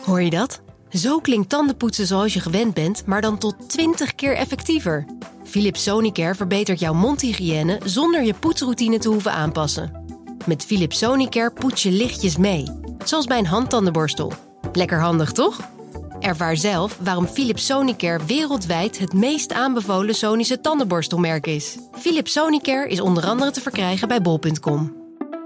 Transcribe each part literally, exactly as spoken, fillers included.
Hoor je dat? Zo klinkt tandenpoetsen zoals je gewend bent, maar dan tot twintig keer effectiever. Philips Sonicare verbetert jouw mondhygiëne zonder je poetsroutine te hoeven aanpassen. Met Philips Sonicare poets je lichtjes mee, zoals bij een handtandenborstel. Lekker handig, toch? Ervaar zelf waarom Philips Sonicare wereldwijd het meest aanbevolen Sonische tandenborstelmerk is. Philips Sonicare is onder andere te verkrijgen bij bol punt com.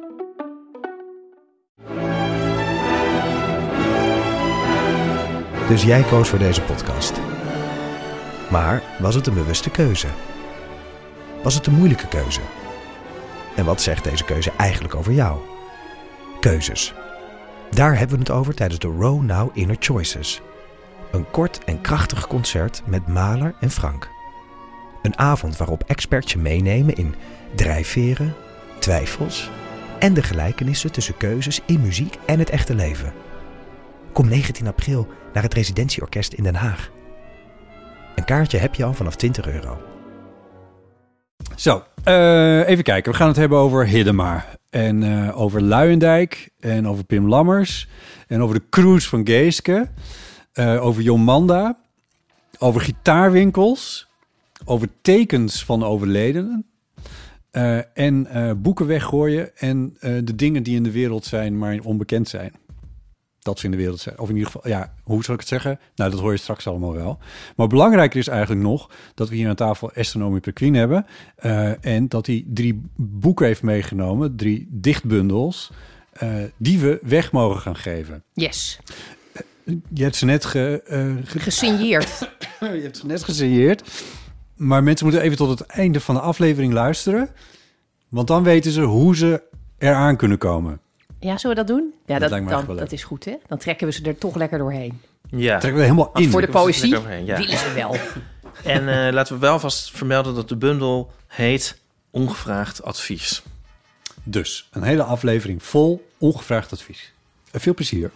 Dus jij koos voor deze podcast. Maar was het een bewuste keuze? Was het een moeilijke keuze? En wat zegt deze keuze eigenlijk over jou? Keuzes. Daar hebben we het over tijdens de Row Now Inner Choices. Een kort en krachtig concert met Mahler en Frank. Een avond waarop experts je meenemen in drijfveren, twijfels en de gelijkenissen tussen keuzes in muziek en het echte leven. Kom negentien april naar het Residentieorkest in Den Haag. Een kaartje heb je al vanaf twintig euro. Zo, uh, even kijken. We gaan het hebben over Hiddema. En uh, over Luijendijk. En over Pim Lammers. En over de cruise van Geeske. Uh, over Jomanda. Over gitaarwinkels. Over tekens van overledenen. Uh, en uh, boeken weggooien. En uh, de dingen die in de wereld zijn, maar onbekend zijn. Dat ze in de wereld zijn. Of in ieder geval, ja, hoe zal ik het zeggen? Nou, dat hoor je straks allemaal wel. Maar belangrijker is eigenlijk nog dat we hier aan tafel Esther Naomi Pequin hebben. Uh, en dat hij drie boeken heeft meegenomen, drie dichtbundels, uh, die we weg mogen gaan geven. Yes. Uh, je hebt ze net ge, uh, ge- gesigneerd. je hebt ze net gesigneerd. Maar mensen moeten even tot het einde van de aflevering luisteren. Want dan weten ze hoe ze eraan kunnen komen. Ja, zullen we dat doen? Ja, dat, dat, lijkt me dan, dat is goed, hè? Dan trekken we ze er toch lekker doorheen. Ja. Trekken we helemaal in. Voor de poëzie ja. willen ze wel. En uh, laten we wel vast vermelden dat de bundel heet Ongevraagd Advies. Dus een hele aflevering vol ongevraagd advies. En veel plezier.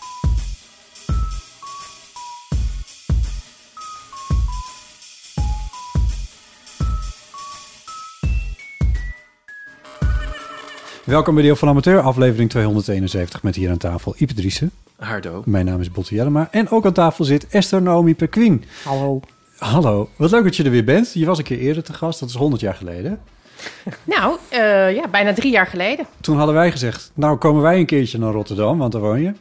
Welkom bij Deel van Amateur, aflevering tweehonderdeenenzeventig met hier aan tafel Ipe Driessen. Hardo. Mijn naam is Botte Jellema en ook aan tafel zit Esther Naomi Pequin. Hallo. Hallo, wat leuk dat je er weer bent. Je was een keer eerder te gast, dat is honderd jaar geleden. Nou, uh, ja, bijna drie jaar geleden. Toen hadden wij gezegd, nou komen wij een keertje naar Rotterdam, want daar woon je.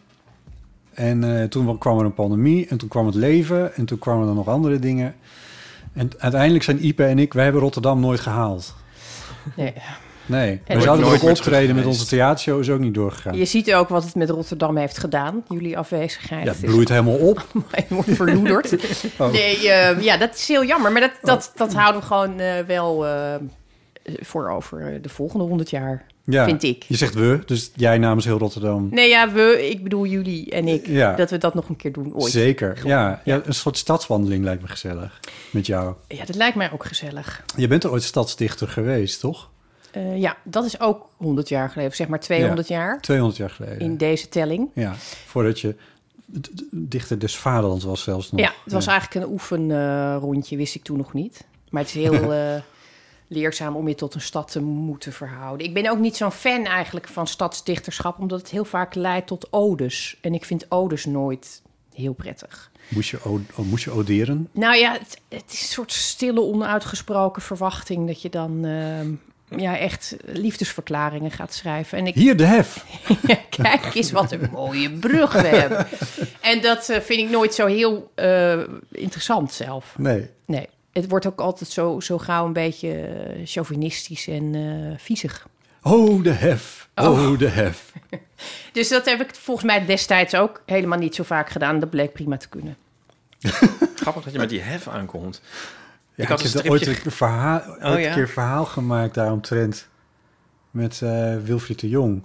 En uh, toen kwam er een pandemie en toen kwam het leven en toen kwamen er nog andere dingen. En uiteindelijk zijn Ipe en ik, wij hebben Rotterdam nooit gehaald. Nee. Nee, En we zouden er ook nooit optreden met onze theatershow, is ook niet doorgegaan. Je ziet ook wat het met Rotterdam heeft gedaan, jullie afwezigheid. Ja, het bloeit helemaal op. Het wordt verloederd. Oh. Nee, uh, ja, dat is heel jammer. Maar dat, dat, dat houden we gewoon uh, wel uh, voor over de volgende honderd jaar, Ja, vind ik. Je zegt we, dus jij namens heel Rotterdam. Nee, ja, we, ik bedoel jullie en ik. Ja. Dat we dat nog een keer doen, ooit. Zeker, ja, ja. Een soort stadswandeling lijkt me gezellig met jou. Ja, dat lijkt mij ook gezellig. Je bent er ooit stadsdichter geweest, toch? Uh, ja, dat is ook honderd jaar geleden, zeg maar tweehonderd Ja, jaar. tweehonderd jaar geleden. In deze telling. Ja, voordat je d- d- dichter des vaderlands was zelfs nog. Ja, het was eigenlijk een oefenrondje, uh, wist ik toen nog niet. Maar het is heel uh, leerzaam om je tot een stad te moeten verhouden. Ik ben ook niet zo'n fan eigenlijk van stadsdichterschap, omdat het heel vaak leidt tot odes. En ik vind odes nooit heel prettig. Moest je, o- moest je oderen? Nou ja, het, het is een soort stille, onuitgesproken verwachting dat je dan uh, ja, echt liefdesverklaringen gaat schrijven. En ik, Hier, de hef. ja, kijk eens wat een mooie brug we hebben. En dat uh, vind ik nooit zo heel uh, interessant zelf. Nee. Nee, het wordt ook altijd zo, zo gauw een beetje uh, chauvinistisch en uh, viezig. Oh, de hef. Oh, Oh. de hef. Dus dat heb ik volgens mij destijds ook helemaal niet zo vaak gedaan. Dat bleek prima te kunnen. Grappig dat je met die hef aankomt. Ja, Ik ik, had een heb stripje- ooit een, verhaal, ooit Oh, ja? een keer een verhaal gemaakt daaromtrent met uh, Wilfried de Jong.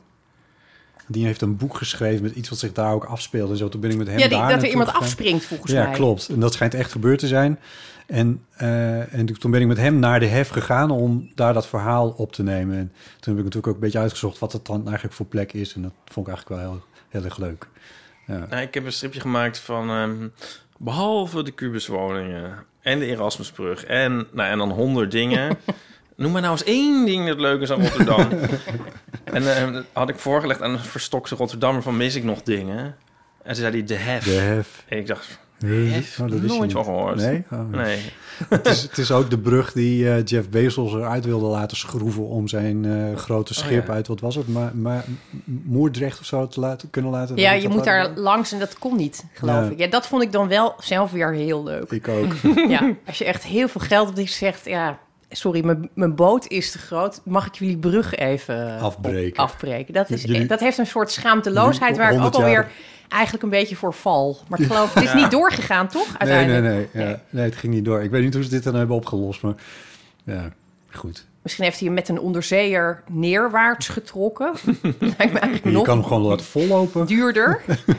Die heeft een boek geschreven met iets wat zich daar ook afspeelde en zo. Toen ben ik met hem Ja, die, daar dat er naartoe iemand gegaan. afspringt volgens Ja, mij. klopt. En dat schijnt echt gebeurd te zijn. En, uh, en toen ben ik met hem naar de hef gegaan om daar dat verhaal op te nemen. En toen heb ik natuurlijk ook een beetje uitgezocht wat het dan eigenlijk voor plek is. En dat vond ik eigenlijk wel heel, heel erg leuk. Ja. Nou, ik heb een stripje gemaakt van um, behalve de kubuswoningen en de Erasmusbrug en, nou, en dan honderd dingen. Noem maar nou eens één ding dat leuk is aan Rotterdam. En uh, dat had ik voorgelegd aan een verstokte Rotterdammer van mis ik nog dingen. En toen zei hij de hef. De hef. En ik dacht, Nee, hef? oh, dat wist je Nooit niet. van gehoord. Nee? Oh, Nee. Het is, het is ook de brug die uh, Jeff Bezos eruit wilde laten schroeven... om zijn uh, grote schip Oh, ja. uit, wat was het? Maar, maar Moordrecht of zo te laten, kunnen laten... Ja, dat je dat moet laten daar doen? langs en dat kon niet, geloof Ja. ik. Ja, dat vond ik dan wel zelf weer heel leuk. Ik ook. Ja, als je echt heel veel geld hebt, dat je zegt... ja, sorry, mijn, mijn boot is te groot. Mag ik jullie brug even Afbreken. op- afbreken? Dat, is, Jullie- dat heeft een soort schaamteloosheid... waar ik ook honderd jaar- alweer eigenlijk een beetje voor val. Maar ik geloof, het is niet doorgegaan, toch? Nee, Uiteindelijk. nee, nee, ja. nee, het ging niet door. Ik weet niet hoe ze dit dan hebben opgelost, maar ja, goed. Misschien heeft hij hem met een onderzeeër neerwaarts getrokken. Lijkt me eigenlijk Je nog kan hem gewoon laten vollopen. duurder.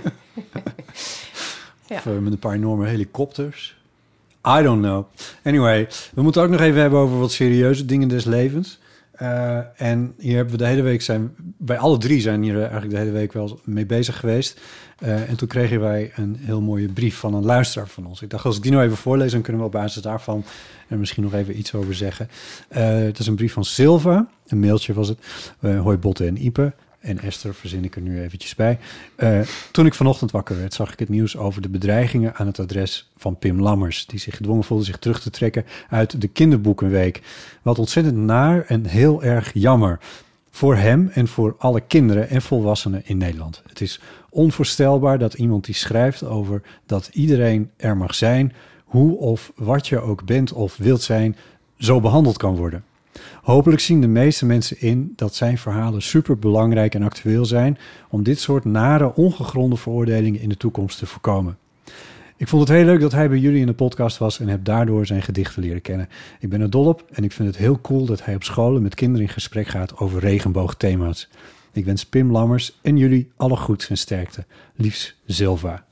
Ja. Of uh, met een paar enorme helikopters. I don't know. Anyway, we moeten ook nog even hebben over wat serieuze dingen des levens. Uh, en hier hebben we de hele week zijn... Wij alle drie zijn hier eigenlijk de hele week wel mee bezig geweest. Uh, en toen kregen wij een heel mooie brief van een luisteraar van ons. Ik dacht, als ik die nou even voorlees... dan kunnen we op basis daarvan er misschien nog even iets over zeggen. Uh, het is een brief van Silva. Een mailtje was het. Uh, hoi Botte en Ipe. En Esther verzin ik er nu eventjes bij. Uh, toen ik vanochtend wakker werd, zag ik het nieuws over de bedreigingen aan het adres van Pim Lammers, die zich gedwongen voelde zich terug te trekken uit de kinderboekenweek. Wat ontzettend naar en heel erg jammer. Voor hem en voor alle kinderen en volwassenen in Nederland. Het is onvoorstelbaar dat iemand die schrijft over dat iedereen er mag zijn, hoe of wat je ook bent of wilt zijn, zo behandeld kan worden. Hopelijk zien de meeste mensen in dat zijn verhalen superbelangrijk en actueel zijn om dit soort nare, ongegronde veroordelingen in de toekomst te voorkomen. Ik vond het heel leuk dat hij bij jullie in de podcast was en heb daardoor zijn gedichten leren kennen. Ik ben er dol op en ik vind het heel cool dat hij op scholen met kinderen in gesprek gaat over regenboogthema's. Ik wens Pim Lammers en jullie alle goeds en sterkte. Liefs, Silva.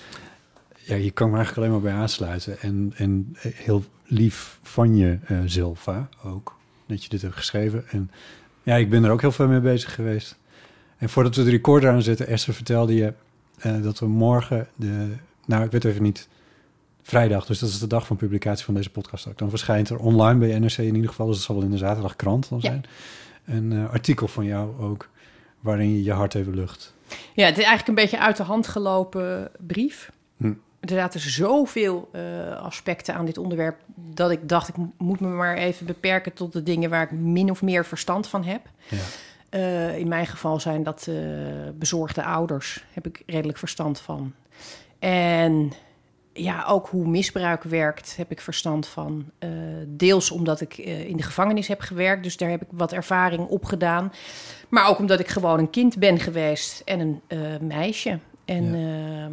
Ja, je kan me eigenlijk alleen maar bij aansluiten. En, en heel lief van je, uh, Silva, ook. Dat je dit hebt geschreven. En ja, ik ben er ook heel veel mee bezig geweest. En voordat we de recorder aanzetten, Esther, vertelde je uh, dat we morgen de... Nou, ik weet even niet... Vrijdag, dus dat is de dag van publicatie van deze podcast ook. Dan verschijnt er online bij N R C in ieder geval, dus dat zal wel in de zaterdagkrant dan zijn, ja. een uh, artikel van jou ook, waarin je je hart even lucht. Ja, het is eigenlijk een beetje uit de hand gelopen brief. Hm. Er zaten zoveel uh, aspecten aan dit onderwerp dat ik dacht, ik moet me maar even beperken tot de dingen waar ik min of meer verstand van heb. Ja. Uh, in mijn geval zijn dat uh, bezorgde ouders, heb ik redelijk verstand van. En ja, ook hoe misbruik werkt, heb ik verstand van. Uh, deels omdat ik uh, in de gevangenis heb gewerkt, dus daar heb ik wat ervaring opgedaan. Maar ook omdat ik gewoon een kind ben geweest en een uh, meisje. En ja. Uh,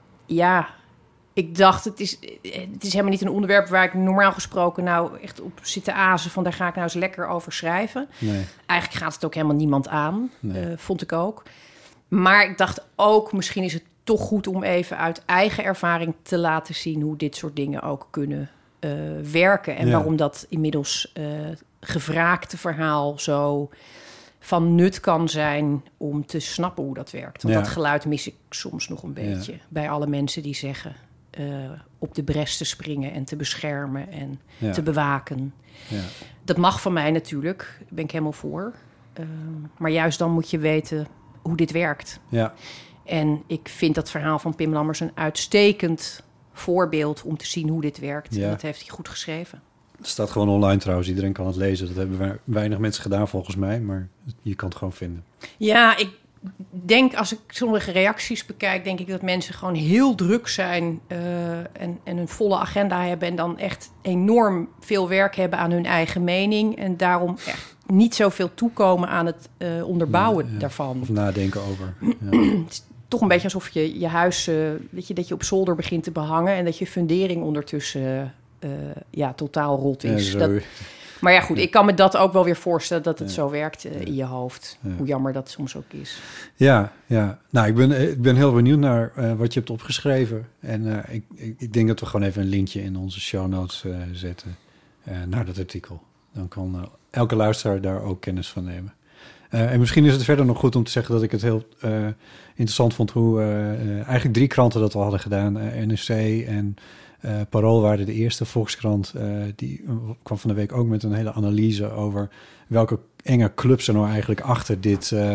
ja, ik dacht, het is, het is helemaal niet een onderwerp waar ik normaal gesproken nou echt op zit te azen van daar ga ik nou eens lekker over schrijven. Nee. Eigenlijk gaat het ook helemaal niemand aan, nee. uh, vond ik ook. Maar ik dacht ook, misschien is het toch goed om even uit eigen ervaring te laten zien hoe dit soort dingen ook kunnen uh, werken. En ja. waarom dat inmiddels uh, gevraagde verhaal zo van nut kan zijn om te snappen hoe dat werkt. Want ja. dat geluid mis ik soms nog een beetje ja. bij alle mensen die zeggen uh, op de bres te springen en te beschermen en ja. te bewaken. Ja. Dat mag van mij natuurlijk, daar ben ik helemaal voor. Uh, maar juist dan moet je weten hoe dit werkt. Ja. En ik vind dat verhaal van Pim Lammers een uitstekend voorbeeld om te zien hoe dit werkt. Ja. En dat heeft hij goed geschreven. Het staat gewoon online trouwens. Iedereen kan het lezen. Dat hebben weinig mensen gedaan volgens mij. Maar je kan het gewoon vinden. Ja, ik denk als ik sommige reacties bekijk, denk ik dat mensen gewoon heel druk zijn uh, en, en een volle agenda hebben. En dan echt enorm veel werk hebben aan hun eigen mening. En daarom echt niet zoveel toekomen aan het uh, onderbouwen ja, ja. daarvan. Of nadenken over. Ja. Het is toch een beetje alsof je je huis, uh, weet je, dat je op zolder begint te behangen en dat je fundering ondertussen uh, ja, totaal rot is. Ja, dat, maar ja, goed, ik kan me dat ook wel weer voorstellen dat het ja. zo werkt uh, in je hoofd. Ja. Hoe jammer dat soms ook is. Ja, ja. Nou, ik ben, ik ben heel benieuwd naar uh, wat je hebt opgeschreven. En uh, ik, ik, ik denk dat we gewoon even een linkje in onze show notes uh, zetten uh, naar dat artikel. Dan kan uh, elke luisteraar daar ook kennis van nemen. Uh, en misschien is het verder nog goed om te zeggen dat ik het heel uh, interessant vond hoe uh, uh, eigenlijk drie kranten dat al hadden gedaan. Uh, N R C en uh, Parool waren de eerste. Volkskrant uh, die uh, kwam van de week ook met een hele analyse over welke enge clubs er nou eigenlijk achter dit uh,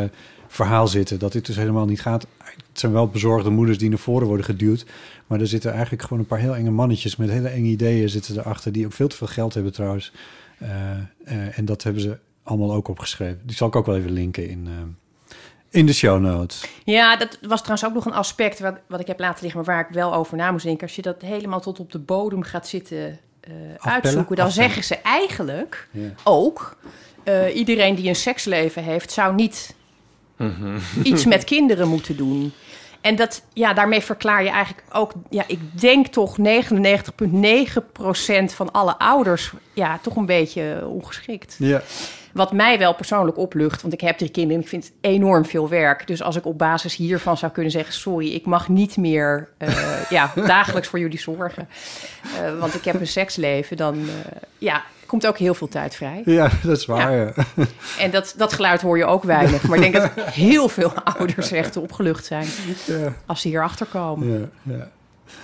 verhaal zitten. Dat dit dus helemaal niet gaat. Het zijn wel bezorgde moeders die naar voren worden geduwd. Maar er zitten eigenlijk gewoon een paar heel enge mannetjes met hele enge ideeën zitten erachter. Die ook veel te veel geld hebben trouwens. Uh, uh, en dat hebben ze allemaal ook opgeschreven. Die zal ik ook wel even linken in, uh, in de show notes. Ja, dat was trouwens ook nog een aspect wat, wat ik heb laten liggen, maar waar ik wel over na moest denken. Als je dat helemaal tot op de bodem gaat zitten uh, uitzoeken, dan Afpellen. zeggen ze eigenlijk ja. ook... Uh, iedereen die een seksleven heeft, zou niet mm-hmm. iets met kinderen moeten doen. En dat, ja, daarmee verklaar je eigenlijk ook... Ja, ik denk toch negenennegentig komma negen procent van alle ouders... ja, toch een beetje ongeschikt. Ja. Wat mij wel persoonlijk oplucht, want ik heb drie kinderen... en ik vind het enorm veel werk. Dus als ik op basis hiervan zou kunnen zeggen... sorry, ik mag niet meer uh, ja, dagelijks voor jullie zorgen. Uh, want ik heb een seksleven, dan... Uh, ja, komt ook heel veel tijd vrij. Ja, dat is waar. Ja. Ja. En dat, dat geluid hoor je ook weinig. Maar ik denk dat heel veel ouders echt opgelucht zijn... Ja. als ze hierachter komen. Ja, ja.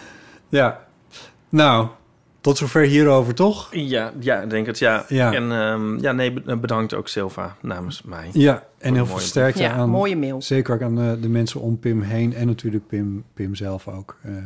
ja. Nou... Tot zover hierover, toch? Ja, ja, ik denk het, ja. ja. En um, ja, nee, bedankt ook Silva namens mij. Ja, en heel veel sterkte ja, aan... mooie mail. Zeker ook aan uh, de mensen om Pim heen en natuurlijk Pim, Pim zelf ook. Uh,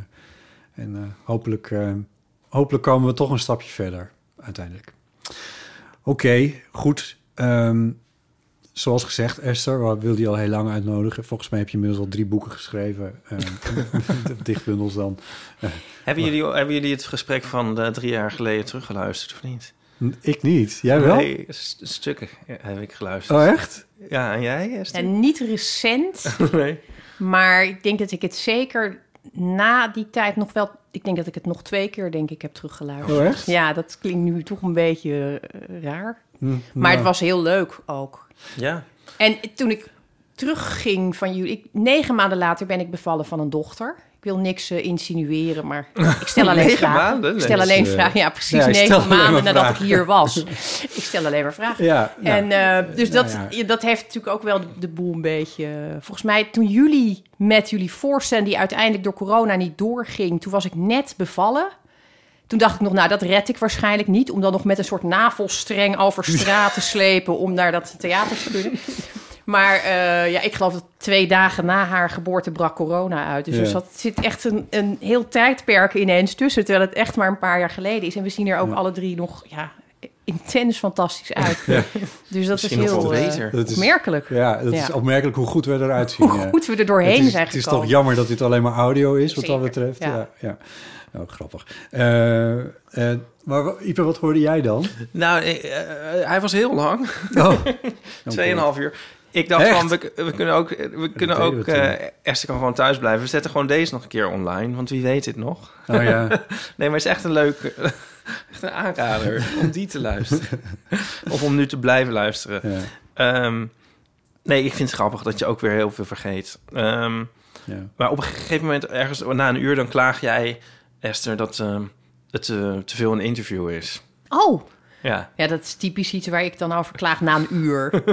en uh, hopelijk, uh, hopelijk komen we toch een stapje verder, uiteindelijk. Oké, okay, goed. Um, zoals gezegd, Esther, we wilden je al heel lang uitnodigen. Volgens mij heb je inmiddels al drie boeken geschreven. Uh, dichtbundels dan. Uh, hebben, jullie, hebben jullie het gesprek van uh, drie jaar geleden teruggeluisterd of niet? Ik niet. Jij wel? Nee, st- stukken heb ik geluisterd. Oh, echt? Ja, en jij, Esther? En niet recent. Nee. Maar ik denk dat ik het zeker na die tijd nog wel... Ik denk dat ik het nog twee keer, denk ik, heb teruggeluisterd. Oh, echt? Ja, dat klinkt nu toch een beetje uh, raar. Hm, maar nou. het was heel leuk ook. Ja. En toen ik terugging van jullie... Ik, negen maanden later ben ik bevallen van een dochter. Ik wil niks uh, insinueren, maar ik stel alleen negen vragen. Maanden? Ik stel nee, alleen uh, vragen. Ja, precies ja, negen maanden nadat vragen. ik hier was. Ik stel alleen maar vragen. Ja, nou, en uh, dus nou, dat, ja. dat heeft natuurlijk ook wel de, de boel een beetje... Volgens mij, toen jullie met jullie voorstelling... die uiteindelijk door corona niet doorging... toen was ik net bevallen... Toen dacht ik nog, nou, dat red ik waarschijnlijk niet... om dan nog met een soort navelstreng over straat te slepen... om naar dat theater te kunnen. Maar uh, ja, ik geloof dat twee dagen na haar geboorte brak corona uit. Dus ja. er zat, zit echt een, een heel tijdperk ineens tussen... terwijl het echt maar een paar jaar geleden is. En we zien er ook ja. alle drie nog ja, intens fantastisch uit. Ja. Dus dat Misschien is heel uh, dat is, opmerkelijk. Ja, dat ja. is opmerkelijk hoe goed we eruit zien. Hoe goed we er doorheen het is, zijn Het is gekomen. toch jammer dat dit alleen maar audio is, wat Zeker. dat betreft. Ja. Ja, ja. Oh, grappig. Uh, uh, maar Ipe, wat hoorde jij dan? Nou, uh, uh, hij was heel lang. Oh. Tweeënhalf uur. Ik dacht Echt? van, we, we kunnen ook... We kunnen ook uh, Esther kan gewoon thuis blijven. We zetten gewoon deze nog een keer online. Want wie weet dit nog. Oh ja. Nee, maar het is echt een leuke... Echt een aanrader om die te luisteren. Of om nu te blijven luisteren. Ja. Um, nee, ik vind het grappig dat je ook weer heel veel vergeet. Um, ja. Maar op een gegeven moment, ergens na een uur... dan klaag jij, Esther, dat uh, het uh, te veel een interview is. Oh, ja. Ja, dat is typisch iets waar ik dan over klaag na een uur.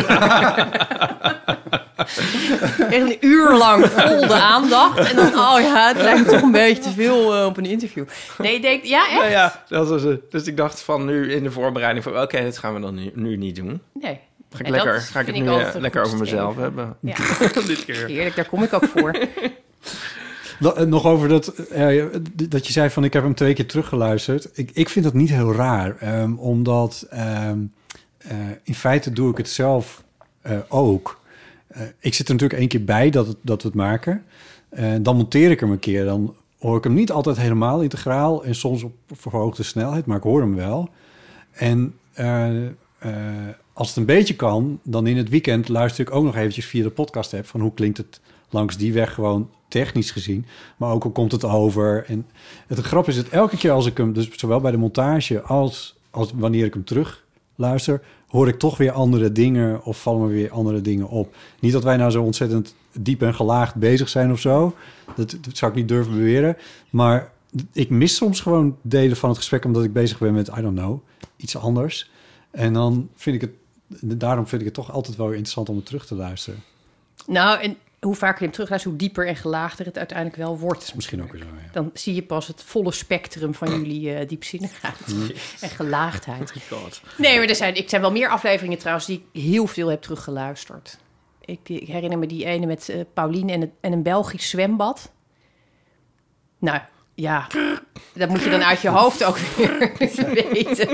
Echt een uur lang vol de aandacht. En dan, oh ja, het lijkt me toch een beetje te veel uh, op een interview. Nee, ik denk, ja, echt? Nou ja, dat was het. Dus ik dacht van nu in de voorbereiding van... oké, okay, dit gaan we dan nu, nu niet doen. Nee. Ga ik, en lekker, dat ga ik het ik nu uh, lekker over mezelf streven. hebben. Ja. Dit keer. Heerlijk, daar kom ik ook voor. Nog over dat, uh, dat je zei van ik heb hem twee keer teruggeluisterd. Ik, ik vind dat niet heel raar. Um, omdat um, uh, in feite doe ik het zelf uh, ook. Uh, ik zit er natuurlijk één keer bij dat, het, dat we het maken. Uh, dan monteer ik hem een keer. Dan hoor ik hem niet altijd helemaal integraal. En soms op verhoogde snelheid, maar ik hoor hem wel. En uh, uh, als het een beetje kan, dan in het weekend luister ik ook nog eventjes via de podcast app van hoe klinkt het langs die weg gewoon technisch gezien. Maar ook hoe komt het over. En het grap is dat elke keer als ik hem, dus zowel bij de montage als, als wanneer ik hem terug luister, hoor ik toch weer andere dingen of vallen me weer andere dingen op. Niet dat wij nou zo ontzettend diep en gelaagd bezig zijn of zo. Dat, dat zou ik niet durven beweren. Maar ik mis soms gewoon delen van het gesprek omdat ik bezig ben met, I don't know, iets anders. En dan vind ik het, daarom vind ik het toch altijd wel weer interessant om het terug te luisteren. Nou, en hoe vaker je hem terugluistert, hoe dieper en gelaagder het uiteindelijk wel wordt. Dat is misschien ook weer zo, ja. Dan zie je pas het volle spectrum van jullie uh, diepzinnigheid en gelaagdheid. God. Nee, maar er zijn, ik zijn wel meer afleveringen trouwens die ik heel veel heb teruggeluisterd. ik, ik herinner me die ene met uh, Pauline en, het, en een Belgisch zwembad. Nou, ja, dat moet je dan uit je hoofd ook weer weten.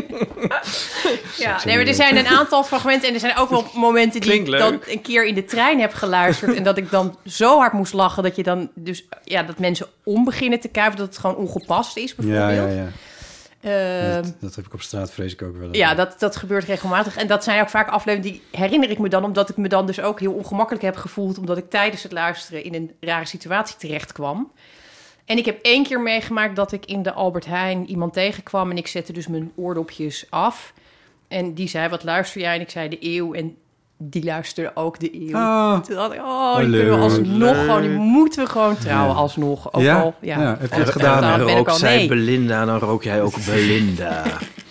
Ja, nee, maar er zijn een aantal fragmenten en er zijn ook wel momenten die ik dan een keer in de trein heb geluisterd en dat ik dan zo hard moest lachen dat je dan dus ja dat mensen om beginnen te kuiven, dat het gewoon ongepast is bijvoorbeeld. Ja, ja, ja. Uh, dat, dat heb ik op straat vrees ik ook wel. Ja, dat, dat gebeurt regelmatig. En dat zijn ook vaak afleveringen die herinner ik me dan, omdat ik me dan dus ook heel ongemakkelijk heb gevoeld, omdat ik tijdens het luisteren in een rare situatie terecht kwam. En ik heb één keer meegemaakt dat ik in de Albert Heijn iemand tegenkwam en ik zette dus mijn oordopjes af. En die zei, wat luister jij? En ik zei, de Eeuw. En die luisterde ook de Eeuw. Oh, Toen dacht ik, oh, die kunnen we alsnog gewoon, die moeten we gewoon trouwen ja. alsnog. Ook ja? al, ja. ja, heb je het gedaan? En dan rook zij nee. Belinda, dan rook jij ook Belinda.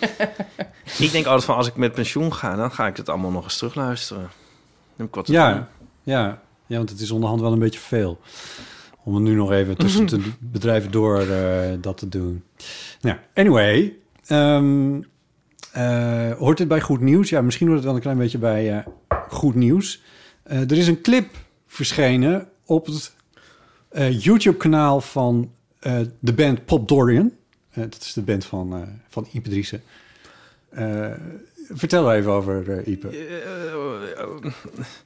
Ik denk altijd van, als ik met pensioen ga, dan ga ik het allemaal nog eens terugluisteren. Dan heb ik wat te ja, doen. ja, ja, want het is onderhand wel een beetje veel. Om het nu nog even tussen de bedrijven door uh, dat te doen. Nou, anyway. Um, uh, hoort dit bij goed nieuws? Ja, misschien hoort het wel een klein beetje bij uh, goed nieuws. Uh, er is een clip verschenen op het uh, YouTube-kanaal van uh, de band Pop Dorian. Uh, dat is de band van, uh, van Ipe Driessen. Uh, vertel even over uh, Ipe. Uh, uh, uh,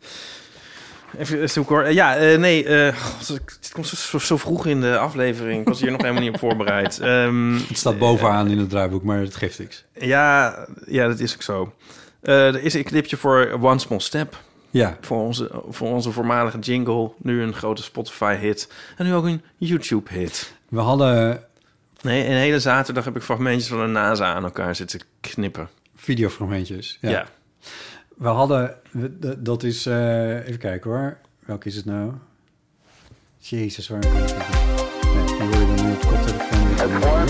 Even zoeken hoor. Ja, uh, nee, uh, God, het komt zo, zo vroeg in de aflevering. Ik was hier nog helemaal niet op voorbereid. Um, het staat bovenaan uh, in het draaiboek, maar het geeft niks. Ja, ja, dat is ook zo. Uh, er is een clipje voor One Small Step. Ja. Voor onze, voor onze voormalige jingle. Nu een grote Spotify-hit. En nu ook een YouTube-hit. We hadden... Nee, een hele zaterdag heb ik fragmentjes van de NASA aan elkaar zitten knippen. Videofragmentjes, ja. ja. We hadden, dat is, uh, even kijken hoor. Welke is het nou? Jezus, waar kan ik het doen? Nee, die hoor je dan nu op de koptelefoon.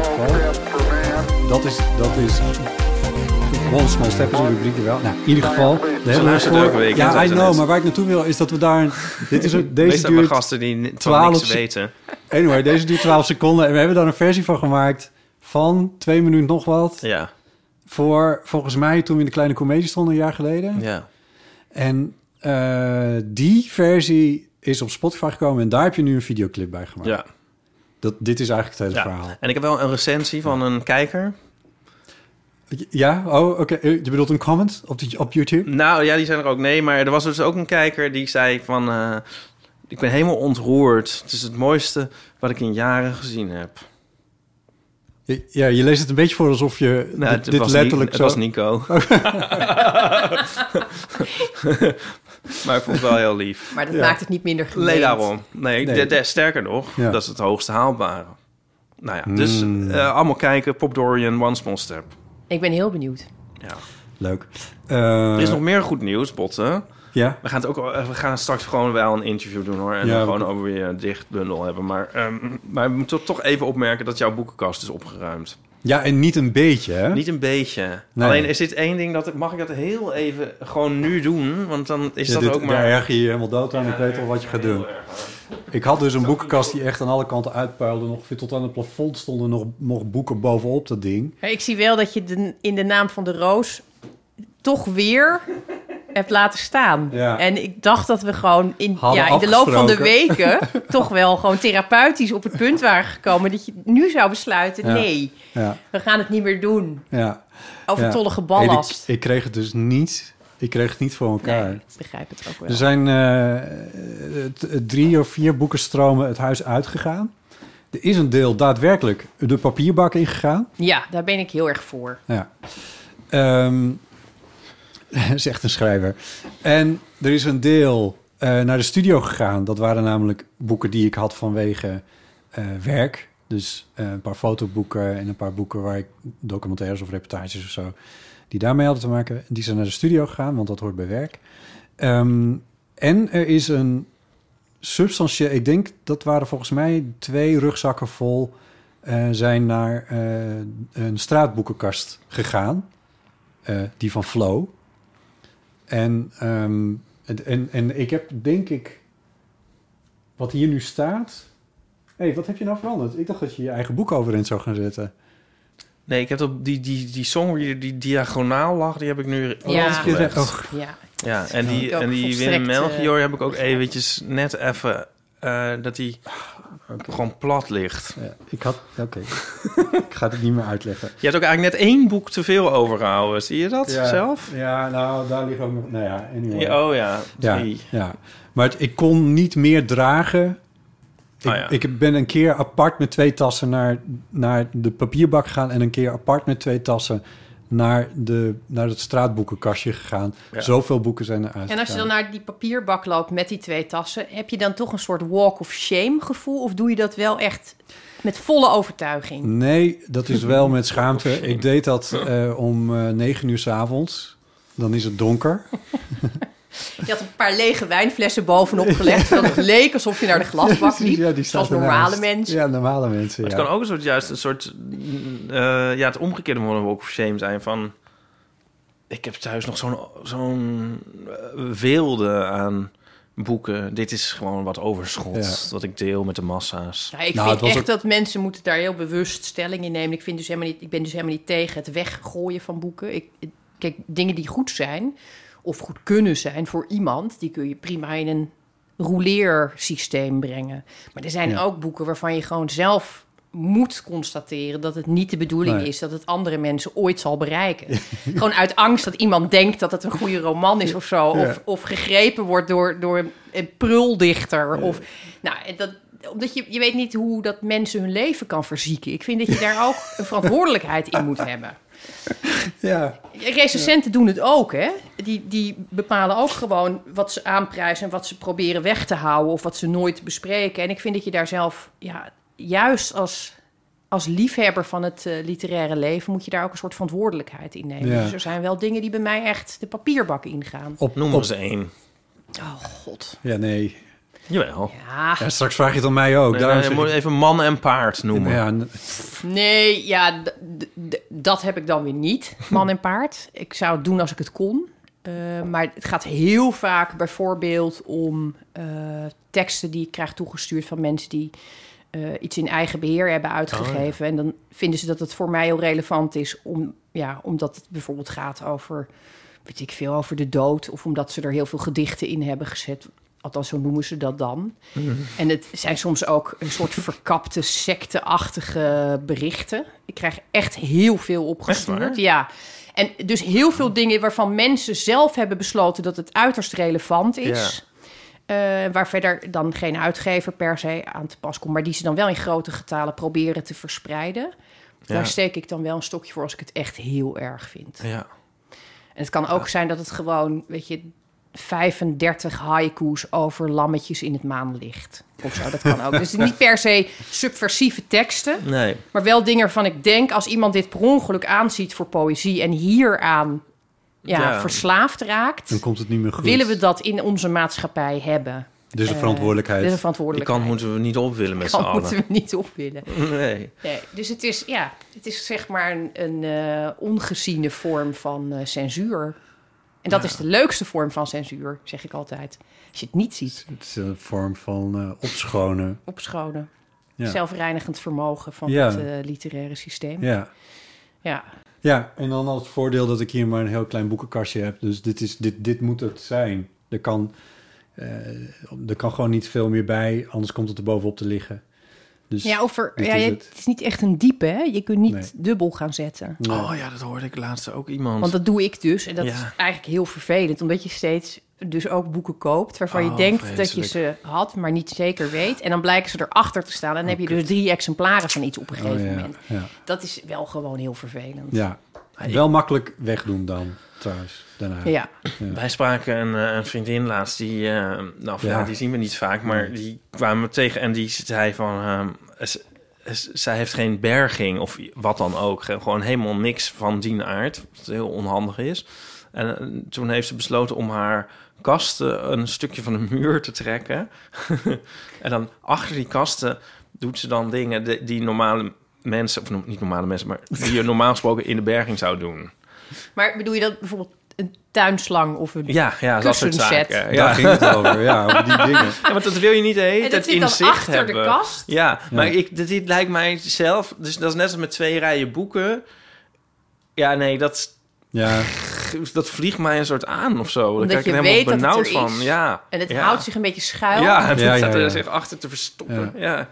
Dat is, dat is... One Small Step is een rubriek wel. Nou, in ieder geval... We hebben we voor, week, ja, I know, maar waar ik naartoe wil is dat we daar... Dit is een, deze Meestal duurt gasten die twaalf niks weten. Anyway, deze duurt twaalf seconden en we hebben daar een versie van gemaakt van twee minuten nog wat. Ja. Voor, volgens mij, toen we in de Kleine Comedie stonden een jaar geleden. Ja. En uh, die versie is op Spotify gekomen en daar heb je nu een videoclip bij gemaakt. Ja. Dat, dit is eigenlijk het hele ja. verhaal. En ik heb wel een recensie van een kijker. Ja? Oh, oké. Okay. Je bedoelt een comment op, die, op YouTube? Nou, ja, die zijn er ook. Nee, maar er was dus ook een kijker die zei van... Uh, ik ben helemaal ontroerd. Het is het mooiste wat ik in jaren gezien heb. Ja, je leest het een beetje voor alsof je nou, dit, dit was letterlijk Ni- zo... Het was Nico. Maar ik vond het wel heel lief. Maar dat ja. maakt het niet minder gemeend. Nee, daarom. Nee, nee. De, de, sterker nog, ja. dat is het hoogste haalbare. Nou ja, dus mm. uh, allemaal kijken. Pop Dorian, One Small Step. Ik ben heel benieuwd. Ja. Leuk. Uh, er is nog meer goed nieuws, Botte. Ja? We gaan, het ook, we gaan straks gewoon wel een interview doen, hoor. En ja, gewoon we... over weer een dichtbundel hebben. Maar, um, maar we moeten toch even opmerken dat jouw boekenkast is opgeruimd. Ja, en niet een beetje, hè? Niet een beetje. Nee. Alleen is dit één ding, dat mag ik dat heel even gewoon nu doen? Want dan is ja, dat dit, ook maar... Daar erg je je helemaal dood aan. Ja, ik weet al wat je gaat doen. Ik had dus een boekenkast die echt aan alle kanten uitpuilde. Nog tot aan het plafond stonden nog, nog boeken bovenop dat ding. Ik zie wel dat je de, in de naam van de Roos toch weer hebt laten staan. Ja. En ik dacht dat we gewoon in, ja, in de loop van de weken... toch wel gewoon therapeutisch op het punt waren gekomen... dat je nu zou besluiten, ja. nee, ja. we gaan het niet meer doen. Ja. Overtollige ja. ballast. Ik, ik kreeg het dus niet... Ik kreeg het niet voor elkaar. Nee, ik begrijp het ook wel. Er zijn uh, t- drie of vier boekenstromen het huis uitgegaan. Er is een deel daadwerkelijk de papierbak ingegaan. Ja, daar ben ik heel erg voor. Ja. Um, zegt een schrijver. En er is een deel uh, naar de studio gegaan. Dat waren namelijk boeken die ik had vanwege uh, werk. Dus uh, een paar fotoboeken en een paar boeken waar ik documentaires of reportages of zo... die daarmee hadden te maken. Die zijn naar de studio gegaan, want dat hoort bij werk. Um, en er is een substantieel... Ik denk, dat waren volgens mij twee rugzakken vol... Uh, zijn naar uh, een straatboekenkast gegaan. Uh, die van Flow. En, um, en, en ik heb, denk ik... Wat hier nu staat... Hé, hey, wat heb je nou veranderd? Ik dacht dat je je eigen boek overeind zou gaan zetten. Nee, ik heb op die, die, die song die, die diagonaal lag, die heb ik nu Ja. gelegd. Oh. Ja. Ja, en die, Ook en die volstrekt, Willem Melchior uh, heb ik ook eventjes net even... Uh, dat die Okay. gewoon plat ligt. Ja, ik had... Oké. Okay. Ik ga het niet meer uitleggen. Je hebt ook eigenlijk net één boek te veel overgehouden. Zie je dat ja, zelf? Ja, nou, daar ligt ook nog... Nou ja, anyway. Ja, oh ja, ja, drie. ja. Maar het, ik kon niet meer dragen. Ik, Oh ja. ik ben een keer apart met twee tassen naar, naar de papierbak gegaan... en een keer apart met twee tassen naar, de, naar het straatboekenkastje gegaan. Ja. Zoveel boeken zijn er uit. En als je dan naar die papierbak loopt met die twee tassen... heb je dan toch een soort walk of shame gevoel? Of doe je dat wel echt met volle overtuiging? Nee, dat is wel met schaamte. Ik deed dat uh, om uh, negen uur 's avonds. Dan is het donker. Je had een paar lege wijnflessen bovenop gelegd... terwijl het leek alsof je naar de glasbak liep. Ja, die zoals staat normale ernaast. mensen. Ja, normale mensen, Maar ja. het kan ook een soort, juist een soort... Uh, ja, het omgekeerde van een walk of shame zijn van... Ik heb thuis nog zo'n zo'n uh, weelde aan boeken. Dit is gewoon wat overschot. Ja. Wat ik deel met de massa's. Ja, ik Nou, vind het was echt ook- dat mensen moeten daar heel bewust stelling in nemen. Ik, vind dus helemaal niet, ik ben dus helemaal niet tegen het weggooien van boeken. Ik, kijk, dingen die goed zijn of goed kunnen zijn voor iemand... die kun je prima in een rouleersysteem brengen. Maar er zijn Ja. ook boeken waarvan je gewoon zelf moet constateren... dat het niet de bedoeling Nee. is dat het andere mensen ooit zal bereiken. Gewoon uit angst dat iemand denkt dat het een goede roman is of zo. Ja. Of, of gegrepen wordt door, door een, een pruldichter. Of, nou, en dat, omdat je, je weet niet hoe dat mensen hun leven kan verzieken. Ik vind dat je daar ook een verantwoordelijkheid in moet hebben. Ja. Recensenten doen het ook, hè? Die, die bepalen ook gewoon wat ze aanprijzen... en wat ze proberen weg te houden of wat ze nooit bespreken. En ik vind dat je daar zelf, ja, juist als, als liefhebber van het uh, literaire leven... moet je daar ook een soort verantwoordelijkheid in nemen. Ja. Dus er zijn wel dingen die bij mij echt de papierbak ingaan. Op, Noem op- eens één. Oh, god. Ja, nee. Jawel. Ja, Ja, straks vraag je het aan mij ook. Nee, Daarom nee, je zeg moet ik- even man en paard noemen. Ja, n- nee, ja, d- d- d- dat heb ik dan weer niet, man en paard. Ik zou het doen als ik het kon. Uh, maar het gaat heel vaak bijvoorbeeld om uh, teksten die ik krijg toegestuurd van mensen die uh, iets in eigen beheer hebben uitgegeven. Oh, En dan vinden ze dat het voor mij heel relevant is, om, ja, omdat het bijvoorbeeld gaat over, weet ik veel, over de dood. Of omdat ze er heel veel gedichten in hebben gezet. Althans, zo noemen ze dat dan. Mm. En het zijn soms ook een soort verkapte, secteachtige berichten. Ik krijg echt heel veel Echt opgestuurd. waar? Ja. En dus heel veel dingen waarvan mensen zelf hebben besloten dat het uiterst relevant is. Uh, waar verder dan geen uitgever per se aan te pas komt. Maar die ze dan wel in grote getalen proberen te verspreiden. Ja. Daar steek ik dan wel een stokje voor als ik het echt heel erg vind. Ja. En het kan ook zijn dat het gewoon, weet je, vijfendertig haiku's over lammetjes in het maanlicht. Of zo, dat kan ook. Dus het is niet per se subversieve teksten. Nee. Maar wel dingen waarvan ik denk, als iemand dit per ongeluk aanziet voor poëzie... en hieraan ja, Ja. verslaafd raakt... dan komt het niet meer goed. willen we dat in onze maatschappij hebben. Dus de Eh, verantwoordelijkheid. Dit is een Die verantwoordelijkheid. kant moeten we niet op willen met z'n Die kant allen. moeten we niet op willen. Nee. Nee, dus het is, ja, het is zeg maar een, een uh, ongeziene vorm van uh, censuur. En dat Ja. is de leukste vorm van censuur, zeg ik altijd. Als je het niet ziet, Het is een vorm van uh, opschonen. opschonen. Ja. Zelfreinigend vermogen van Ja. het uh, literaire systeem. Ja. Ja. Ja, en dan als voordeel dat ik hier maar een heel klein boekenkastje heb. Dus dit, is, dit, dit moet het zijn. Er kan, uh, er kan gewoon niet veel meer bij, anders komt het er bovenop te liggen. Dus Ja, over, dit ja, is je- het. het is niet echt een diepe, hè? Je kunt niet Nee. dubbel gaan zetten. Nee. Oh ja, dat hoorde ik laatst ook iemand. Want dat doe ik dus. En dat Ja. is eigenlijk heel vervelend. Omdat je steeds dus ook boeken koopt... waarvan je Oh, denkt dat je vreselijk. ze had, maar niet zeker weet. En dan blijken ze erachter te staan. En dan heb je dus drie exemplaren van iets op een gegeven Oh, ja. moment. Ja. Dat is wel gewoon heel vervelend. Ja. ik- Wel makkelijk wegdoen dan, trouwens, daarna. Ja. Wij spraken een, eh, een vriendin laatst, die, eh, nou ja. Ja. die zien we niet vaak, maar die kwamen we tegen en die zei van, ehm, z- z- zij heeft geen berging of wat dan ook, Ge- gewoon helemaal niks van die aard, wat heel onhandig is. En eh, toen heeft ze besloten om haar kasten een stukje van de muur te trekken. En dan achter die kasten doet ze dan dingen die, die normale mensen, of no- niet normale mensen, maar die je normaal gesproken in de berging zou doen. Maar bedoel je dat bijvoorbeeld een tuinslang of een Ja, ja, dat soort kussenset. zaken. Daar Ja. ging het over, ja, over die dingen. Ja, want dat wil je niet de hele En dat tijd zit in dan zicht achter hebben. de kast. Ja, maar Ja. ik, dit, dit lijkt mij zelf... Dus dat is net als met twee rijen boeken. Ja, nee, dat, Ja, dat vliegt mij een soort aan of zo. Daar Omdat krijg ik je helemaal weet dat het benauwd er van. is. Ja. En het ja. houdt zich een beetje schuil. Ja, het Ja, staat ja, er ja. zich achter te verstoppen. Ja. Ja.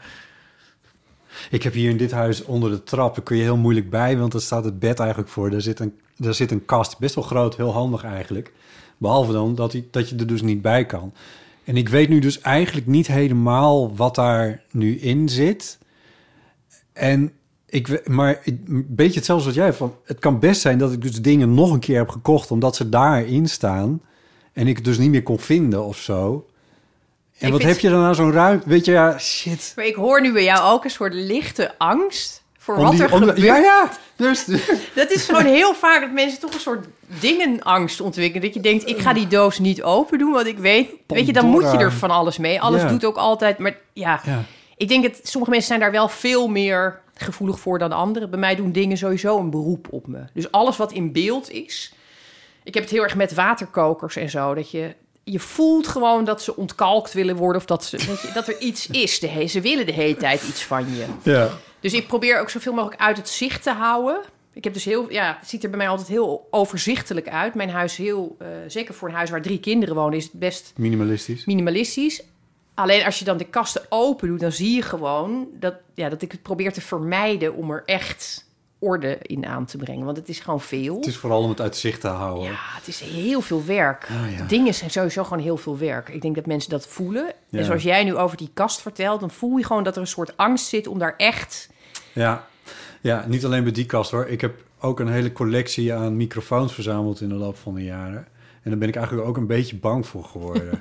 ik heb hier in dit huis onder de trap, daar kun je heel moeilijk bij, want daar staat het bed eigenlijk voor. Daar zit een, daar zit een kast, best wel groot, heel handig eigenlijk. Behalve dan dat, die, dat je er dus niet bij kan. En ik weet nu dus eigenlijk niet helemaal wat daar nu in zit. En ik, we- maar ik- een beetje hetzelfde wat jij van. Het kan best zijn dat ik dus dingen nog een keer heb gekocht omdat ze daarin staan en ik het dus niet meer kon vinden of zo. En Ik wat vind- heb je dan nou zo'n ruimte? Weet je, ja, shit. Maar ik hoor nu bij jou ook een soort lichte angst voor wat die- er om de- gebeurt. ja, ja. Dus, Dat is gewoon heel vaak dat mensen toch een soort dingenangst ontwikkelen. Dat je denkt, ik ga die doos niet open doen, want ik weet... Weet je, dan moet je Pandora. er van alles mee. Alles Ja. doet ook altijd... Maar ja, ja. ik denk dat sommige mensen zijn daar wel veel meer gevoelig voor dan anderen. Bij mij doen dingen sowieso een beroep op me. Dus alles wat in beeld is... Ik heb het heel erg met waterkokers en zo. Dat je, je voelt gewoon dat ze ontkalkt willen worden... of dat, ze, weet je, dat er iets is. De he- ze willen de hele tijd iets van je. ja. Dus ik probeer ook zoveel mogelijk uit het zicht te houden. Ik heb dus heel, ja, het ziet er bij mij altijd heel overzichtelijk uit. Mijn huis is heel, uh, zeker voor een huis waar drie kinderen wonen, is het best Minimalistisch. minimalistisch. Alleen als je dan de kasten open doet, dan zie je gewoon dat, ja, dat ik het probeer te vermijden om er echt orde in aan te brengen. Want het is gewoon veel. Het is vooral om het uit zicht te houden. Ja, het is heel veel werk. Ah, ja. Dingen zijn sowieso gewoon heel veel werk. Ik denk dat mensen dat voelen. Ja. En zoals jij nu over die kast vertelt, dan voel je gewoon dat er een soort angst zit om daar echt... Ja. Ja, niet alleen bij die kast hoor. Ik heb ook een hele collectie aan microfoons verzameld in de loop van de jaren. En daar ben ik eigenlijk ook een beetje bang voor geworden.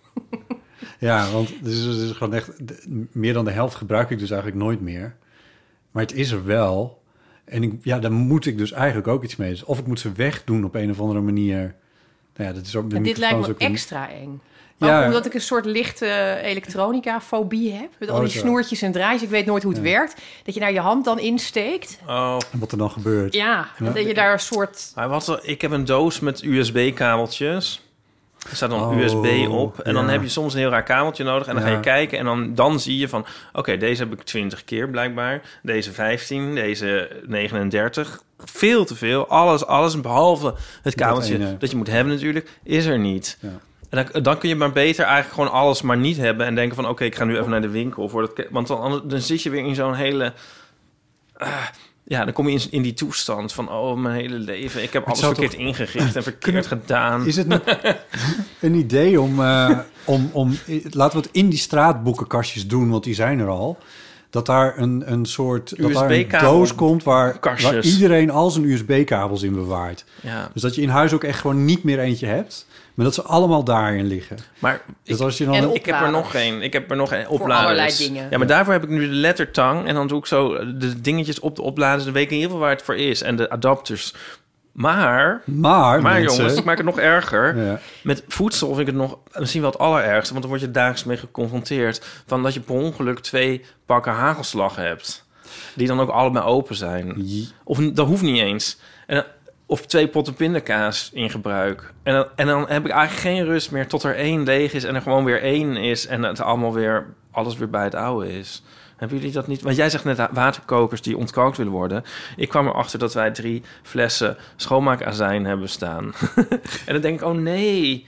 Ja, want het is, het is gewoon echt... de- meer dan de helft gebruik ik dus eigenlijk nooit meer. Maar het is er wel. En ik, ja, daar moet ik dus eigenlijk ook iets mee. Dus of ik moet ze wegdoen op een of andere manier. Nou ja, dat is ook de En dit lijkt microfoons me ook een- extra eng. Ja. Ook omdat ik een soort lichte elektronica-fobie heb. Met al Oh, die zo. snoertjes en draadjes. Ik weet nooit hoe het Ja. werkt. Dat je daar je hand dan insteekt. Oh, En wat er dan gebeurt. Ja, Ja. en dat je daar een soort... maar wat, ik heb een doos met U S B-kabeltjes. Er staat dan Oh, U S B op. En dan ja. heb je soms een heel raar kabeltje nodig. En dan Ja. ga je kijken. En dan, dan zie je van... Oké, deze heb ik twintig keer blijkbaar. Deze vijftien. Deze negenendertig. Veel te veel. Alles, alles behalve het kabeltje dat, ene. je moet hebben natuurlijk, is er niet. Ja. En dan, dan kun je maar beter eigenlijk gewoon alles maar niet hebben. En denken van... Oké, ik ga nu even naar de winkel. Voor dat, want dan, anders- dan zit je weer in zo'n hele... ah, ja, dan kom je in, in die toestand van... Oh, mijn hele leven. Ik heb alles zou verkeerd toch- ingericht en verkeerd gedaan. Is het niet een idee om, eh, om, om... Laten we het in die straatboekenkastjes doen, want die zijn er al. Dat daar een, een soort... Dat daar een U S B-kabel doos komt waar, kastjes. waar iedereen al zijn U S B-kabels in bewaart. Ja, Dus dat je in huis ook echt gewoon niet meer eentje hebt. Maar dat ze allemaal daarin liggen. maar Dus ik, als je dan... en een- op- ik heb er nog geen. Ik heb er nog geen opladers. allerlei dingen. Ja, maar daarvoor heb ik nu de lettertang. En dan doe ik zo de dingetjes op de opladers. Dan weet ik in ieder geval waar het voor is. En de adapters. Maar... maar, Maar mensen, jongens, ik maak het nog erger. Ja. Met voedsel vind ik het nog misschien wel het allerergste. Want dan word je dagelijks mee geconfronteerd. Van dat je per ongeluk twee pakken hagelslag hebt. Die dan ook allebei open zijn. Je- Of dat hoeft niet eens. En, of twee potten pindakaas in gebruik. En dan, en dan heb ik eigenlijk geen rust meer tot er één leeg is... en er gewoon weer één is... en het allemaal weer, alles weer bij het oude is. Hebben jullie dat niet? Want jij zegt net waterkokers die ontkalkt willen worden. Ik kwam erachter dat wij drie flessen schoonmaakazijn hebben staan. En dan denk ik, oh nee...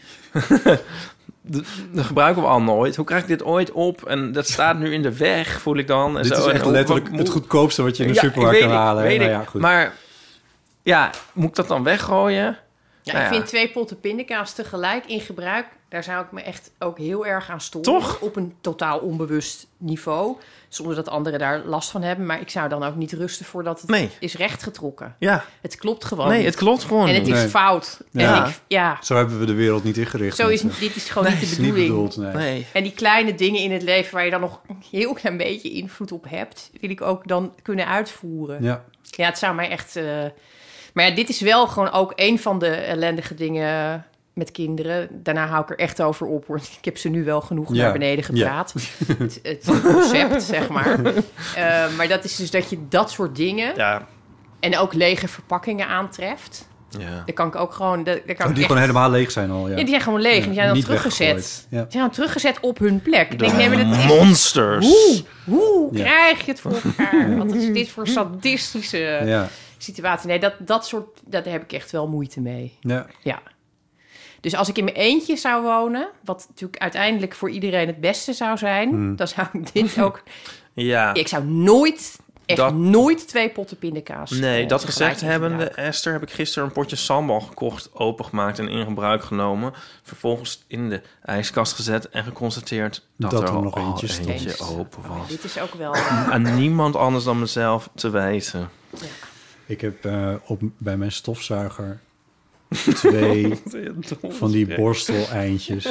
Dat dat gebruiken we al nooit. Hoe krijg ik dit ooit op? En dat staat nu in de weg, voel ik dan. En Dit zo. is En echt hoe- letterlijk wat het moet- goedkoopste wat je in de Ja, supermarkt ik kan weet ik, halen. hè? weet Nou ik. ja, goed. Maar ja, moet ik dat dan weggooien? Ja, Nou ik ja. vind twee potten pindakaas tegelijk in gebruik... daar zou ik me echt ook heel erg aan storen. Toch? Op een totaal onbewust niveau. Zonder dat anderen daar last van hebben. Maar ik zou dan ook niet rusten voordat het Nee. is rechtgetrokken. Ja. Het klopt gewoon Nee, niet. het klopt gewoon En het niet. is Nee. fout. Ja. En ik, ja, Zo hebben we de wereld niet ingericht. zo is, mensen. dit is gewoon Nee, niet de Het is niet bedoeling. bedoeld, nee. Nee. En die kleine dingen in het leven waar je dan nog een heel klein beetje invloed op hebt... wil ik ook dan kunnen uitvoeren. Ja, Ja. het zou mij echt... uh, Maar ja, dit is wel gewoon ook een van de ellendige dingen met kinderen. Daarna hou ik er echt over op, hoor. Ik heb ze nu wel genoeg Ja. naar beneden gepraat. Het, het concept, zeg maar. Uh, maar dat is dus dat je dat soort dingen... Ja. en ook lege verpakkingen aantreft... Ja. Daar kan ik ook gewoon... Daar kan Oh, ik die echt- gewoon helemaal leeg zijn al, ja. Ja, die zijn gewoon leeg. En die zijn dan niet teruggezet. weggegooid. Ja. Die zijn dan teruggezet op hun plek. Ik denk, nee, maar dat is- Monsters. Hoe? Hoe Ja. krijg je het voor elkaar? Wat is dit voor sadistische Ja. situatie? Nee, dat, dat soort... Daar heb ik echt wel moeite mee. Ja. Ja. Dus als ik in mijn eentje zou wonen... wat natuurlijk uiteindelijk voor iedereen het beste zou zijn... Hmm. dan zou ik dit ook... Ja. Ik zou nooit, echt Dat- nooit twee potten pindakaas... Nee, eh, dat tegelijk gezegd hebbende, gebruiken. Esther, heb ik gisteren een potje sambal gekocht, opengemaakt en in gebruik genomen. Vervolgens in de ijskast gezet en geconstateerd dat, Dat er, er nog al eentje stond. eentje open was. Dit is ook wel... eh, Aan niemand anders dan mezelf te wijten. Ik heb uh, op, bij mijn stofzuiger twee van die borsteleindjes.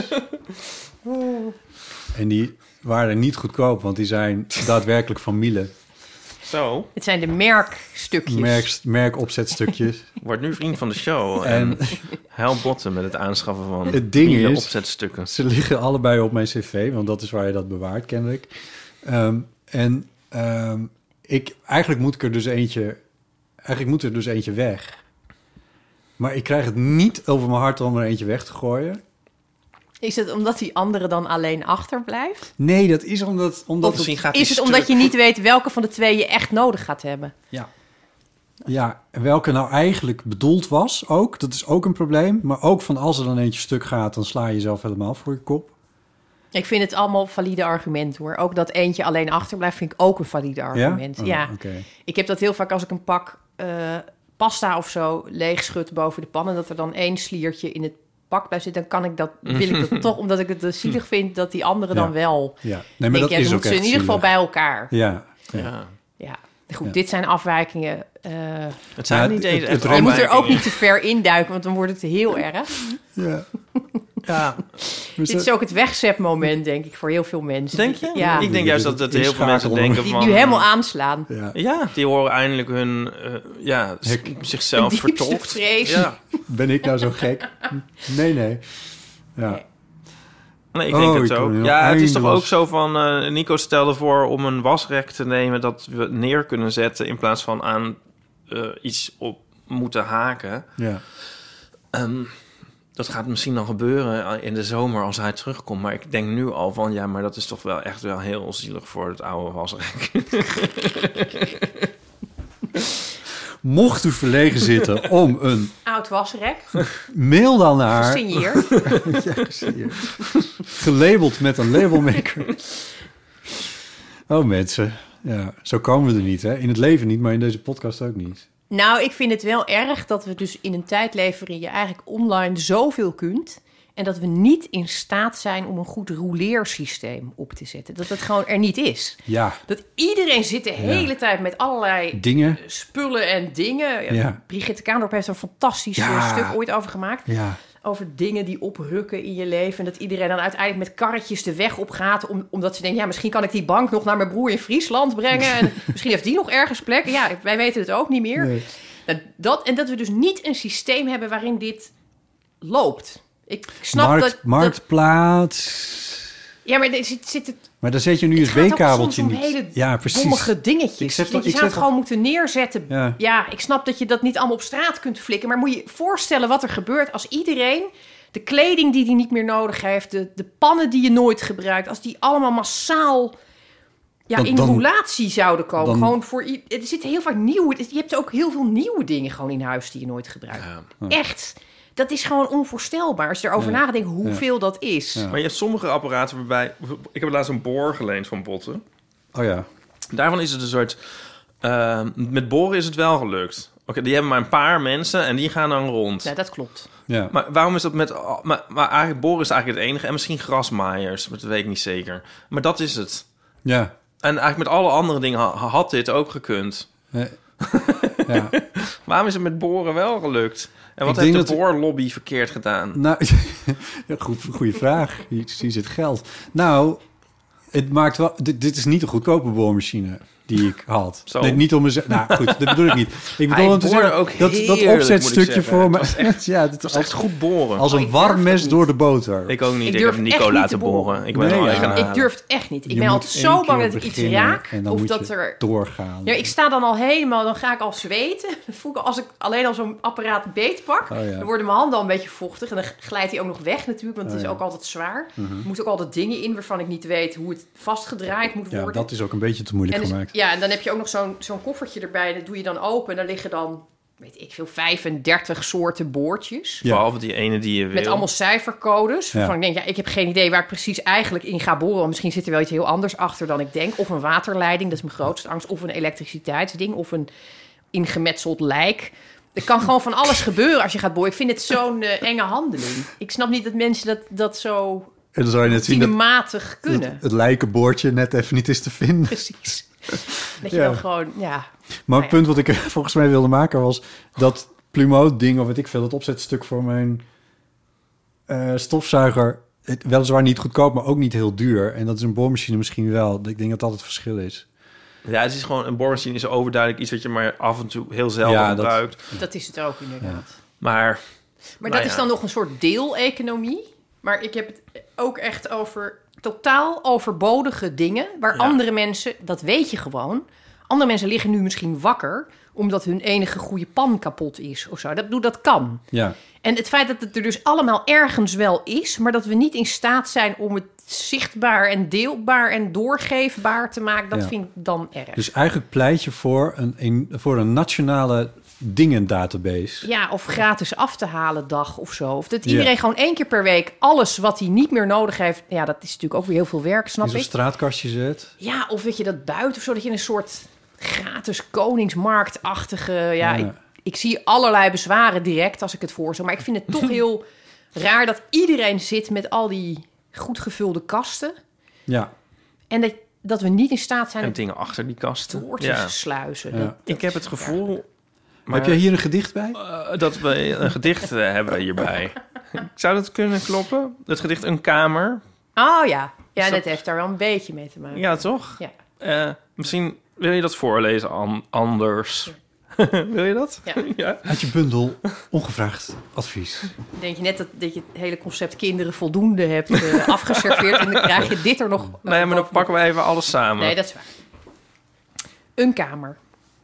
En die waren niet goedkoop, want die zijn daadwerkelijk van Miele. Zo, het zijn de merkstukjes. Merk, merkopzetstukjes. wordt nu vriend van de show. En, En help botten met het aanschaffen van het ding nieuwe is, opzetstukken. ze liggen allebei op mijn cv, want dat is waar je dat bewaart, kennelijk. Um, en um, ik, eigenlijk moet ik er dus eentje... Eigenlijk moet er dus eentje weg. Maar ik krijg het niet over mijn hart om er eentje weg te gooien. Is het omdat die andere dan alleen achterblijft? Nee, dat is omdat... omdat Of misschien gaat Is die het omdat stuk- je niet weet welke van de twee je echt nodig gaat hebben? Ja. Ja, en welke nou eigenlijk bedoeld was ook. Dat is ook een probleem. Maar ook van als er dan eentje stuk gaat, dan sla je jezelf helemaal voor je kop. Ik vind het allemaal valide argument hoor. Ook dat eentje alleen achterblijft vind ik ook een valide argument. Ja? Ja, Oh, oké. Ik heb dat heel vaak als ik een pak uh, pasta of zo leeg schud boven de pan... en dat er dan één sliertje in het pak blijft zitten... dan kan ik dat, wil ik dat toch, omdat ik het dus zielig vind... dat die andere dan Ja. wel... Ja, nee, maar denk, dat ja, is dan ook moeten ze echt in ieder geval zielig. bij elkaar. Ja, ja. Ja. Ja, goed, Ja. dit zijn afwijkingen. Uh, Het zijn Ja, niet het- eens het- echt het je moet er ook afwijkingen. niet te ver induiken, want dan wordt het heel erg. ja. Ja, Dus Dit is ook het wegzetmoment, denk ik, voor heel veel mensen. denk je? Ja, Ik denk juist dat, dat heel veel mensen denken Inschakelen. die van... nu helemaal aanslaan. ja. Ja, die horen eindelijk hun uh, ja, s- Hek- zichzelf De diepste vertolkt. vrees. Ja. Ben ik nou zo gek? Nee, nee. Ja. Nee. Nee, ik Oh, denk ik het kan ook. heel Ja, het is toch eindeloos. ook zo van... uh, Nico stelde voor om een wasrek te nemen... dat we neer kunnen zetten... in plaats van aan uh, iets op moeten haken. Ja. Um, dat gaat misschien dan gebeuren in de zomer als hij terugkomt. Maar ik denk nu al van... ja, maar dat is toch wel echt wel heel zielig voor het oude wasrek. Mocht u verlegen zitten om een Oud wasrek, mail dan naar... gesigneerd. Ja, zie je. Gelabeld met een labelmaker. Oh mensen, ja, zo komen we er niet, hè? In het leven niet, maar in deze podcast ook niet. Nou, ik vind het wel erg dat we dus in een tijd leven... waarin je eigenlijk online zoveel kunt... en dat we niet in staat zijn om een goed rouleersysteem op te zetten. Dat het gewoon er niet is. Ja, Dat iedereen zit de hele tijd met allerlei dingen. spullen en dingen. Ja. Brigitte Kaandorp heeft er een fantastisch Ja. eh, stuk ooit over gemaakt. Ja, Over dingen die oprukken in je leven. En dat iedereen dan uiteindelijk met karretjes de weg op gaat. Om, omdat ze denken, ja, misschien kan ik die bank nog naar mijn broer in Friesland brengen. En misschien heeft die nog ergens plek. Ja, wij weten het ook niet meer. nee. Nou, dat, en dat we dus niet een systeem hebben waarin dit loopt. Ik snap Markt, dat, dat... Marktplaats. Ja, maar er zit, zit het... Maar dan zet je een Het gaat ook U S B-kabeltje soms om niet. hele Ja, precies. dommige dingetjes. Ik zet Ik wel- je ik zou het zet gewoon moeten neerzetten. Ja. Ja. ik snap dat je dat niet allemaal op straat kunt flikken. Maar moet je je voorstellen wat er gebeurt als iedereen... de kleding die hij niet meer nodig heeft... de, de pannen die je nooit gebruikt... als die allemaal massaal ja, Dan- in dan- roulatie zouden komen. dan- Gewoon voor, i- er zitten heel vaak nieuwe... Je hebt ook heel veel nieuwe dingen gewoon in huis die je nooit gebruikt. Ja. Echt. Dat is gewoon onvoorstelbaar. Als je erover Ja. nadenkt hoeveel dat is. Ja. Maar je hebt sommige apparaten waarbij... Ik heb laatst een boor geleend van Botten. Oh ja. Daarvan is het een soort... Uh, met boren is het wel gelukt. Oké, okay, die hebben maar een paar mensen en die gaan dan rond. Nou, dat klopt. Ja. Maar waarom is dat met... Maar, maar eigenlijk boren is eigenlijk het enige. En misschien grasmaaiers, dat weet ik niet zeker. Maar dat is het. Ja. En eigenlijk met alle andere dingen ha- had dit ook gekund. Eh, ja. Waarom is het met boren wel gelukt? En wat Ik heeft denk de dat- boorlobby verkeerd gedaan? Nou, ja, goed, goede vraag. Hier, hier zit geld. Nou, het maakt wel... Dit, dit is niet een goedkope boormachine. die ik had. Zo. Nee, niet om mezelf. Nou goed, dat bedoel ik niet. Ik bedoel Hij om te boorde zeggen, ook dat, dat heerlijk, moet ik opzetstukje zeggen. voor me. Het was echt- ja, dit Het was was echt goed boren. als Oh, een ik warm durf het mes niet. door de boter. Ik ook niet. Ik Ik, durf heb echt Nico niet laten te boren. boren. Ik ben Nee, al ja. eigen Ik durf het echt niet. Ik Je ben moet altijd één zo keer bang dat ik iets beginnen raak. en dan Of moet dat je er... doorgaan. Ja, ik sta dan al helemaal, dan ga ik al zweten. Dan voel ik als ik alleen al zo'n apparaat beetpak, Oh, ja. dan worden mijn handen al een beetje vochtig. En dan glijdt hij ook nog weg natuurlijk, want het Oh, is ja. ook altijd zwaar. Mhm. Er moeten ook altijd dingen in waarvan ik niet weet hoe het vastgedraaid moet Ja, worden. dat is ook een beetje te moeilijk en dus- gemaakt. ja, en dan heb je ook nog zo'n zo'n koffertje erbij. Dat doe je dan open en daar liggen dan, weet ik veel, vijfendertig soorten boordjes. Ja. Behalve die ene die je wil. Met allemaal cijfercodes. Ja. Waarvan ik denk, ja, ik heb geen idee waar ik precies eigenlijk in ga boren. Misschien zit er wel iets heel anders achter dan ik denk. Of een waterleiding, dat is mijn grootste angst. Of een elektriciteitsding. Of een ingemetseld lijk. Er kan gewoon van alles gebeuren als je gaat boren. Ik vind het zo'n eh, enge handeling. Ik snap niet dat mensen dat, dat zo En dan zou je net zien dat cinematig kunnen. het, het lijkenboordje net even niet is te vinden. Precies. Dat je Ja. dan gewoon, ja... Maar Nou het punt wat ik volgens mij wilde maken was dat Plumeau-ding, of weet ik veel, dat opzetstuk voor mijn eh, stofzuiger, het, weliswaar niet goedkoop, maar ook niet heel duur. En dat is een boormachine misschien wel. Ik denk dat dat het verschil is. Ja, het is gewoon... Een boormachine is overduidelijk iets wat je maar af en toe heel zelden Ja, dat- gebruikt. Dat is het ook inderdaad. Maar... Maar Nou dat is ja. dan nog een soort deeleconomie. Maar ik heb het ook echt over totaal overbodige dingen... waar Ja. andere mensen, dat weet je gewoon... andere mensen liggen nu misschien wakker... omdat hun enige goede pan kapot is of zo. Dat, bedoel, dat kan. Ja, En het feit dat het er dus allemaal ergens wel is... maar dat we niet in staat zijn om het zichtbaar en deelbaar... en doorgeefbaar te maken, dat Ja. vind ik dan erg. dus eigenlijk pleit je voor een, een, voor een nationale dingen-database. Ja, of gratis af te halen dag of zo. Of dat Ja. iedereen gewoon één keer per week alles wat hij niet meer nodig heeft... Ja, dat is natuurlijk ook weer heel veel werk, snap In zo'n ik. straatkastje zet. Ja, of weet je dat buiten of zo, dat je een soort gratis koningsmarktachtige... Ja, Ja. Ik, ik zie allerlei bezwaren direct als ik het voorstel. Maar ik vind het toch heel raar dat iedereen zit met al die goed gevulde kasten... Ja, en dat, dat we niet in staat zijn En het dingen achter die kasten. door te Ja. sluizen. Ja. Dat- Ik heb het gevoel... Maar, heb jij hier een gedicht bij? eh, dat we een gedicht eh, hebben hierbij. Zou dat kunnen kloppen? Het gedicht Een Kamer. Oh ja, ja, Is dat dat- heeft daar wel een beetje mee te maken. Ja, toch? Ja. Eh, misschien wil je dat voorlezen, An- Anders. Wil je dat? Ja. ja. Uit je bundel Ongevraagd Advies. Denk je net dat, dat je het hele concept kinderen voldoende hebt eh, afgeserveerd... en dan krijg je dit er nog... Nee, maar dan pakken we even alles samen. Nee, dat is waar. Een kamer.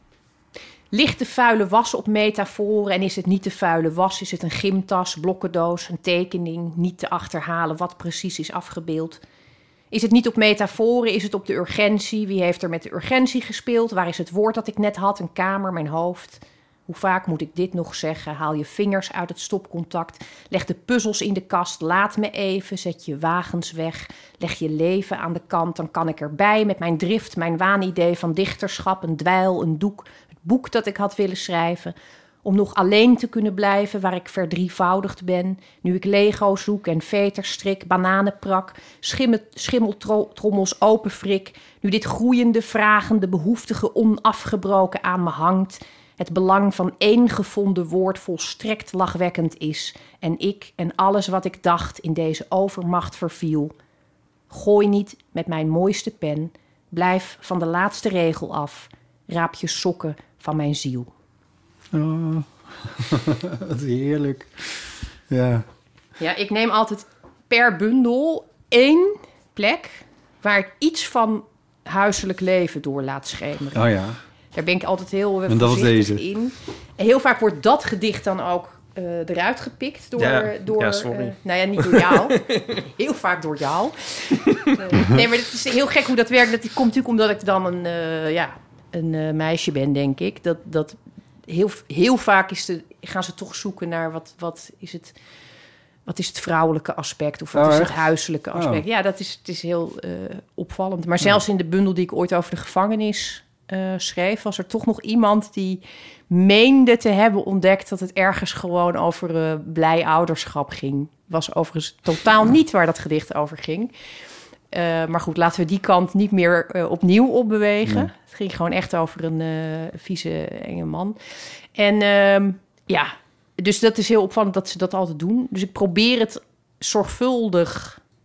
Ligt de vuile was op metaforen en is het niet de vuile was? Is het een gymtas, blokkendoos, een tekening? Niet te achterhalen wat precies is afgebeeld. Is het niet op metaforen, is het op de urgentie? Wie heeft er met de urgentie gespeeld? Waar is het woord dat ik net had? Een kamer, mijn hoofd. Hoe vaak moet ik dit nog zeggen? Haal je vingers uit het stopcontact. Leg de puzzels in de kast. Laat me even. Zet je wagens weg. Leg je leven aan de kant. Dan kan ik erbij met mijn drift, mijn waanidee van dichterschap. Een dweil, een doek. Het boek dat ik had willen schrijven. Om nog alleen te kunnen blijven waar ik verdrievoudigd ben. Nu ik Lego zoek en veterstrik, bananenprak, schimmel, schimmeltrommels openfrik. Nu dit groeiende, vragende, behoeftige onafgebroken aan me hangt. Het belang van één gevonden woord volstrekt lachwekkend is. En ik en alles wat ik dacht in deze overmacht verviel. Gooi niet met mijn mooiste pen. Blijf van de laatste regel af. Raap je sokken van mijn ziel. Oh, wat heerlijk. Ja. Ja, ik neem altijd per bundel één plek waar ik iets van huiselijk leven door laat schemeren. Oh ja. Daar ben ik altijd heel eh, En dat was voorzichtig deze. in. En heel vaak wordt dat gedicht dan ook eh, eruit gepikt door... Ja, door ja, sorry. eh, nou ja, niet door jou. Heel vaak door jou. Eh, nee, maar het is heel gek hoe dat werkt. Dat komt natuurlijk omdat ik dan een, eh, ja, een eh, meisje ben, denk ik. Dat, dat heel, heel vaak is de, gaan ze toch zoeken naar wat, wat is het... Wat is het vrouwelijke aspect of wat Oh, is echt? het huiselijke aspect? Oh. Ja, dat is, het is heel eh, opvallend. Maar zelfs in de bundel die ik ooit over de gevangenis eh, schreef... was er toch nog iemand die meende te hebben ontdekt... dat het ergens gewoon over eh, blij ouderschap ging. Was overigens totaal niet waar dat gedicht over ging. Uh, maar goed, laten we die kant niet meer uh, opnieuw opbewegen. Nee. Het ging gewoon echt over een uh, vieze, enge man. En uh, ja... Dus dat is heel opvallend dat ze dat altijd doen. Dus ik probeer het zorgvuldig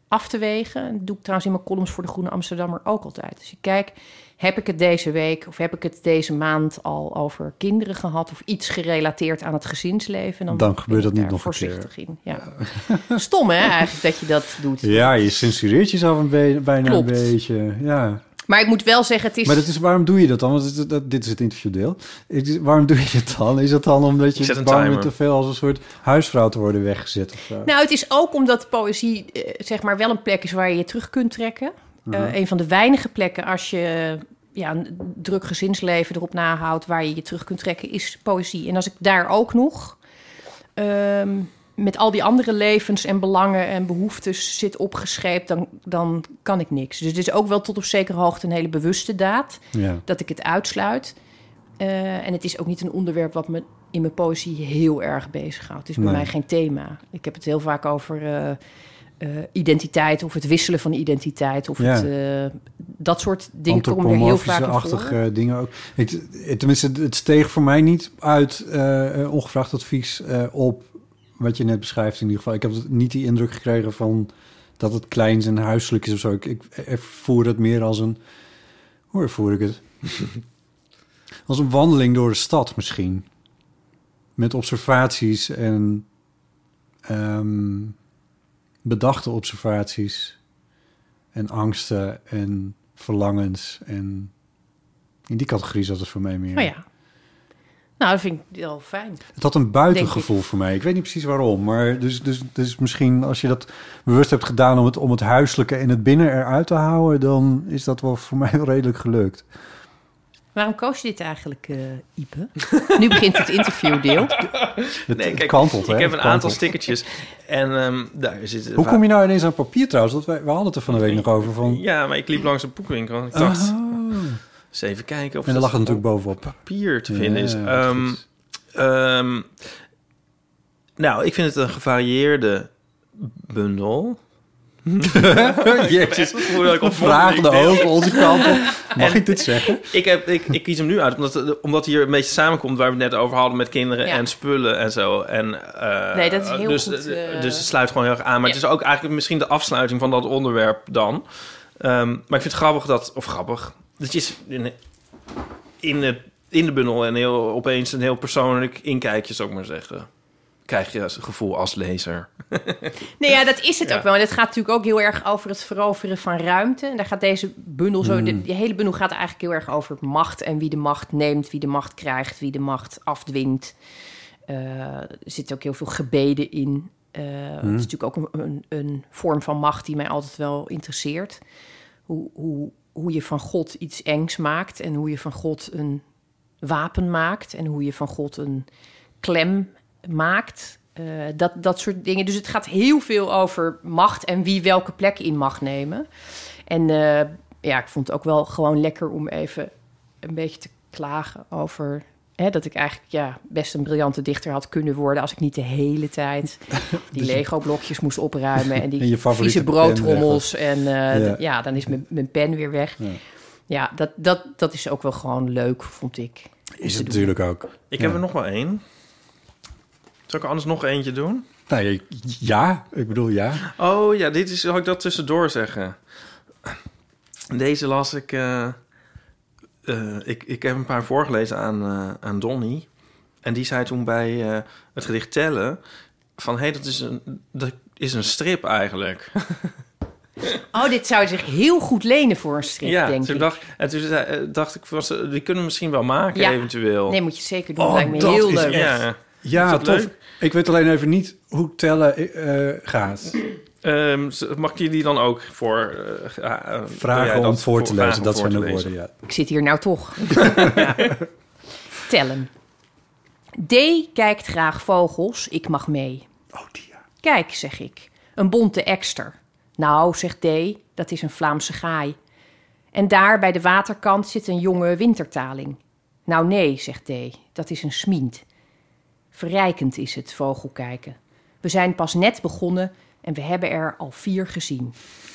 af te wegen. Dat doe ik trouwens in mijn columns voor de Groene Amsterdammer ook altijd. Dus ik kijk, heb ik het deze week of heb ik het deze maand al over kinderen gehad of iets gerelateerd aan het gezinsleven? Dan, Dan gebeurt dat niet daar nog een voorzichtig in. Ja. Stom hè, eigenlijk dat je dat doet. Ja, je censureert jezelf een be- bijna Klopt. een beetje. Ja. Maar ik moet wel zeggen, het is... Maar dat is, waarom doe je dat dan? Want het is- dat, dit is het interviewdeel. Het is- waarom doe je het dan? Is dat dan omdat Ik zet je een bang timer. bent te veel als een soort huisvrouw te worden weggezet? Of zo? Nou, het is ook omdat poëzie eh, zeg maar wel een plek is waar je je terug kunt trekken. Mhm. Uh, een van de weinige plekken als je ja, een druk gezinsleven erop nahoudt waar je je terug kunt trekken, is poëzie. En als ik daar ook nog ehm, met al die andere levens en belangen en behoeftes zit opgescheept, dan, dan kan ik niks. Dus het is ook wel tot op zekere hoogte een hele bewuste daad Ja. dat ik het uitsluit. Uh, en het is ook niet een onderwerp wat me in mijn poëzie heel erg bezighoudt. Het is bij Nee. mij geen thema. Ik heb het heel vaak over uh, uh, identiteit of het wisselen van identiteit of Ja. het, uh, dat soort dingen komen er heel vaak in voor. Antropomorfische-achtige dingen ook. Ik, het- tenminste, het steeg voor mij niet uit uh, uh, ongevraagd advies uh, op wat je net beschrijft in ieder geval. Ik heb niet die indruk gekregen van dat het kleins en huiselijk is of zo. Ik, ik ervoer het meer als een... Hoe ervoer ik het? Als een wandeling door de stad misschien. Met observaties en um, bedachte observaties. En angsten en verlangens. En in die categorie zat het voor mij meer. Oh ja. Nou, dat vind ik wel fijn. Het had een buitengevoel voor mij. Ik weet niet precies waarom. Maar dus, dus, dus misschien als je dat bewust hebt gedaan om het, om het huiselijke en het binnen eruit te houden, dan is dat wel voor mij wel redelijk gelukt. Waarom koos je dit eigenlijk, uh, Ipe? Nu begint het interviewdeel. Het, Nee, het kijk, kantelt, ik hè? heb Het een kantelt. aantal stickertjes. En um, daar zit... Hoe kom je nou ineens aan papier trouwens? Want wij, we hadden het er van de week nog over. Van... Ja, maar ik liep langs een boekwinkel en ik dacht... Oh. Eens even kijken of En daar lag het dat natuurlijk bovenop. papier te vinden is. Ja, Um, goed. um, nou, ik vind het een gevarieerde bundel. Jezus, Hoe dat ik op vragen de mondeling ogen onze kant op. Mag En- ik dit zeggen? Ik, heb, ik, ik kies hem nu uit, omdat, omdat hier een beetje samenkomt waar we het net over hadden met kinderen Ja. en spullen en zo. En, uh, Nee, dat is heel dus, goed, uh, Dus het sluit gewoon heel erg aan. Maar Ja. het is ook eigenlijk misschien de afsluiting van dat onderwerp dan. Um, maar ik vind het grappig dat, of grappig, dat je in, in, het, in de bundel en heel, opeens een heel persoonlijk inkijkje, zou ik maar zeggen. Krijg je als gevoel als lezer. Nee, ja, dat is het Ja. ook wel. En het gaat natuurlijk ook heel erg over het veroveren van ruimte. En daar gaat deze bundel zo... De, die hele bundel gaat eigenlijk heel erg over macht en wie de macht neemt, wie de macht krijgt, wie de macht afdwingt. Uh, er zitten ook heel veel gebeden in. Uh, Het is natuurlijk ook een, een, een vorm van macht die mij altijd wel interesseert. Hoe, hoe, hoe je van God iets engs maakt en hoe je van God een wapen maakt en hoe je van God een klem maakt. Uh, dat, dat soort dingen. Dus het gaat heel veel over macht en wie welke plek in mag nemen. En uh, ja, ik vond het ook wel gewoon lekker om even een beetje te klagen over... Hè, dat ik eigenlijk ja, best een briljante dichter had kunnen worden... als ik niet de hele tijd die Dus je- Lego-blokjes moest opruimen... en die En je favoriete vieze pen broodtrommels. En uh, Ja. ja. ja, dan is mijn, mijn pen weer weg. Ja. Ja, dat, dat, dat is ook wel gewoon leuk, vond ik. om Is te het doen. natuurlijk ook. Ik Ja. heb er nog wel één. Zal ik er anders nog eentje doen? Nou, je- ja, ik bedoel ja. Oh ja, dit is, zal ik dat tussendoor zeggen? Deze las ik... Uh, uh, ik, ik heb een paar voorgelezen aan, uh, aan Donnie. En die zei toen bij uh, het gedicht Tellen... van, hé, hey, dat, is een, dat is een strip eigenlijk. Oh, dit zou zich heel goed lenen voor een strip, ja, denk toen ik. dacht, en toen zei, uh, dacht ik... Was, die kunnen we misschien wel maken, Ja. eventueel. Nee, moet je zeker doen. Oh, Lijkt me dat heel is leuk. echt- Ja. Ja, Is dat tof. leuk? Ik weet alleen even niet hoe tellen uh, gaat. Um, mag ik jullie dan ook voor... Uh, uh, Vragen ja, om dat voor te vragen lezen, om dat voor zijn te de lezen. woorden, ja. Ik zit hier nou toch. Ja. Tellen. D kijkt graag vogels, ik mag mee. Oh, die ja. Kijk, zeg ik, een bonte ekster. Nou, zegt D, dat is een Vlaamse gaai. En daar bij de waterkant zit een jonge wintertaling. Nou nee, zegt D, dat is een smient. Verrijkend is het, vogelkijken. We zijn pas net begonnen en we hebben er al vier gezien.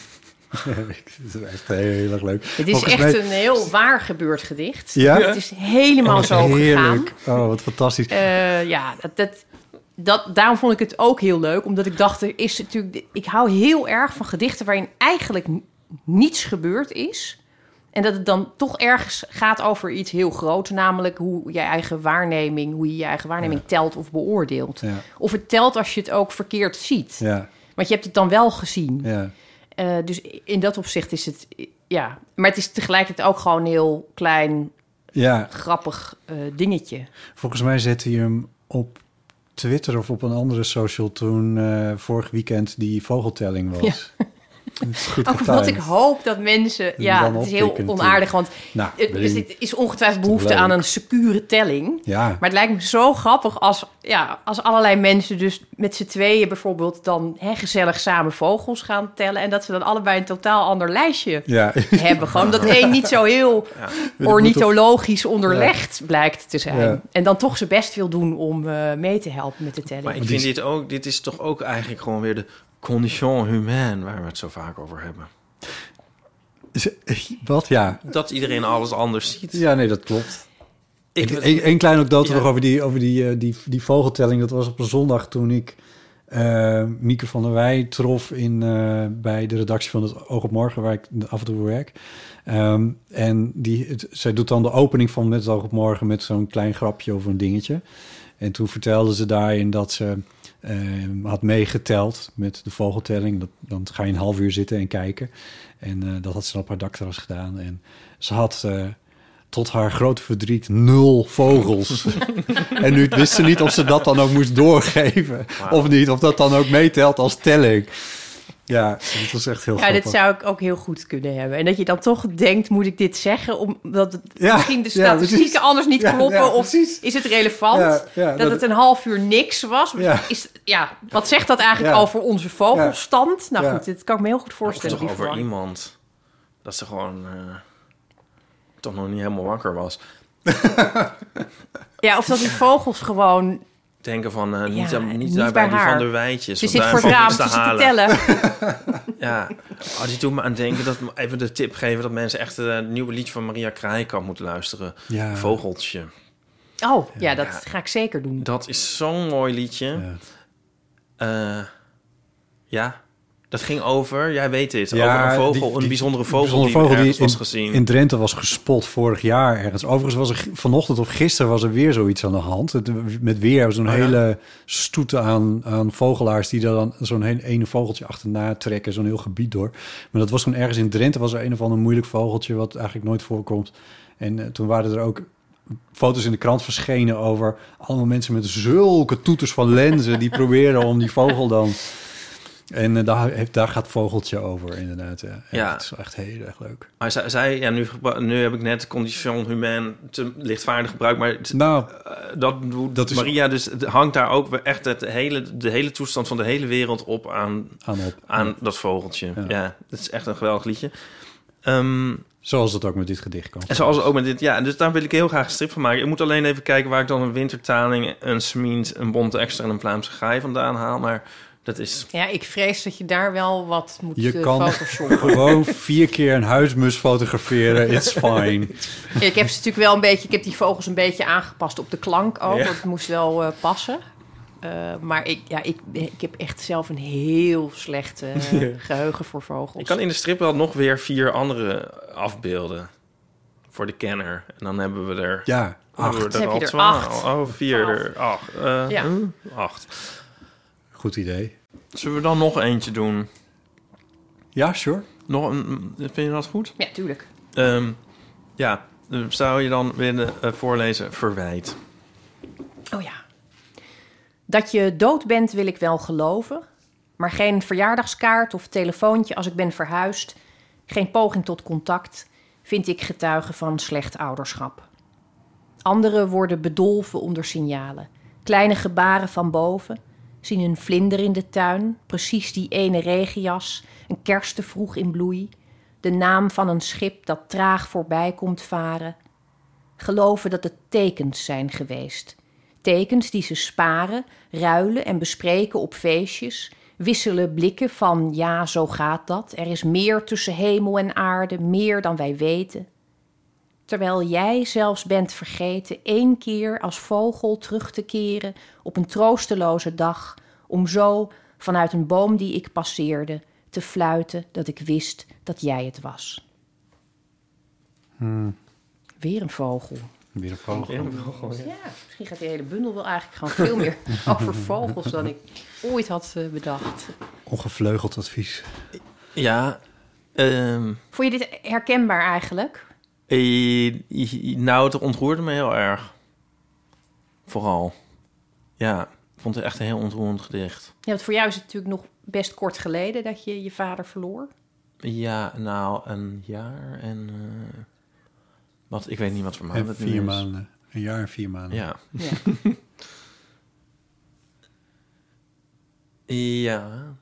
Het is echt heel erg leuk. Het is Volgens echt mij- een heel waar gebeurd gedicht. Ja? Het is helemaal zo gegaan. Heerlijk. Oh, wat fantastisch. Uh, ja, dat, dat, dat, daarom vond ik het ook heel leuk. Omdat ik dacht, er is natuurlijk... Ik hou heel erg van gedichten waarin eigenlijk niets gebeurd is. En dat het dan toch ergens gaat over iets heel groots. Namelijk hoe je eigen waarneming... hoe je je eigen waarneming ja. telt of beoordeelt. Ja. Of het telt als je het ook verkeerd ziet. Ja. Want je hebt het dan wel gezien. Ja. Uh, dus in dat opzicht is het... Ja, maar het is tegelijkertijd ook gewoon een heel klein... Ja. grappig uh, dingetje. Volgens mij zette je hem op Twitter of op een andere social... toen uh, vorig weekend die vogeltelling was. Ja. Ook omdat ik hoop dat mensen... Ja, het is heel onaardig, want nou, er is, is ongetwijfeld behoefte aan een secure telling. Ja. Maar het lijkt me zo grappig als, ja, als allerlei mensen dus met z'n tweeën bijvoorbeeld... dan hè, gezellig samen vogels gaan tellen... en dat ze dan allebei een totaal ander lijstje ja. hebben. Gewoon dat één niet zo heel ja. ornithologisch onderlegd ja. blijkt te zijn. Ja. En dan toch zijn best wil doen om uh, mee te helpen met de telling. Maar ik vind dit ook... Dit is toch ook eigenlijk gewoon weer de... condition humaine, waar we het zo vaak over hebben. Wat, ja? Dat iedereen alles anders ziet. Ja, nee, dat klopt. Ik, een, een kleine anekdote ja. nog over, die, over die, uh, die, die vogeltelling. Dat was op een zondag toen ik uh, Mieke van der Wij trof... In, uh, bij de redactie van het Oog op Morgen, waar ik af en toe werk. Um, en die, het, zij doet dan de opening van Met het Oog op Morgen... met zo'n klein grapje over een dingetje. En toen vertelde ze daarin dat ze... Uh, had meegeteld met de vogeltelling. Dat, dan ga je een half uur zitten en kijken. En uh, dat had ze dan op haar dakterras gedaan. En ze had uh, tot haar grote verdriet nul vogels. En nu wist ze niet of ze dat dan ook moest doorgeven. Wow. Of niet, of dat dan ook meetelt als telling. Ja, dat was echt heel ja, grappig. Dit zou ik ook heel goed kunnen hebben. En dat je dan toch denkt, moet ik dit zeggen? Omdat het ja, misschien de statistieken ja, anders niet kloppen. Ja, ja, of is het relevant ja, ja, dat, dat het een half uur niks was? Ja. Is, ja, wat zegt dat eigenlijk ja. over onze vogelstand? Ja. Nou ja. goed, dit kan ik me heel goed voorstellen. Of toch over gewoon. Iemand dat ze gewoon uh, toch nog niet helemaal wakker was. Ja, of dat die vogels gewoon... denken van uh, niet, ja, niet, niet daar bij, bij die Van der Wijtjes. Ze zit voor het raam te, te tellen. Ja, oh, die doet me aan denken dat even de tip geven dat mensen echt het uh, nieuwe liedje van Maria Kraaikamp moeten luisteren. Ja. Vogeltje. Oh, ja, ja dat ja. ga ik zeker doen. Dat is zo'n mooi liedje. Ja. Uh, ja. Dat ging over, jij weet dit, ja, over een vogel, die, die, een bijzondere vogel, bijzondere vogel die, die was in, gezien. In Drenthe was gespot vorig jaar ergens. Overigens was er vanochtend of gisteren was er weer zoiets aan de hand. Het, met weer zo'n oh, ja. hele stoete aan, aan vogelaars die er dan zo'n hele, ene vogeltje achterna trekken, zo'n heel gebied door. Maar dat was toen ergens in Drenthe, was er een of ander moeilijk vogeltje wat eigenlijk nooit voorkomt. En uh, toen waren er ook foto's in de krant verschenen over allemaal mensen met zulke toeters van lenzen die proberen om die vogel dan... En uh, daar, heeft, daar gaat Vogeltje over, inderdaad. Ja. Ja. Het is echt heel erg leuk. Maar zij, zij ja, nu, nu heb ik net condition humain te lichtvaardig gebruikt, maar het, nou, uh, dat, dat is, Maria dus het hangt daar ook echt het hele, de hele toestand van de hele wereld op aan, aan, op. aan ja. dat vogeltje. Ja. ja, dat is echt een geweldig liedje. Um, Zoals het ook met dit gedicht kan. En zoals het ook met dit, ja. Dus daar wil ik heel graag een strip van maken. Ik moet alleen even kijken waar ik dan een wintertaling, een smient, een bonte extra en een Vlaamse gaai vandaan haal, maar... Dat is... Ja, ik vrees dat je daar wel wat moet je uh, kan gewoon vier keer een huismus fotograferen. It's fine. Ja, ik heb ze natuurlijk wel een beetje... Ik heb die vogels een beetje aangepast op de klank ook. Ja. Want het moest wel uh, passen. Uh, maar ik, ja, ik, ik heb echt zelf een heel slecht uh, ja. geheugen voor vogels. Ik kan in de strip wel nog weer vier andere afbeelden. Voor de kenner. En dan hebben we er... Ja, acht. We er heb je er acht. Oh, vier. Oh. Acht. Uh, ja. Acht. Goed idee. Zullen we dan nog eentje doen? Ja, sure. Nog een, vind je dat goed? Ja, tuurlijk. Um, ja, zou je dan willen uh, voorlezen Verwijt? Oh ja. Dat je dood bent wil ik wel geloven, maar geen verjaardagskaart of telefoontje als ik ben verhuisd, geen poging tot contact, vind ik getuigen van slecht ouderschap. Anderen worden bedolven onder signalen. Kleine gebaren van boven... zien een vlinder in de tuin, precies die ene regenjas, een kerst te vroeg in bloei, de naam van een schip dat traag voorbij komt varen. Geloven dat het tekens zijn geweest. Tekens die ze sparen, ruilen en bespreken op feestjes, wisselen blikken van ja, zo gaat dat, er is meer tussen hemel en aarde, meer dan wij weten. terwijl jij zelfs bent vergeten één keer als vogel terug te keren op een troosteloze dag, om zo vanuit een boom die ik passeerde te fluiten dat ik wist dat jij het was. Hmm. Weer een vogel. Weer een vogel. Weer een vogel, ja. Ja, misschien gaat die hele bundel wel eigenlijk gewoon veel meer over vogels dan ik ooit had uh, bedacht. Ongevleugeld advies. Ja. Um, Vond je dit herkenbaar eigenlijk? Eh, nou, het ontroerde me heel erg. Vooral. Ja, ik vond het echt een heel ontroerend gedicht. Ja, want voor jou is het natuurlijk nog best kort geleden dat je je vader verloor. Ja, nou, een jaar en... Uh, wat, ik weet niet wat voor maanden het nu is. Vier maanden. Een jaar en vier maanden. Ja. Ja. ja.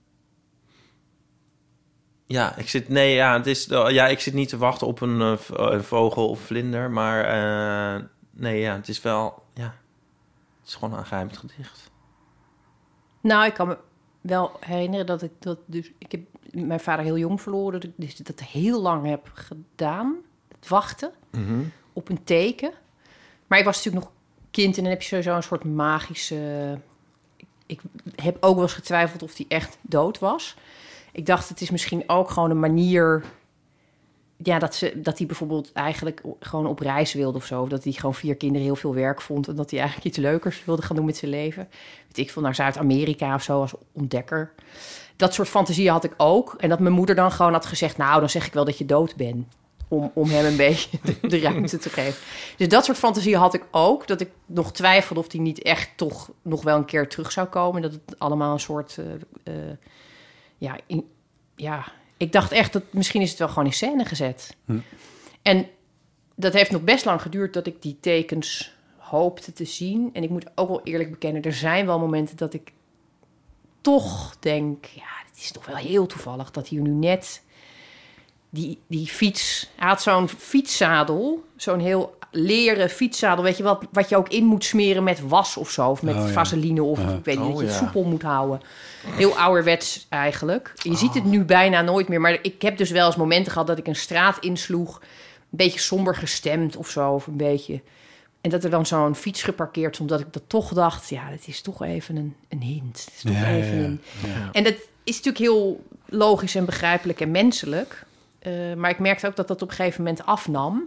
Ja, ik zit... Nee, ja, het is, ja, ik zit niet te wachten op een, uh, een vogel of vlinder. Maar uh, nee, ja, het is wel... Ja, het is gewoon een aangrijpend gedicht. Nou, ik kan me wel herinneren dat ik dat dus... Ik heb mijn vader heel jong verloren. Dat ik dus dat heel lang heb gedaan. Het wachten Mm-hmm. op een teken. Maar ik was natuurlijk nog kind en dan heb je sowieso een soort magische... Ik, ik heb ook wel eens getwijfeld of hij echt dood was. Ik dacht, het is misschien ook gewoon een manier... Ja, dat, ze, dat hij bijvoorbeeld eigenlijk gewoon op reis wilde of zo. Of dat hij gewoon vier kinderen heel veel werk vond... en dat hij eigenlijk iets leukers wilde gaan doen met zijn leven. Weet ik veel, naar Zuid-Amerika of zo als ontdekker. Dat soort fantasieën had ik ook. En dat mijn moeder dan gewoon had gezegd... nou, dan zeg ik wel dat je dood bent. Om, om hem een beetje de, de ruimte te geven. Dus dat soort fantasieën had ik ook. Dat ik nog twijfelde of hij niet echt toch nog wel een keer terug zou komen. Dat het allemaal een soort... Uh, uh, ja, in, ja, ik dacht echt dat misschien is het wel gewoon in scène gezet. Hm. En dat heeft nog best lang geduurd dat ik die tekens hoopte te zien. En ik moet ook wel eerlijk bekennen, er zijn wel momenten dat ik toch denk... ja, het is toch wel heel toevallig dat hier nu net die, die fiets... Hij had zo'n fietszadel, zo'n heel leren fietszadel, weet je wat, wat je ook in moet smeren met was of zo, of met oh, ja. vaseline of uh, ik weet niet, oh, dat je het ja. soepel moet houden. Heel ouderwets eigenlijk. Je oh. ziet het nu bijna nooit meer, maar ik heb dus wel eens momenten gehad dat ik een straat insloeg, een beetje somber gestemd of zo, of een beetje, en dat er dan zo'n fiets geparkeerd stond, dat ik dat toch dacht, ja, dat is toch even een, een hint. Het is toch ja, even ja, ja. een... Ja. En dat is natuurlijk heel logisch en begrijpelijk en menselijk, uh, maar ik merkte ook dat dat op een gegeven moment afnam.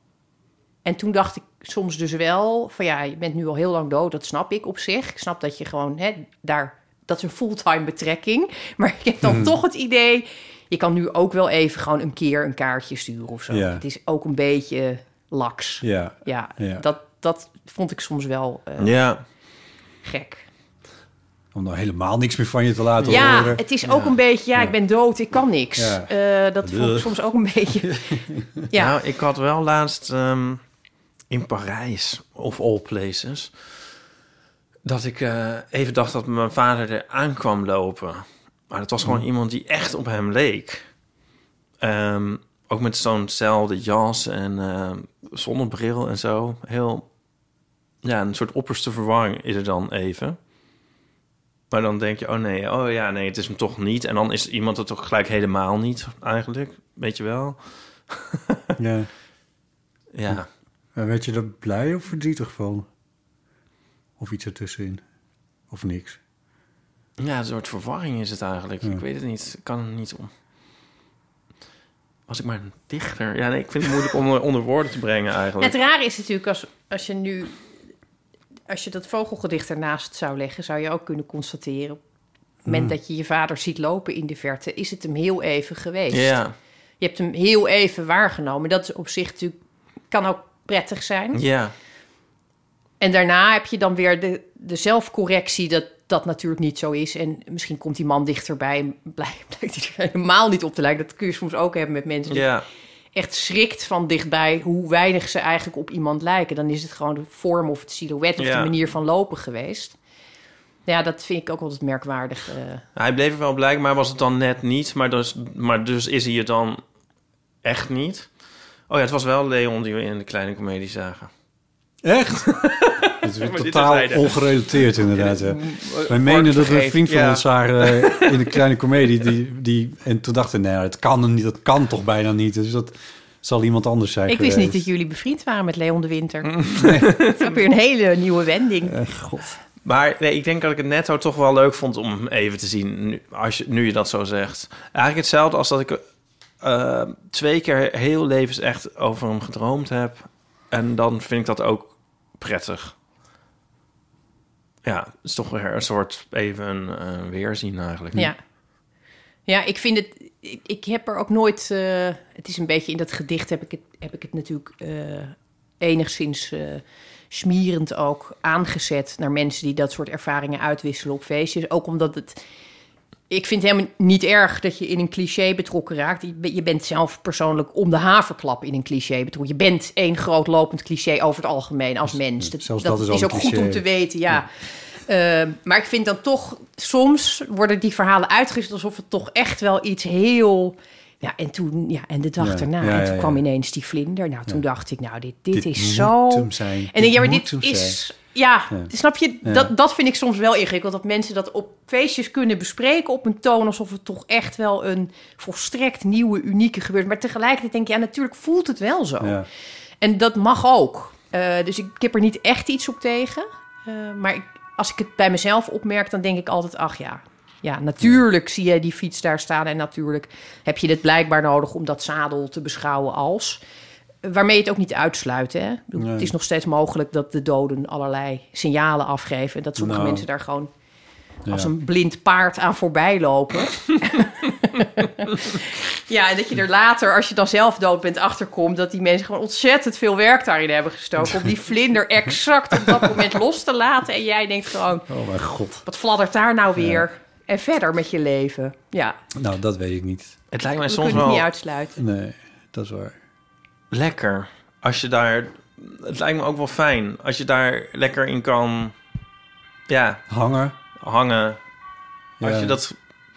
En toen dacht ik soms dus wel van ja, je bent nu al heel lang dood, dat snap ik op zich. Ik snap dat je gewoon, hè, daar, dat is een fulltime betrekking. Maar ik heb dan hmm. toch het idee, je kan nu ook wel even gewoon een keer een kaartje sturen of zo. Ja. Het is ook een beetje laks. Ja, ja, ja. Dat, dat vond ik soms wel uh, ja. gek. Om nou helemaal niks meer van je te laten ja, horen. Het is ook ja. een beetje, ja, ja, ik ben dood, ik kan niks. Ja. Uh, dat vond ik soms ook een beetje... ja. Nou, ik had wel laatst um, in Parijs, of all places, dat ik uh, even dacht dat mijn vader er aankwam lopen. Maar het was gewoon mm. iemand die echt op hem leek. Um, ook met zo'nzelfde jas en uh, zonnebril en zo. Heel, ja, een soort opperste verwarring is er dan even. Maar dan denk je, oh nee, oh ja, nee, het is hem toch niet. En dan is iemand het toch gelijk helemaal niet, eigenlijk. Weet je wel? ja. Ja. En werd je er blij of verdrietig van? Of iets ertussenin? Of niks? Ja, een soort verwarring is het eigenlijk. Ja. Ik weet het niet. Ik kan het niet om. Was ik maar een dichter? Ja, nee, ik vind het moeilijk om onder woorden te brengen eigenlijk. Het rare is natuurlijk, als, als je nu... Als je dat vogelgedicht ernaast zou leggen, zou je ook kunnen constateren, op het moment mm. dat je je vader ziet lopen in de verte, is het hem heel even geweest. Ja. Je hebt hem heel even waargenomen. Dat is op zich natuurlijk, kan ook prettig zijn. Ja. En daarna heb je dan weer de, de zelfcorrectie dat dat natuurlijk niet zo is. En misschien komt die man dichterbij en blijkt, blijkt hij er helemaal niet op te lijken. Dat kun je soms ook hebben met mensen die ja. echt schrikt van dichtbij hoe weinig ze eigenlijk op iemand lijken. Dan is het gewoon de vorm of het silhouet of ja. de manier van lopen geweest. Ja, dat vind ik ook altijd merkwaardig. Uh... Hij bleef er wel blij, maar was het dan net niet. Maar dus, maar dus is hij het dan echt niet. Oh ja, het was wel Leon die we in de Kleine Comedie zagen. Echt? Het is weer totaal ongerelateerd inderdaad. Ja. Wij menen dat we een vriend van ja. ons zagen in de Kleine Comedie. Die, die, en toen dachten we, nee, het kan niet, dat kan toch bijna niet. Dus dat, zal iemand anders zijn Ik geweest. wist niet dat jullie bevriend waren met Leon de Winter. Nee. Dat is ook weer een hele nieuwe wending. Uh, God. Maar nee, ik denk dat ik het netto toch wel leuk vond om even te zien, nu, als je, nu je dat zo zegt. Eigenlijk hetzelfde als dat ik uh, twee keer heel levens echt over hem gedroomd heb. En dan vind ik dat ook prettig. Ja, het is toch weer een soort even een uh, weerzien eigenlijk. Ja. Ja, ik vind het... Ik, ik heb er ook nooit... Uh, het is een beetje in dat gedicht heb ik het, heb ik het natuurlijk uh, enigszins uh, smirend ook aangezet naar mensen die dat soort ervaringen uitwisselen op feestjes. Ook omdat het... Ik vind het helemaal niet erg dat je in een cliché betrokken raakt. Je bent zelf persoonlijk om de haverklap in een cliché betrokken. Je bent één groot lopend cliché over het algemeen als mens. Dat, Zelfs dat, dat is, is ook cliché. goed om te weten, ja. ja. Uh, maar ik vind dan toch... Soms worden die verhalen uitgezet alsof het toch echt wel iets heel... Ja, en toen... Ja, en de dag ja, daarna. Ja, en toen ja, kwam ja. ineens die vlinder. Nou, toen Ja. dacht ik, nou, dit, dit, Dit is moet zo... hem zijn. En Dit ja, maar moet dit hem is... zijn. Ja, Ja. snap je? Ja. Dat, dat vind ik soms wel ingewikkeld. Dat mensen dat op feestjes kunnen bespreken op een toon... alsof het toch echt wel een volstrekt nieuwe, unieke gebeurt. Maar tegelijkertijd denk je, ja, natuurlijk voelt het wel zo. Ja. En dat mag ook. Uh, dus ik, ik heb er niet echt iets op tegen. Uh, maar ik, als ik het bij mezelf opmerk, dan denk ik altijd... ach ja, ja, natuurlijk zie je die fiets daar staan... en natuurlijk heb je dit blijkbaar nodig om dat zadel te beschouwen als... Waarmee je het ook niet uitsluit. Hè? Ik bedoel, Nee. Het is nog steeds mogelijk dat de doden allerlei signalen afgeven. En dat sommige Nou. mensen daar gewoon Ja. als een blind paard aan voorbij lopen. Ja, en dat je er later, als je dan zelf dood bent, achterkomt... dat die mensen gewoon ontzettend veel werk daarin hebben gestoken... om die vlinder exact op dat moment los te laten. En jij denkt gewoon, Oh mijn god. wat fladdert daar nou weer? En verder met je leven. Ja, Nou, dat weet ik niet. Het lijkt mij we soms kunnen het wel niet uitsluiten. Nee, dat is waar. lekker als je daar... Het lijkt me ook wel fijn als je daar lekker in kan... Ja, Hangen. hangen. Als Ja. je dat...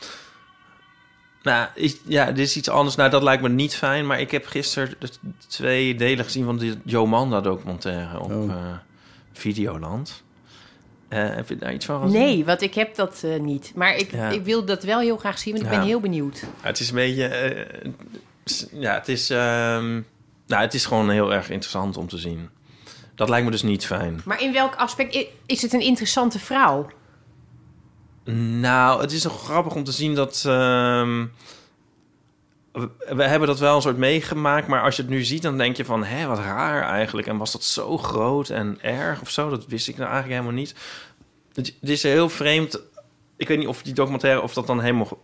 Nou, is, ja, dit is iets anders. Nou, dat lijkt me niet fijn. Maar ik heb gisteren de twee delen gezien van de Jomanda documentaire op Oh. uh, Videoland. Uh, heb je daar iets van gezien? Nee, want ik heb dat uh, niet. Maar ik, Ja. ik wil dat wel heel graag zien, want ik Ja. ben heel benieuwd. Ja, het is een beetje... Uh, s- ja, het is... Um, nou, het is gewoon heel erg interessant om te zien. Dat lijkt me dus niet fijn. Maar in welk aspect i- is het een interessante vrouw? Nou, het is nog grappig om te zien dat... Um, we, we hebben dat wel een soort meegemaakt... maar als je het nu ziet, dan denk je van... hé, wat raar eigenlijk. En was dat zo groot en erg of zo? Dat wist ik nou eigenlijk helemaal niet. Het, het is heel vreemd. Ik weet niet of die documentaire... of dat dan helemaal...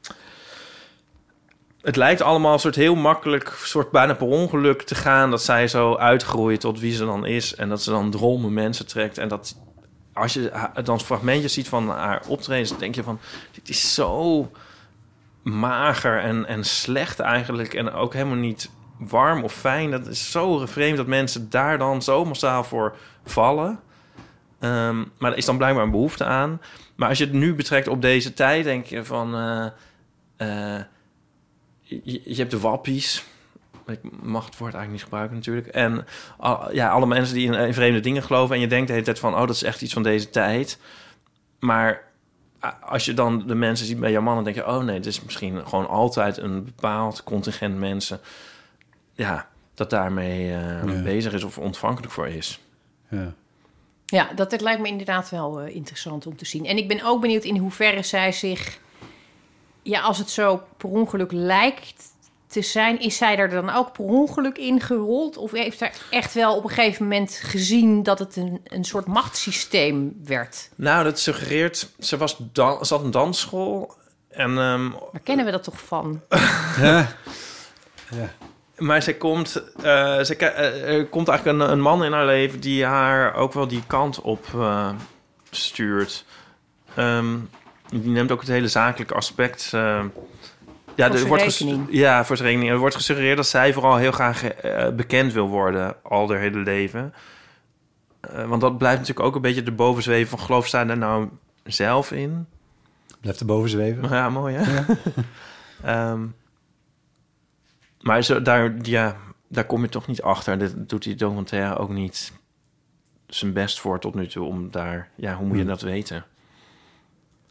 Het lijkt allemaal een soort heel makkelijk... soort bijna per ongeluk te gaan... dat zij zo uitgroeit tot wie ze dan is... en dat ze dan dromen mensen trekt... en dat... Als je dan fragmentjes ziet van haar optredens... dan denk je van, dit is zo mager en, en slecht eigenlijk... en ook helemaal niet warm of fijn. Dat is zo vreemd dat mensen daar dan zo massaal voor vallen. Um, maar er is dan blijkbaar een behoefte aan. Maar als je het nu betrekt op deze tijd... denk je van... Uh, uh, je, je hebt de wappies... Ik mag het woord eigenlijk niet gebruiken natuurlijk. En al, ja, alle mensen die in, in vreemde dingen geloven... en je denkt de hele tijd van... oh, dat is echt iets van deze tijd. Maar als je dan de mensen ziet bij jouw man... dan denk je, oh nee, het is misschien gewoon altijd... een bepaald contingent mensen... ja, dat daarmee uh, ja. bezig is of ontvankelijk voor is. Ja. Ja, dat het lijkt me inderdaad wel uh, interessant om te zien. En ik ben ook benieuwd in hoeverre zij zich... ja, als het zo per ongeluk lijkt... te zijn, is zij er dan ook per ongeluk in gerold? Of heeft zij echt wel op een gegeven moment gezien... dat het een, een soort machtssysteem werd? Nou, dat suggereert... Ze was dan, zat een dansschool en... Um, Waar kennen we dat toch van? Ja. Ja. Maar zij komt... Uh, zij, uh, er komt eigenlijk een, een man in haar leven... die haar ook wel die kant op uh, stuurt. Um, die neemt ook het hele zakelijke aspect... Uh, Ja, voor er wordt rekening. ja, voor zijn rekening. Er wordt gesuggereerd dat zij vooral heel graag uh, bekend wil worden... al haar hele leven. Uh, want dat blijft natuurlijk ook een beetje de bovenzweven van... geloof zij daar nou zelf in? Blijft er boven zweven. Ja, mooi hè? Ja. um, maar zo, daar, ja, daar kom je toch niet achter. Dit doet die documentaire ook niet zijn best voor tot nu toe... om daar... Ja, hoe moet je Hmm. dat weten?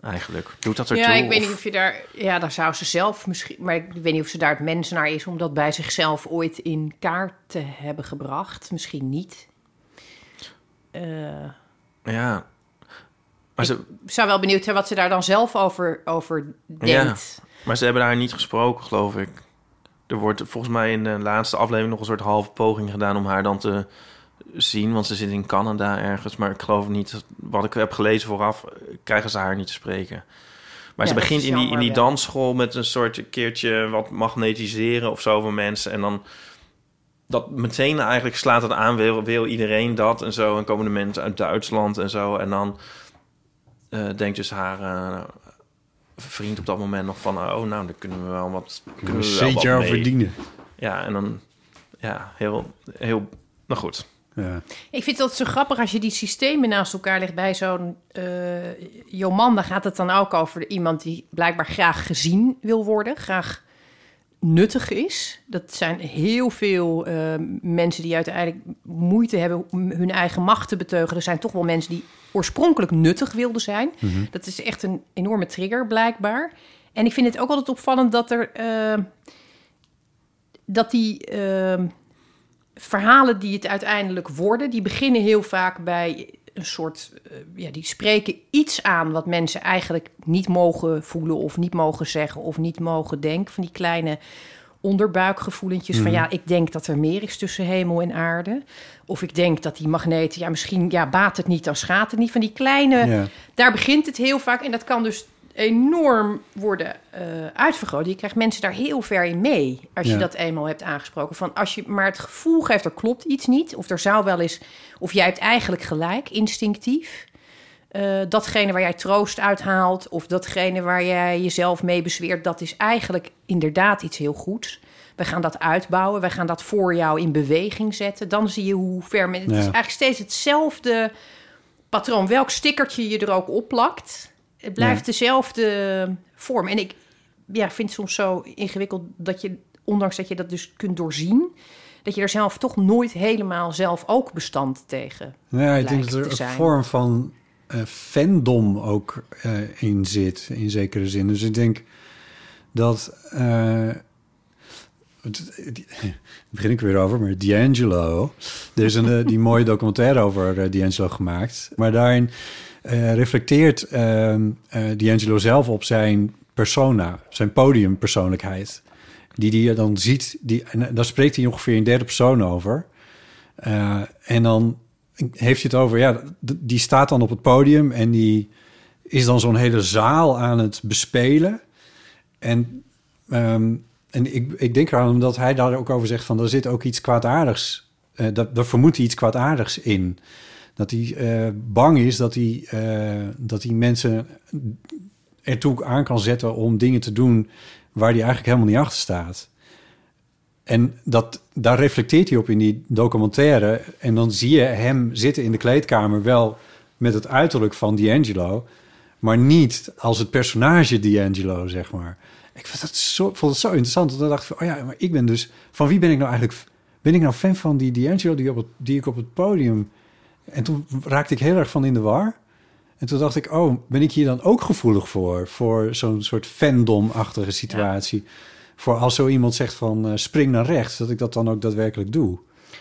eigenlijk. Doet dat ertoe? Ja, ik weet of... niet of je daar... Ja, daar zou ze zelf misschien... Maar ik weet niet of ze daar het mens naar is... om dat bij zichzelf ooit in kaart te hebben gebracht. Misschien niet. Uh, ja. Maar ze... Ik zou wel benieuwd zijn wat ze daar dan zelf over, over denkt. Ja, maar ze hebben daar niet gesproken, geloof ik. Er wordt volgens mij in de laatste aflevering nog een soort halve poging gedaan... om haar dan te zien, want ze zit in Canada ergens. Maar ik geloof niet, wat ik heb gelezen vooraf... krijgen ze haar niet te spreken. Maar ja, ze begint in die, in die dansschool met een soort keertje... wat magnetiseren of zo van mensen. En dan... dat meteen eigenlijk slaat het aan, wil, wil iedereen dat en zo. En komen de mensen uit Duitsland en zo. En dan uh, denkt dus haar uh, vriend op dat moment nog van... oh, nou, dan kunnen we wel wat, kunnen we wel wat mee. verdienen. Ja, en dan... ja, heel... heel nou goed. Ja. Ik vind het zo grappig als je die systemen naast elkaar legt bij zo'n uh, Jomanda. Gaat het dan ook over iemand die blijkbaar graag gezien wil worden, graag nuttig is. Dat zijn heel veel uh, mensen die uiteindelijk moeite hebben om hun eigen macht te beteugelen. Er zijn toch wel mensen die oorspronkelijk nuttig wilden zijn. Mm-hmm. Dat is echt een enorme trigger blijkbaar. En ik vind het ook altijd opvallend dat er uh, dat die uh, verhalen die het uiteindelijk worden, die beginnen heel vaak bij een soort, uh, ja, die spreken iets aan wat mensen eigenlijk niet mogen voelen of niet mogen zeggen of niet mogen denken. Van die kleine onderbuikgevoelentjes mm. van ja, ik denk dat er meer is tussen hemel en aarde. Of ik denk dat die magneten, ja, misschien ja, baat het niet, dan schaadt het niet. Van die kleine, ja. Daar begint het heel vaak en dat kan dus enorm worden uh, uitvergroot. Je krijgt mensen daar heel ver in mee als je ja. dat eenmaal hebt aangesproken. Van als je maar het gevoel geeft, er klopt iets niet, of er zou wel eens, of jij hebt eigenlijk gelijk, instinctief. Uh, datgene waar jij troost uithaalt, of datgene waar jij jezelf mee bezweert, dat is eigenlijk inderdaad iets heel goeds. We gaan dat uitbouwen, wij gaan dat voor jou in beweging zetten. Dan zie je hoe ver... Men, het ja. is eigenlijk steeds hetzelfde patroon. Welk stickertje je er ook opplakt, het blijft ja. dezelfde vorm. En ik ja, vind het soms zo ingewikkeld dat je, ondanks dat je dat dus kunt doorzien, dat je er zelf toch nooit helemaal zelf ook bestand tegen ja, ik denk dat er een zijn. vorm van uh, fandom ook uh, in zit, in zekere zin. Dus ik denk dat... Uh, Daar begin ik weer over, maar D'Angelo. Er is een uh, die mooie documentaire over uh, D'Angelo gemaakt. Maar daarin uh, reflecteert uh, uh, D'Angelo zelf op zijn persona, zijn podiumpersoonlijkheid. Die die je dan ziet, die, en daar spreekt hij ongeveer in derde persoon over. Uh, en dan heeft hij het over, ja, die staat dan op het podium en die is dan zo'n hele zaal aan het bespelen. En... Um, En ik, ik denk eraan omdat hij daar ook over zegt van... er zit ook iets kwaadaardigs... Uh, dat, daar vermoedt hij iets kwaadaardigs in. Dat hij uh, bang is dat hij, uh, dat hij mensen ertoe aan kan zetten... om dingen te doen waar hij eigenlijk helemaal niet achter staat. En dat, daar reflecteert hij op in die documentaire. En dan zie je hem zitten in de kleedkamer... wel met het uiterlijk van D'Angelo... maar niet als het personage D'Angelo, zeg maar... Ik vond het zo, vond het zo interessant. En dan dacht ik van, oh ja, maar ik ben dus... Van wie ben ik nou eigenlijk... Ben ik nou fan van die D'Angelo die, op het, die ik op het podium... En toen raakte ik heel erg van in de war. En toen dacht ik, oh, ben ik hier dan ook gevoelig voor? Voor zo'n soort fandom-achtige situatie. Ja. Voor als zo iemand zegt van uh, spring naar rechts... dat ik dat dan ook daadwerkelijk doe.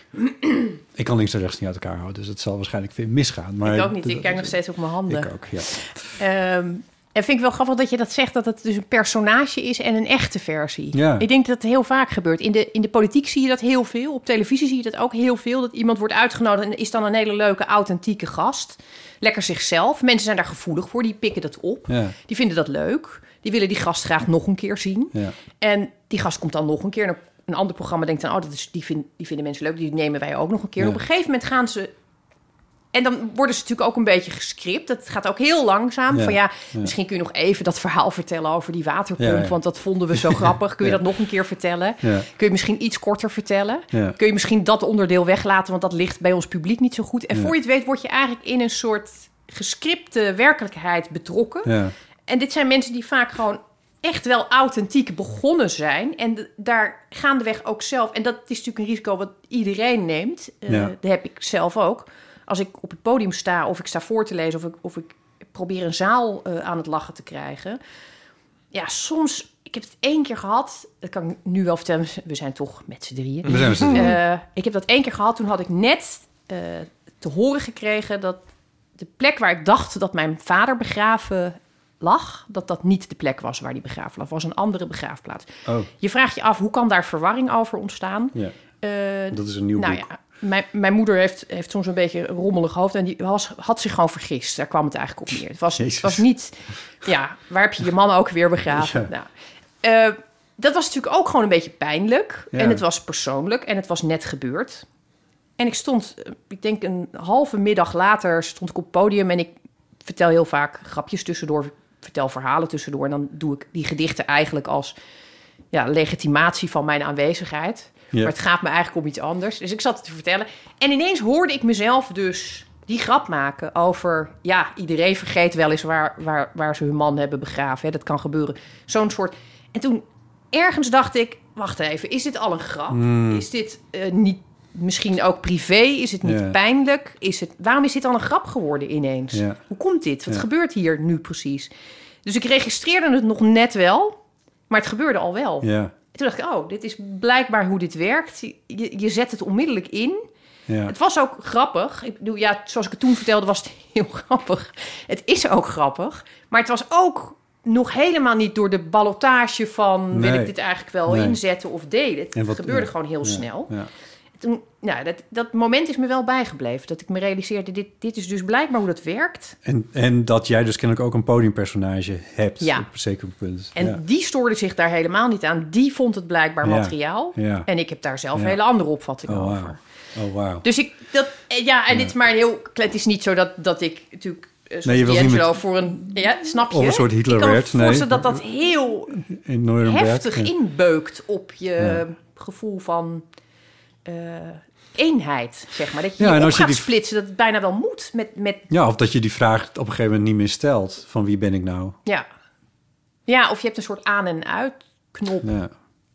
Ik kan links en rechts niet uit elkaar houden. Dus het zal waarschijnlijk weer misgaan. Maar ik ook niet. Ik kijk nog steeds op mijn handen. Ik ook, ja. Um, En vind ik wel grappig dat je dat zegt, dat het dus een personage is en een echte versie. Ja. Ik denk dat het heel vaak gebeurt. In de, in de politiek zie je dat heel veel. Op televisie zie je dat ook heel veel. Dat iemand wordt uitgenodigd en is dan een hele leuke, authentieke gast. Lekker zichzelf. Mensen zijn daar gevoelig voor, die pikken dat op. Ja. Die vinden dat leuk. Die willen die gast graag nog een keer zien. Ja. En die gast komt dan nog een keer. En een ander programma denkt dan, oh, dat is, die, vind, die vinden mensen leuk. Die nemen wij ook nog een keer. Ja. En op een gegeven moment gaan ze... En dan worden ze natuurlijk ook een beetje gescript. Dat gaat ook heel langzaam. Ja, van ja, ja. misschien kun je nog even dat verhaal vertellen over die waterpomp. Ja, ja. Want dat vonden we zo grappig. Kun je Ja. dat nog een keer vertellen? Ja. Kun je misschien iets korter vertellen? Ja. Kun je misschien dat onderdeel weglaten? Want dat ligt bij ons publiek niet zo goed. En Ja. voor je het weet word je eigenlijk in een soort gescripte werkelijkheid betrokken. Ja. En dit zijn mensen die vaak gewoon echt wel authentiek begonnen zijn. En d- daar gaandeweg ook zelf... En dat is natuurlijk een risico wat iedereen neemt. Uh, Ja. Dat heb ik zelf ook. Als ik op het podium sta of ik sta voor te lezen... of ik, of ik probeer een zaal uh, aan het lachen te krijgen. Ja, soms... Ik heb het één keer gehad. Dat kan ik nu wel vertellen. We zijn toch met z'n drieën. We zijn met z'n drieën. Uh, ik heb dat één keer gehad. Toen had ik net uh, te horen gekregen... dat de plek waar ik dacht dat mijn vader begraven lag... dat dat niet de plek was waar hij begraven lag. was een andere begraafplaats. Oh. Je vraagt je af, hoe kan daar verwarring over ontstaan? Ja. Uh, dat is een nieuw nou boek. Ja, mijn, mijn moeder heeft, heeft soms een beetje een rommelig hoofd... en die was, had zich gewoon vergist. Daar kwam het eigenlijk op neer. Het was, het was niet... Ja, waar heb je je man ook weer begraven? Ja. Nou, uh, dat was natuurlijk ook gewoon een beetje pijnlijk. Ja. En het was persoonlijk en het was net gebeurd. En ik stond, ik denk een halve middag later... stond ik op het podium en ik vertel heel vaak grapjes tussendoor... vertel verhalen tussendoor... en dan doe ik die gedichten eigenlijk als ja, legitimatie van mijn aanwezigheid... Ja. Maar het gaat me eigenlijk om iets anders. Dus ik zat het te vertellen. En ineens hoorde ik mezelf dus die grap maken over... ja, iedereen vergeet wel eens waar, waar, waar ze hun man hebben begraven. Hè. Dat kan gebeuren. Zo'n soort... En toen ergens dacht ik... wacht even, is dit al een grap? Mm. Is dit uh, niet misschien ook privé? Is het niet yeah. pijnlijk? Is het, waarom is dit al een grap geworden ineens? Yeah. Hoe komt dit? Wat yeah. gebeurt hier nu precies? Dus ik registreerde het nog net wel... maar het gebeurde al wel. Yeah. Toen dacht ik, oh, dit is blijkbaar hoe dit werkt. Je, je zet het onmiddellijk in. Ja. Het was ook grappig. Ik bedoel, ja, zoals ik het toen vertelde, was het heel grappig. Het is ook grappig. Maar het was ook nog helemaal niet door de ballotage van... Nee. wil ik dit eigenlijk wel nee. inzetten of delen. Het wat, gebeurde ja. gewoon heel ja. snel. Ja. Toen, nou, dat, dat moment is me wel bijgebleven. Dat ik me realiseerde, dit, dit is dus blijkbaar hoe dat werkt. En, en dat jij dus kennelijk ook een podiumpersonage hebt. Ja. Op een zeker punt. En ja. die stoorde zich daar helemaal niet aan. Die vond het blijkbaar ja. materiaal. Ja. En ik heb daar zelf ja. een hele andere opvatting oh, over. Wow. Oh, wow. Dus ik, dat, ja, en ja. dit is maar een heel... Het is niet zo dat, dat ik natuurlijk... Nee, je wil niet met... voor een... Ja, snap je? Of een soort Hitler werd. Ik kan me voorstellen nee. dat dat heel heftig ja. inbeukt op je ja. gevoel van... Uh, eenheid, zeg maar. Dat je ja, je op gaat je die... splitsen, dat het bijna wel moet. Met, met... Ja, of dat je die vraag op een gegeven moment niet meer stelt. Van wie ben ik nou? Ja, ja of je hebt een soort aan- en uitknop. Ja,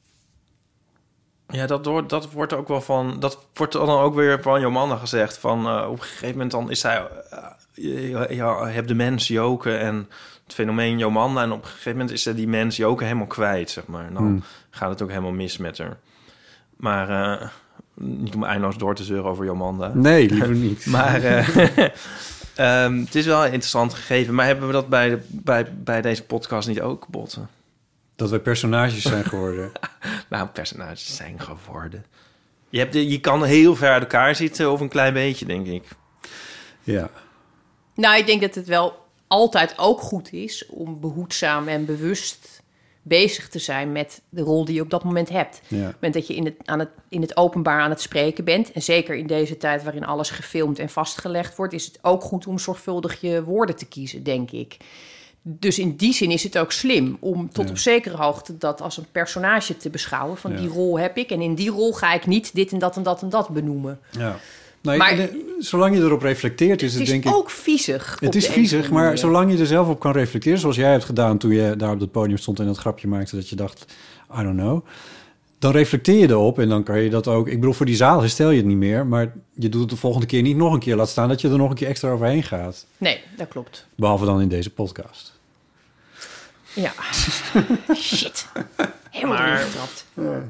ja dat, wordt, dat wordt ook wel van... Dat wordt dan ook weer van Jomanda gezegd. Van uh, op een gegeven moment dan is zij... Uh, je, je, je hebt de mens Joke en het fenomeen Jomanda. En op een gegeven moment is zij die mens Joke helemaal kwijt, zeg maar. En dan hmm. gaat het ook helemaal mis met haar. Maar... Uh, niet om eindeloos door te zeuren over Jomanda. Nee, liever niet. maar uh, um, het is wel een interessant gegeven. Maar hebben we dat bij, de, bij, bij deze podcast niet ook, Botten? Dat we personages zijn geworden. Nou, personages zijn geworden. Je, hebt de, je kan heel ver uit elkaar zitten of een klein beetje, denk ik. Ja. Nou, ik denk dat het wel altijd ook goed is... om behoedzaam en bewust... bezig te zijn met de rol die je op dat moment hebt. Ja. Op het moment dat je in het, aan het, in het openbaar aan het spreken bent... en zeker in deze tijd waarin alles gefilmd en vastgelegd wordt... is het ook goed om zorgvuldig je woorden te kiezen, denk ik. Dus in die zin is het ook slim om tot ja. op zekere hoogte... dat als een personage te beschouwen. Van ja. die rol heb ik en in die rol ga ik niet dit en dat en dat en dat benoemen. Ja. Nou, maar de, zolang je erop reflecteert, is het, het denk ik... Het is ook viezig. Het is viezig, maar zolang je er zelf op kan reflecteren... zoals jij hebt gedaan toen je daar op het podium stond... en dat grapje maakte dat je dacht, I don't know... dan reflecteer je erop en dan kan je dat ook... Ik bedoel, voor die zaal herstel je het niet meer... maar je doet het de volgende keer niet nog een keer. Laat staan dat je er nog een keer extra overheen gaat. Nee, dat klopt. Behalve dan in deze podcast. Ja. Shit. Helemaal maar... ingetrapt. Ja.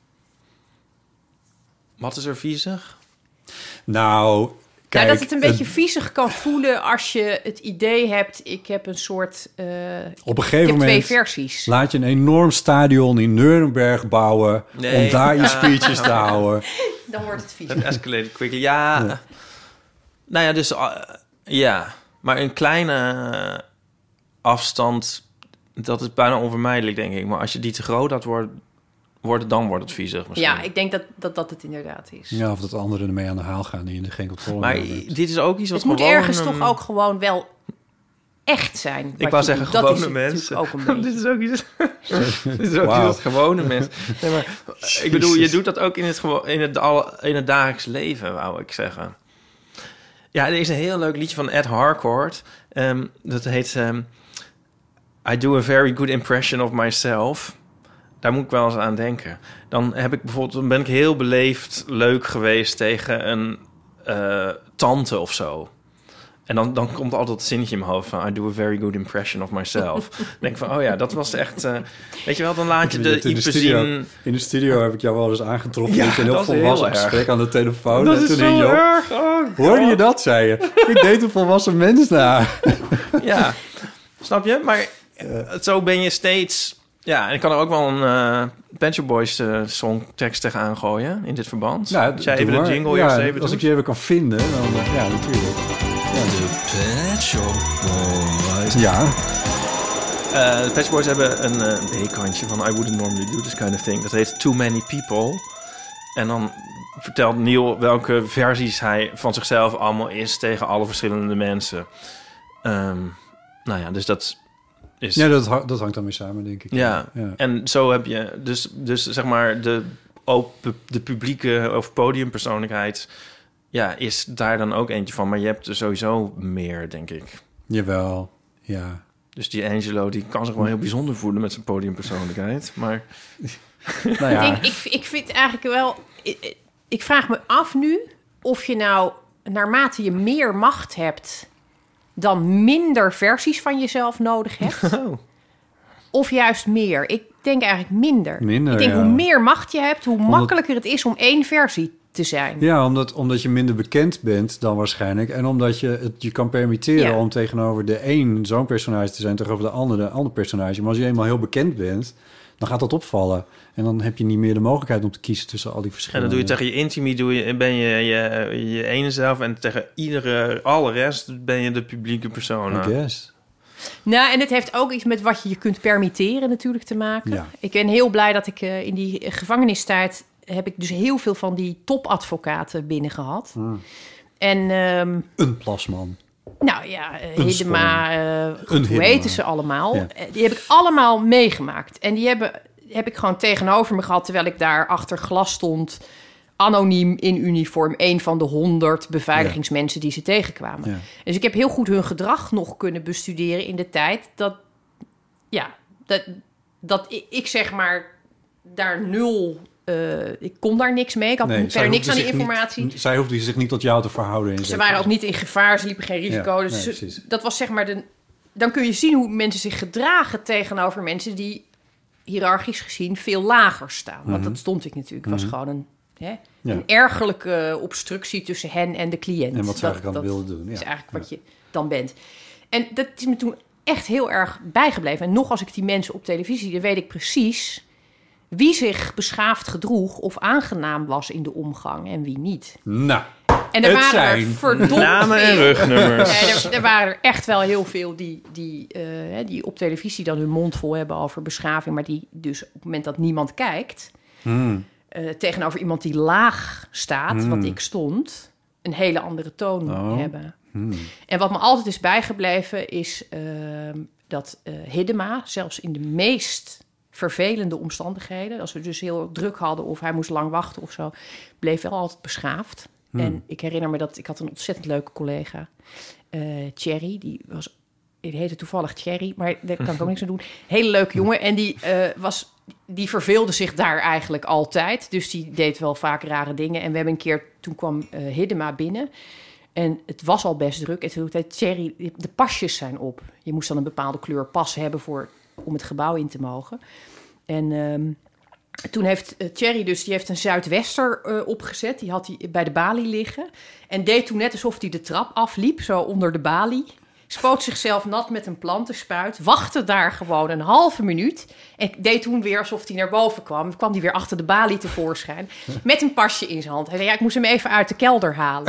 Wat is er viezig? Nou, kijk... Nou, dat het een beetje het... viezig kan voelen als je het idee hebt... ik heb een soort... Uh, Op een gegeven moment twee versies. Laat je een enorm stadion in Nuremberg bouwen... Nee. om daar je speeches te houden. Dan wordt het viezig. Het escalated quickly. Ja, ja. Nou ja, dus... Uh, ja, maar een kleine afstand... dat is bijna onvermijdelijk, denk ik. Maar als je die te groot had worden... Worden, dan wordt het viezig misschien. Ja, ik denk dat, dat dat het inderdaad is. Ja, of dat anderen ermee aan de haal gaan die er geen controle maar meer hebben. Dit is ook iets wat het gewoon... moet ergens um... toch ook gewoon wel echt zijn. Ik wou zeggen doet. gewone mensen. Ook een dit is ook iets... dit is ook wow. iets wat gewone mensen... Nee, maar, ik bedoel, je doet dat ook in het, in het, in het dagelijks leven, wou ik zeggen. Ja, er is een heel leuk liedje van Ed Harcourt. Um, dat heet... Um, I do a very good impression of myself... Daar moet ik wel eens aan denken. Dan heb ik bijvoorbeeld, dan ben ik heel beleefd leuk geweest tegen een uh, tante of zo. En dan, dan komt altijd het zinnetje in mijn hoofd van... I do a very good impression of myself. Dan denk ik van, oh ja, dat was echt... Uh, weet je wel, dan laat je de in Ipe de studio, zien... In de studio heb ik jou wel eens aangetroffen... Ja, dat je een heel dat is volwassen heel erg. gesprek aan de telefoon... Dat en is toen zo in je op- erg. Oh, Hoorde je God. dat, zei je? Ik deed een volwassen mens na. Ja, snap je? Maar uh, zo ben je steeds... Ja, en ik kan er ook wel een uh, Pet Shop Boys uh, songtekst tegenaan gooien... in dit verband. Nou, Als jij doe even de maar. jingle Ja, eerst even als doet. ik je even kan vinden, dan... Uh, ja, natuurlijk. Ja, Pet Shop Boys. ja. Uh, de Pet Shop Boys hebben een uh, B-kantje van... I wouldn't normally do this kind of thing. Dat heet Too Many People. En dan vertelt Neil welke versies hij van zichzelf allemaal is... tegen alle verschillende mensen. Um, nou ja, dus dat... Is... Ja, dat, ha- dat hangt dan weer samen, denk ik. Ja, ja. En zo heb je dus, dus zeg maar de, open, de publieke of podiumpersoonlijkheid... ja, is daar dan ook eentje van. Maar je hebt er sowieso meer, denk ik. Jawel, ja. Dus die Angelo, die kan zich wel heel bijzonder voelen met zijn podiumpersoonlijkheid. Maar Nou ja. Ik, denk, ik, ik vind eigenlijk wel... Ik, ik vraag me af nu of je nou, naarmate je meer macht hebt... dan minder versies van jezelf nodig hebt. Oh. Of juist meer. Ik denk eigenlijk minder. Minder, ik denk ja. hoe meer macht je hebt... hoe Omdat- makkelijker het is om één versie te zijn. Ja, omdat, omdat je minder bekend bent dan waarschijnlijk. En omdat je het je kan permitteren Ja. om tegenover de een zo'n personage te zijn... tegenover de andere een ander personage. Maar als je eenmaal heel bekend bent, dan gaat dat opvallen. En dan heb je niet meer de mogelijkheid om te kiezen tussen al die En verschillende... dan doe je tegen je intimie, doe je, ben je, je je ene zelf... en tegen iedere, alle rest ben je de publieke persoon. I guess. Nou, en het heeft ook iets met wat je je kunt permitteren natuurlijk te maken. Ja. Ik ben heel blij dat ik uh, in die gevangenistijd... heb ik dus heel veel van die topadvocaten binnen gehad. Hmm. En um, Een plasman. nou ja, uh, Een Hidema, uh, goed, Een hoe Hidema. heten ze allemaal? Ja. Uh, die heb ik allemaal meegemaakt. En die hebben, heb ik gewoon tegenover me gehad... terwijl ik daar achter glas stond... anoniem in uniform, een van de honderd beveiligingsmensen die ze tegenkwamen. Ja. Dus ik heb heel goed hun gedrag nog kunnen bestuderen in de tijd dat, ja, dat, dat ik, ik zeg maar daar nul, uh, ik kon daar niks mee, ik had Nee, zij verder niks hoefde aan die zich informatie. Niet, zij hoefde zich niet tot jou te verhouden. In Ze zekere waren ook zin. niet in gevaar, ze liepen geen risico. Ja, dus nee, ze- precies. dat was zeg maar de. Dan kun je zien hoe mensen zich gedragen tegenover mensen die hiërarchisch gezien veel lager staan. Want Mhm. dat stond ik natuurlijk. Het was Mhm. gewoon een, hè, Ja. een ergerlijke obstructie tussen hen en de cliënt. En wat ze Dat- eigenlijk aan dat wilden doen. Ja. is eigenlijk wat je dan bent. En dat is me toen echt heel erg bijgebleven. En nog als ik die mensen op televisie zie, dan weet ik precies wie zich beschaafd gedroeg of aangenaam was in de omgang en wie niet. Nou, En er Het waren zijn er verdomd Namen en veel. rugnummers. Nee, er, er waren er echt wel heel veel die, die, eh, hè, die op televisie dan hun mond vol hebben over beschaving, maar die dus op het moment dat niemand kijkt, hmm. eh, tegenover iemand die laag staat, Hmm. wat ik stond, een hele andere toon Oh. hebben. Hmm. En wat me altijd is bijgebleven is uh, dat uh, Hidema, zelfs in de meest vervelende omstandigheden, als we dus heel druk hadden of hij moest lang wachten of zo, bleef wel altijd beschaafd. Hmm. En ik herinner me dat ik had een ontzettend leuke collega, uh, Thierry, die was, die heette toevallig Thierry, maar daar kan ik ook niks aan doen. Hele leuke jongen en die uh, was, die verveelde zich daar eigenlijk altijd, dus die deed wel vaak rare dingen. En we hebben een keer, toen kwam uh, Hidema binnen. En het was al best druk. En toen zei Thierry, de pasjes zijn op. Je moest dan een bepaalde kleur pas hebben voor, om het gebouw in te mogen. En um, toen heeft uh, Thierry dus, die heeft een Zuidwester uh, opgezet. Die had hij bij de balie liggen. En deed toen net alsof hij de trap afliep, zo onder de balie. Spoot zichzelf nat met een plantenspuit. Wachtte daar gewoon een halve minuut. En deed toen weer alsof hij naar boven kwam. Dan kwam hij weer achter de balie tevoorschijn. Met een pasje in zijn hand. Hij zei, ja, ik moest hem even uit de kelder halen.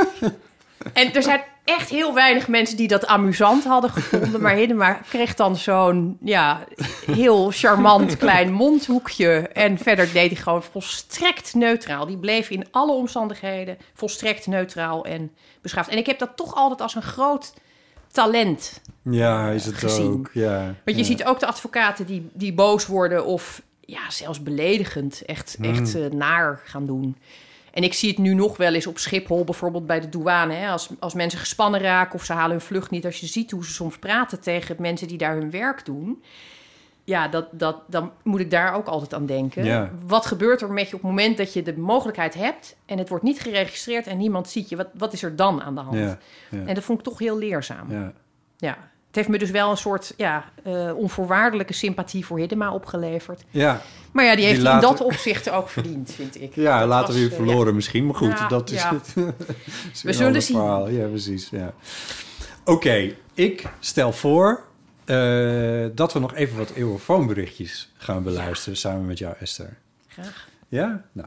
En er zijn echt heel weinig mensen die dat amusant hadden gevonden. Maar Hidema kreeg dan zo'n ja, heel charmant klein mondhoekje. En verder deed hij gewoon volstrekt neutraal. Die bleef in alle omstandigheden volstrekt neutraal en beschaafd. En ik heb dat toch altijd als een groot talent Ja, is het gezien. ook. Ja, Want je ja. ziet ook de advocaten die, die boos worden of ja, zelfs beledigend echt, Mm. echt uh, naar gaan doen. En ik zie het nu nog wel eens op Schiphol, bijvoorbeeld bij de douane. Hè? Als, als mensen gespannen raken of ze halen hun vlucht niet. Als je ziet hoe ze soms praten tegen mensen die daar hun werk doen. ja, dat, dat, dan moet ik daar ook altijd aan denken. Ja. Wat gebeurt er met je op het moment dat je de mogelijkheid hebt... en het wordt niet geregistreerd en niemand ziet je? Wat, wat is er dan aan de hand? Ja, ja. En dat vond ik toch heel leerzaam. Ja. Ja. Het heeft me dus wel een soort ja, uh, onvoorwaardelijke sympathie voor Hiddema opgeleverd. Ja. Maar ja, die heeft Die hij later... in dat opzicht ook verdiend, vind ik. Ja, dat later was, weer uh, verloren ja. misschien. Maar goed, ja, dat is ja. het. is We zullen zien. Verhaal. Ja, precies. Ja. Oké, okay, ik stel voor uh, dat we nog even wat eeuwenfoonberichtjes gaan beluisteren... samen met jou, Esther. Graag. Ja? Nou,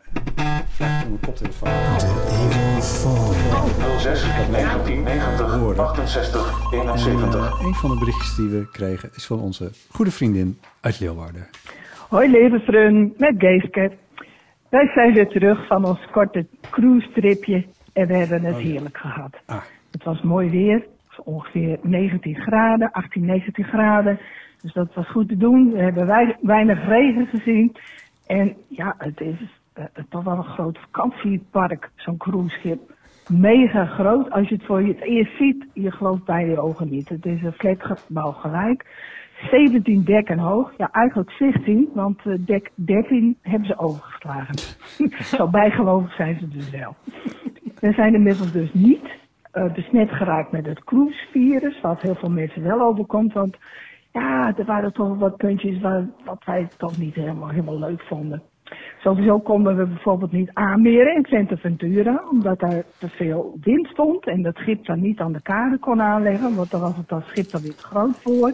vlak op mijn koptelefoon. De eeuwenfoon. nul zes negentien negentig achtenzestig eenenzeventig. Uh, een van de berichtjes die we kregen is van onze goede vriendin uit Leeuwarden. Hoi levensvriend, met Geeske. Wij zijn weer terug van ons korte cruise-tripje en we hebben het oh, ja. heerlijk gehad. Ah. Het was mooi weer, het was ongeveer negentien graden, achttien, negentien graden. Dus dat was goed te doen. We hebben wij, weinig regen gezien. En ja, het is uh, toch wel een groot vakantiepark, zo'n cruiseschip. Mega groot. Als je het voor je het eerst ziet, je gelooft bij je ogen niet. Het is een flatgebouw gelijk. zeventien dekken hoog. Ja, eigenlijk zestien, want uh, dek dertien hebben ze overgeslagen. Zo bijgelovig zijn ze dus wel. We zijn inmiddels dus niet uh, besmet geraakt met het cruisevirus, wat heel veel mensen wel overkomt. Want ja, er waren toch wat puntjes waar, wat wij toch niet helemaal, helemaal leuk vonden. Sowieso konden we bijvoorbeeld niet aanmeren in Ventura, omdat daar te veel wind stond en dat schip dan niet aan de kade kon aanleggen, want dan was het als schip dan weer te groot voor.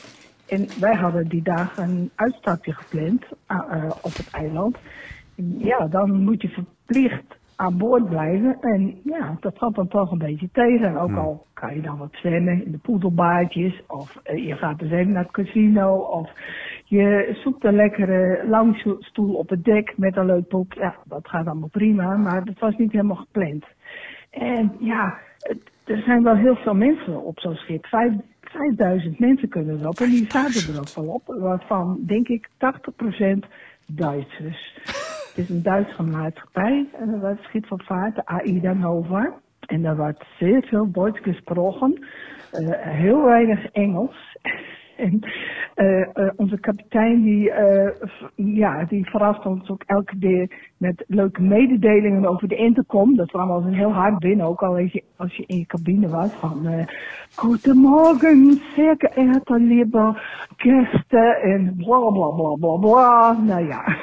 En wij hadden die dagen een uitstapje gepland uh, uh, op het eiland. En ja, dan moet je verplicht aan boord blijven. En ja, dat valt dan toch een beetje tegen. En ook hmm. al kan je dan wat zwemmen in de poedelbaardjes. Of uh, je gaat dus even naar het casino. Of je zoekt een lekkere loungestoel op het dek met een leuk boek. Ja, dat gaat allemaal prima. Maar dat was niet helemaal gepland. En ja, het, er zijn wel heel veel mensen op zo'n schip. Vijf, vijfduizend mensen kunnen erop. En die zaten er ook wel op. Waarvan, denk ik, tachtig procent Duitsers. Het is een Duitse maatschappij, het schip van vaart, de AIDA Nova. En daar wordt zeer veel Duits gesproken, uh, heel weinig Engels. En uh, uh, onze kapitein die, uh, ja, die verrast ons ook elke keer met leuke mededelingen over de intercom. Dat kwam als een heel hard binnen, ook al als je, als je in je cabine was. Van uh, Goedemorgen, zeer geëerde lieve gasten en bla bla bla bla bla. Nou ja,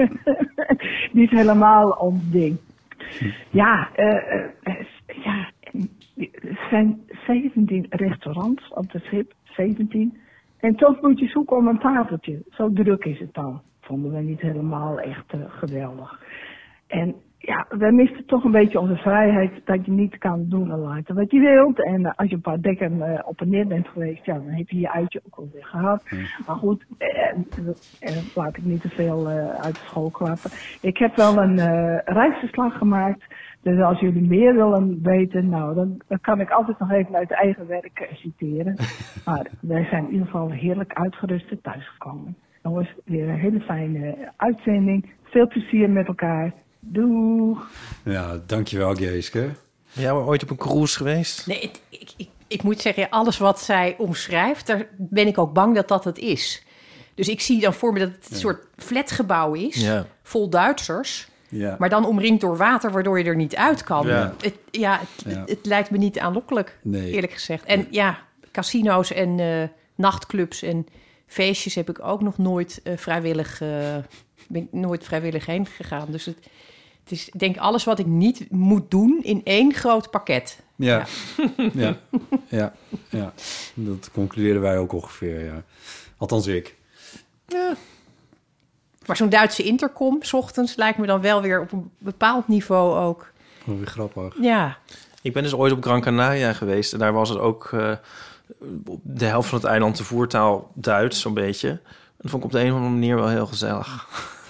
niet helemaal ons ding. Ja, uh, uh, ja, er zijn zeventien restaurants op het schip, zeventien. En toch moet je zoeken om een tafeltje. Zo druk is het dan. Vonden we niet helemaal echt uh, geweldig. En ja, we misten toch een beetje onze vrijheid dat je niet kan doen en laten wat je wilt. En uh, als je een paar dekken uh, op en neer bent geweest, ja, dan heb je je uitje ook alweer gehad. Ja. Maar goed, uh, uh, laat ik niet te veel uh, uit de school klappen. Ik heb wel een uh, reisverslag gemaakt. Dus als jullie meer willen weten, nou, dan, dan kan ik altijd nog even uit eigen werk uh, citeren. Maar wij zijn in ieder geval heerlijk uitgerust thuisgekomen. Jongens, weer een hele fijne uitzending. Veel plezier met elkaar. Doeg! Ja, dankjewel, Geeske. Ben jij ooit op een cruise geweest? Nee, ik, ik, ik, ik moet zeggen, alles wat zij omschrijft, daar ben ik ook bang dat dat het is. Dus ik zie dan voor me dat het een ja. soort flatgebouw is, ja. vol Duitsers... Ja. Maar dan omringd door water, waardoor je er niet uit kan. Ja, het, ja, het, ja. het, het lijkt me niet aanlokkelijk, nee. eerlijk gezegd. En nee. ja, casino's en uh, nachtclubs en feestjes heb ik ook nog nooit uh, vrijwillig, uh, ben ik nooit vrijwillig heen gegaan. Dus het, het is, ik denk, alles wat ik niet moet doen in één groot pakket. Ja, ja, ja, ja, ja. Dat concluderen wij ook ongeveer, ja. Althans ik. Ja. Maar zo'n Duitse intercom, 's ochtends, lijkt me dan wel weer op een bepaald niveau ook. Oh, weer grappig. Ja. Ik ben dus ooit op Gran Canaria geweest. En daar was het ook uh, op de helft van het eiland de voertaal Duits, zo'n beetje. En dat vond ik op de een of andere manier wel heel gezellig.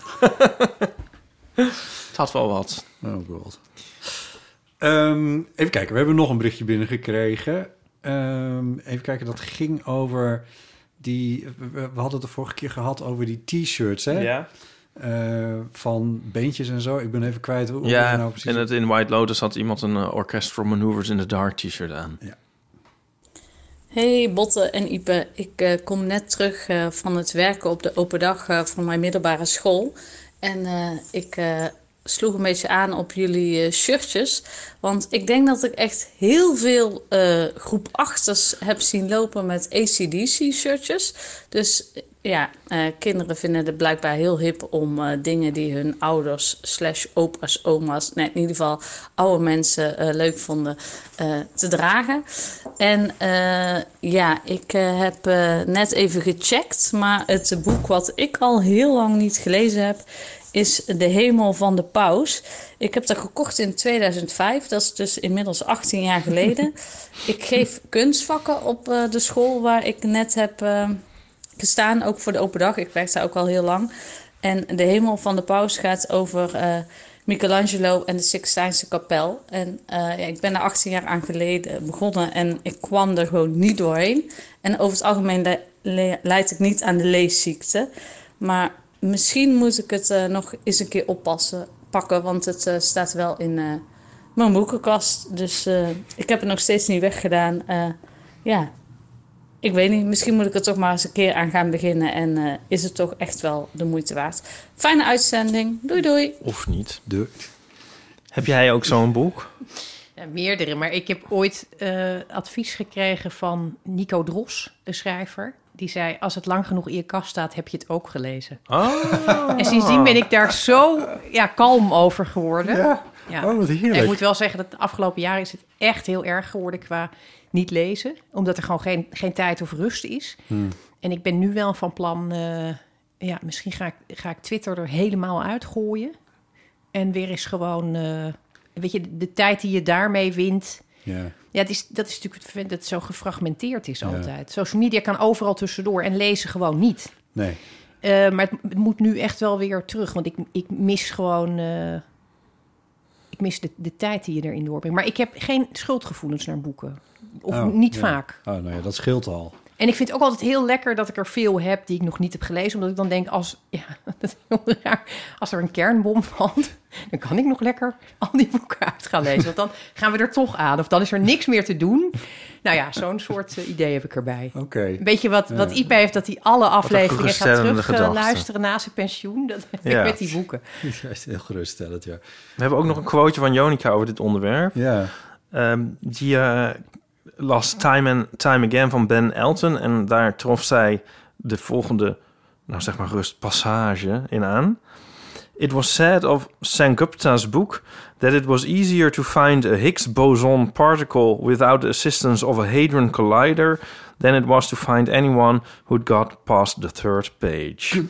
Het had wel wat. Oh god. Um, even kijken, we hebben nog een berichtje binnengekregen. Um, even kijken, dat ging over... Die, we hadden het de vorige keer gehad over die t-shirts, hè? Ja. Uh, van beentjes en zo. Ik ben even kwijt hoe ja, hoe nou precies... en het, in White Lotus had iemand een uh, Orchestral Maneuvers in the Dark t-shirt aan. Ja. Hey Botte en Ipe, ik uh, kom net terug uh, van het werken op de open dag uh, van mijn middelbare school. En uh, ik uh, sloeg een beetje aan op jullie uh, shirtjes. Want ik denk dat ik echt heel veel uh, groep achters heb zien lopen met A C D C shirtjes. Dus ja, uh, kinderen vinden het blijkbaar heel hip om uh, dingen die hun ouders slash opa's, oma's, nee, in ieder geval oude mensen uh, leuk vonden uh, te dragen. En uh, ja, ik uh, heb uh, net even gecheckt, maar het boek wat ik al heel lang niet gelezen heb is De Hemel van de Paus. Ik heb dat gekocht in tweeduizend vijf, dat is dus inmiddels achttien jaar geleden. Ik geef kunstvakken op uh, de school waar ik net heb uh, gestaan, ook voor de open dag. Ik werk daar ook al heel lang. En De Hemel van de Paus gaat over uh, Michelangelo en de Sixtijnse kapel. En uh, ja, ik ben er achttien jaar aan geleden begonnen en ik kwam er gewoon niet doorheen. En over het algemeen le- le- leid ik niet aan de leesziekte. Maar misschien moet ik het uh, nog eens een keer oppassen, pakken, want het uh, staat wel in uh, mijn boekenkast. Dus uh, ik heb het nog steeds niet weggedaan. Uh, ja, ik weet niet, misschien moet ik er toch maar eens een keer aan gaan beginnen en uh, is het toch echt wel de moeite waard. Fijne uitzending, doei doei. Of niet. Doei. Heb jij ook zo'n boek? Ja, meerdere, maar ik heb ooit uh, advies gekregen van Nico Dros, de schrijver. Die zei, als het lang genoeg in je kast staat, heb je het ook gelezen. Oh. En sindsdien ben ik daar zo ja, kalm over geworden. Ja, ja. Oh, wat heerlijk. En ik moet wel zeggen dat de afgelopen jaren is het echt heel erg geworden qua niet lezen. Omdat er gewoon geen, geen tijd of rust is. Hmm. En ik ben nu wel van plan, uh, ja, misschien ga ik, ga ik Twitter er helemaal uitgooien. En weer eens gewoon, uh, weet je, de, de tijd die je daarmee wint. Ja. Ja, het is, dat is natuurlijk het dat het zo gefragmenteerd is Ja. altijd. Social media kan overal tussendoor en lezen gewoon niet. Nee. Uh, maar het, het moet nu echt wel weer terug. Want ik, ik mis gewoon... Uh, ik mis de, de tijd die je erin doorbrengt. Maar ik heb geen schuldgevoelens naar boeken. Of Oh, niet ja. vaak. Oh, nou ja, dat scheelt al. En ik vind het ook altijd heel lekker dat ik er veel heb die ik nog niet heb gelezen. Omdat ik dan denk, als, ja, dat is heel raar, als er een kernbom valt, dan kan ik nog lekker al die boeken uit gaan lezen. Want dan gaan we er toch aan. Of dan is er niks meer te doen. Nou ja, zo'n soort uh, idee heb ik erbij. Oké. Okay. Een beetje wat, Ja. wat Ipe heeft, dat hij alle afleveringen gaat geruststellende terug uh, gedachte. luisteren na zijn pensioen. Dat heb Ja. ik met die boeken. Ja, is heel geruststellend, ja. We hebben ook nog een quoteje van Jonica over dit onderwerp. Ja. Um, die uh, las Time and Time Again van Ben Elton. En daar trof zij de volgende, nou zeg maar rust, passage in aan. It was said of Sengupta's book that it was easier to find a Higgs boson particle without the assistance of a hadron collider than it was to find anyone who'd got past the third page.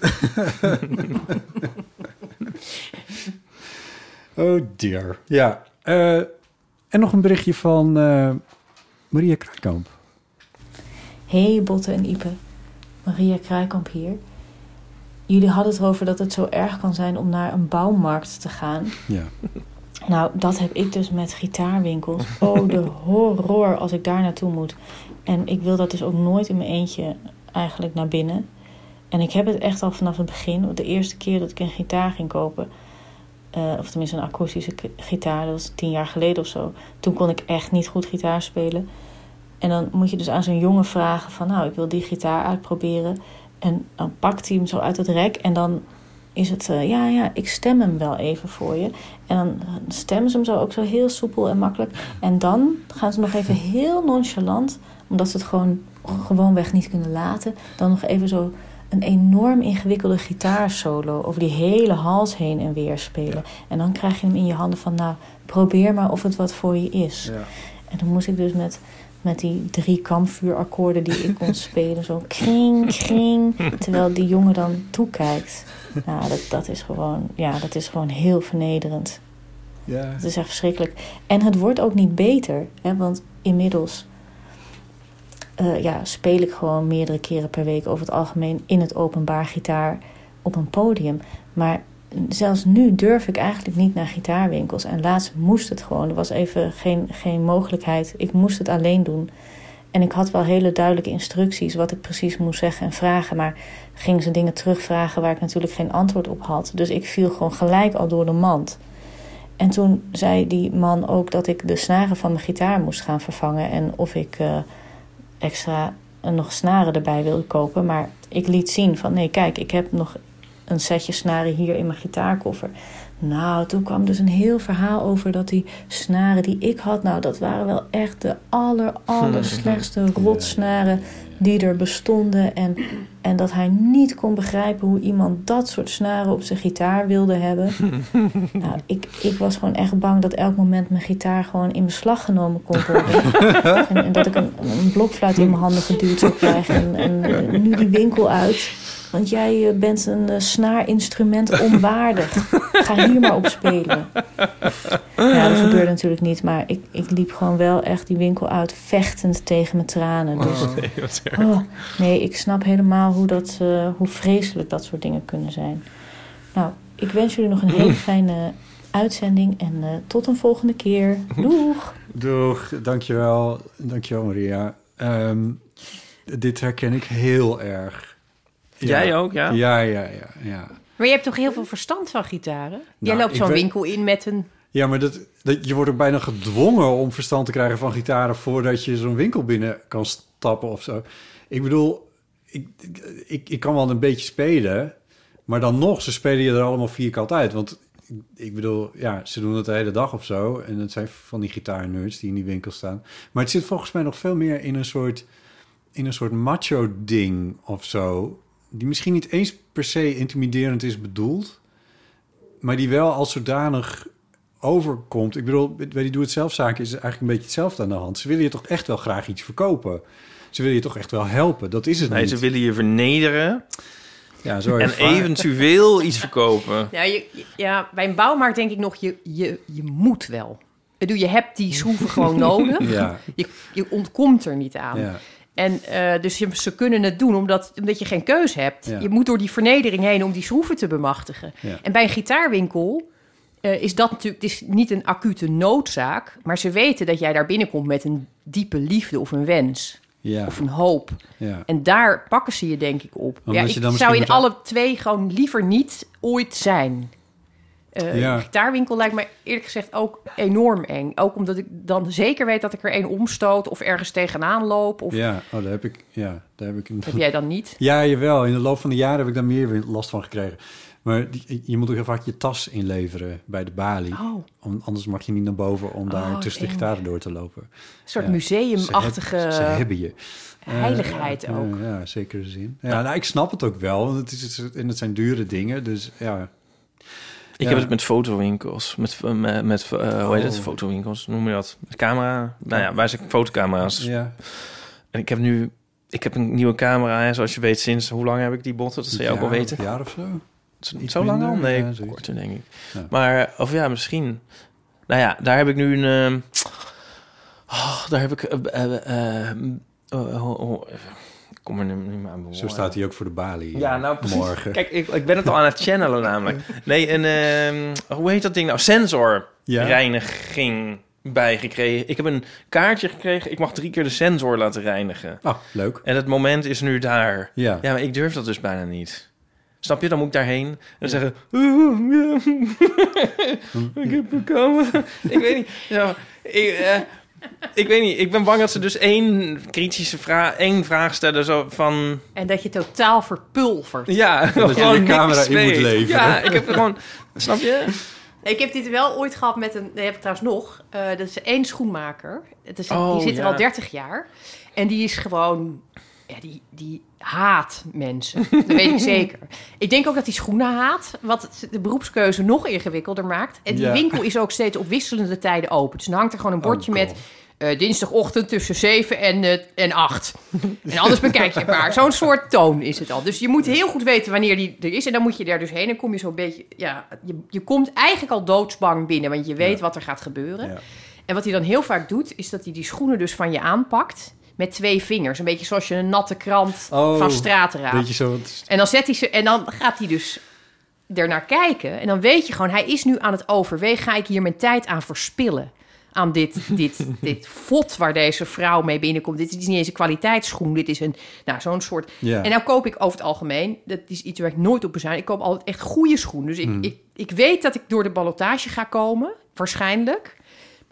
Oh dear. Ja. Uh, en nog een berichtje van uh, Maria Kruikamp. Hey Botte en Ipe, Maria Kruikamp hier. Jullie hadden het erover dat het zo erg kan zijn om naar een bouwmarkt te gaan. Ja. Nou, dat heb ik dus met gitaarwinkels. Oh, de horror als ik daar naartoe moet. En ik wil dat dus ook nooit in mijn eentje eigenlijk naar binnen. En ik heb het echt al vanaf het begin. De eerste keer dat ik een gitaar ging kopen, uh, of tenminste een akoestische gitaar, dat was tien jaar geleden of zo. Toen kon ik echt niet goed gitaar spelen. En dan moet je dus aan zo'n jongen vragen van, nou, ik wil die gitaar uitproberen. En dan pakt hij hem zo uit het rek en dan is het, uh, ja, ja, ik stem hem wel even voor je. En dan stemmen ze hem zo ook zo heel soepel en makkelijk. En dan gaan ze nog even heel nonchalant, omdat ze het gewoon gewoonweg niet kunnen laten, dan nog even zo een enorm ingewikkelde gitaarsolo over die hele hals heen en weer spelen. Ja. En dan krijg je hem in je handen van, nou, probeer maar of het wat voor je is. Ja. En dan moest ik dus met... met die drie kampvuurakkoorden die ik kon spelen. Zo kring, kring. Terwijl die jongen dan toekijkt. Nou, dat, dat, is gewoon, ja, dat is gewoon heel vernederend. Ja. Het is echt verschrikkelijk. En het wordt ook niet beter. Hè, want inmiddels uh, ja, speel ik gewoon meerdere keren per week over het algemeen in het openbaar gitaar op een podium. Maar zelfs nu durf ik eigenlijk niet naar gitaarwinkels. En laatst moest het gewoon. Er was even geen, geen mogelijkheid. Ik moest het alleen doen. En ik had wel hele duidelijke instructies wat ik precies moest zeggen en vragen. Maar gingen ze dingen terugvragen waar ik natuurlijk geen antwoord op had. Dus ik viel gewoon gelijk al door de mand. En toen zei die man ook dat ik de snaren van mijn gitaar moest gaan vervangen. En of ik uh, extra uh, nog snaren erbij wilde kopen. Maar ik liet zien van nee, kijk, ik heb nog een setje snaren hier in mijn gitaarkoffer. Nou, toen kwam dus een heel verhaal over dat die snaren die ik had... nou, dat waren wel echt de aller, aller slechtste rotsnaren die er bestonden. En, en dat hij niet kon begrijpen hoe iemand dat soort snaren op zijn gitaar wilde hebben. Nou, ik, ik was gewoon echt bang dat elk moment mijn gitaar gewoon in beslag genomen kon worden. en, en dat ik een, een blokfluit in mijn handen geduwd zou krijgen. En, en nu die winkel uit... Want jij uh, bent een uh, snaarinstrument onwaardig. Ga hier maar op spelen. Ja, dat gebeurde natuurlijk niet. Maar ik, ik liep gewoon wel echt die winkel uit vechtend tegen mijn tranen. Dus, oh, nee, wat oh, nee, ik snap helemaal hoe, dat, uh, hoe vreselijk dat soort dingen kunnen zijn. Nou, ik wens jullie nog een hele fijne uitzending. En uh, tot een volgende keer. Doeg! Doeg, dankjewel. Dankjewel, Maria. Um, dit herken ik heel erg. Ja. Jij ook, ja? Ja, ja, ja, ja. Maar je hebt toch heel veel verstand van gitaren? Nou, Jij loopt zo'n weet... winkel in met een... Ja, maar dat, dat, je wordt ook bijna gedwongen om verstand te krijgen van gitaren... voordat je zo'n winkel binnen kan stappen of zo. Ik bedoel, ik, ik, ik kan wel een beetje spelen... maar dan nog, ze spelen je er allemaal vierkant uit. Want ik bedoel, ja, ze doen het de hele dag of zo... en het zijn van die gitaarnerds die in die winkel staan. Maar het zit volgens mij nog veel meer in een soort, in een soort macho-ding of zo... die misschien niet eens per se intimiderend is bedoeld... maar die wel als zodanig overkomt. Ik bedoel, bij die doe-het-zelf-zaken is eigenlijk een beetje hetzelfde aan de hand. Ze willen je toch echt wel graag iets verkopen. Ze willen je toch echt wel helpen. Dat is het nee, niet. Ze willen je vernederen... Ja, zo en ervaar. eventueel iets verkopen. Ja, je, ja, bij een bouwmarkt denk ik nog, je, je, je moet wel. Ik bedoel, je hebt die schroeven gewoon nodig. Ja. Je, je ontkomt er niet aan. Ja. En uh, dus je, ze kunnen het doen omdat, omdat je geen keus hebt. Ja. Je moet door die vernedering heen om die schroeven te bemachtigen. Ja. En bij een gitaarwinkel uh, is dat natuurlijk... Het is niet een acute noodzaak... maar ze weten dat jij daar binnenkomt met een diepe liefde of een wens... Ja. Of een hoop. Ja. En daar pakken ze je denk ik op. Omdat Ja, je ik dan zou in met- alle twee gewoon liever niet ooit zijn. Uh, Ja. Een gitaarwinkel lijkt mij eerlijk gezegd ook enorm eng. Ook omdat ik dan zeker weet dat ik er één omstoot... of ergens tegenaan loop. Of... Ja, oh, daar heb ik... Ja, daar heb ik een... Heb jij dan niet? Ja, jawel. In de loop van de jaren heb ik daar meer weer last van gekregen. Maar die, je moet ook heel vaak je tas inleveren bij de balie. Oh. Om, anders mag je niet naar boven om daar Oh, tussen de eng. gitaren door te lopen. Een soort Ja. museumachtige Ze, heb- ze hebben je. heiligheid Eh, ook. eh, ja, zeker zin. Ja, nou, ik snap het ook wel. Want het, is, en het zijn dure dingen. Dus ja... Ik Ja. heb het met fotowinkels. Met, met, met uh, hoe heet het? Oh. Fotowinkels, noem je dat? Met camera. Nou ja, wij zijn fotocamera's. Ja. En ik heb nu... Ik heb een nieuwe camera. Hè, zoals je weet, sinds... Hoe lang heb ik die botten? Dat zou je ook wel Jaar- weten. Een jaar of zo? Zo, Iets zo lang al? minder? Nee, Ja, zoiets. korter denk ik. Ja. Maar, of ja, misschien. Nou ja, daar heb ik nu een... Uh, oh, daar heb ik... Uh, uh, uh, uh, uh, uh, ik kom er nu niet meer aan bewoorden. Zo staat hij ook voor de balie. Ja, eh, nou precies. morgen. Kijk, ik, ik ben het al aan het channelen namelijk. Nee, een... Uh, hoe heet dat ding nou? Sensorreiniging bijgekregen. Ik heb een kaartje gekregen. Ik mag drie keer de sensor laten reinigen. Oh, leuk. En het moment is nu daar. Ja. Ja, maar ik durf dat dus bijna niet. Snap je? Dan moet ik daarheen en Ja. zeggen... ik heb een camera. Ik weet niet. Ja, ik, uh, ik weet niet. Ik ben bang dat ze dus één kritische vraag, één vraag stellen zo van... En dat je totaal verpulvert. Ja, dat je gewoon de camera niks in moet weet. leveren. Ja, ik heb er gewoon... Snap je? Ik heb dit wel ooit gehad met een... Nee, heb ik trouwens nog. Uh, dat is één schoenmaker. Het is een, Oh, die zit er ja. al dertig jaar. En die is gewoon... Ja, die, die haat mensen. Dat weet ik zeker. Ik denk ook dat hij schoenen haat. Wat de beroepskeuze nog ingewikkelder maakt. En die Ja. winkel is ook steeds op wisselende tijden open. Dus dan hangt er gewoon een bordje Oh, met... God. Uh, dinsdagochtend tussen zeven en, uh, en acht. En anders bekijk je het maar. Zo'n soort toon is het al. Dus je moet heel goed weten wanneer die er is. En dan moet je daar dus heen. En kom je zo'n beetje... Ja, je, je komt eigenlijk al doodsbang binnen. Want je weet Ja. wat er gaat gebeuren. Ja. En wat hij dan heel vaak doet... is dat hij die schoenen dus van je aanpakt... met twee vingers. Een beetje zoals je een natte krant Oh, van straat raapt. Weet je zo... wat- En dan zet hij ze... En dan gaat hij dus ernaar kijken. En dan weet je gewoon... Hij is nu aan het overwegen. Ga ik hier mijn tijd aan verspillen? Aan dit, dit, dit vod waar deze vrouw mee binnenkomt. Dit is niet eens een kwaliteitsschoen. Dit is een, nou, zo'n soort... Ja. En nou koop ik over het algemeen... Dat is iets waar ik nooit op bezuin. Ik koop altijd echt goede schoenen. Dus ik, Hmm. ik, ik weet dat ik door de ballotage ga komen. Waarschijnlijk.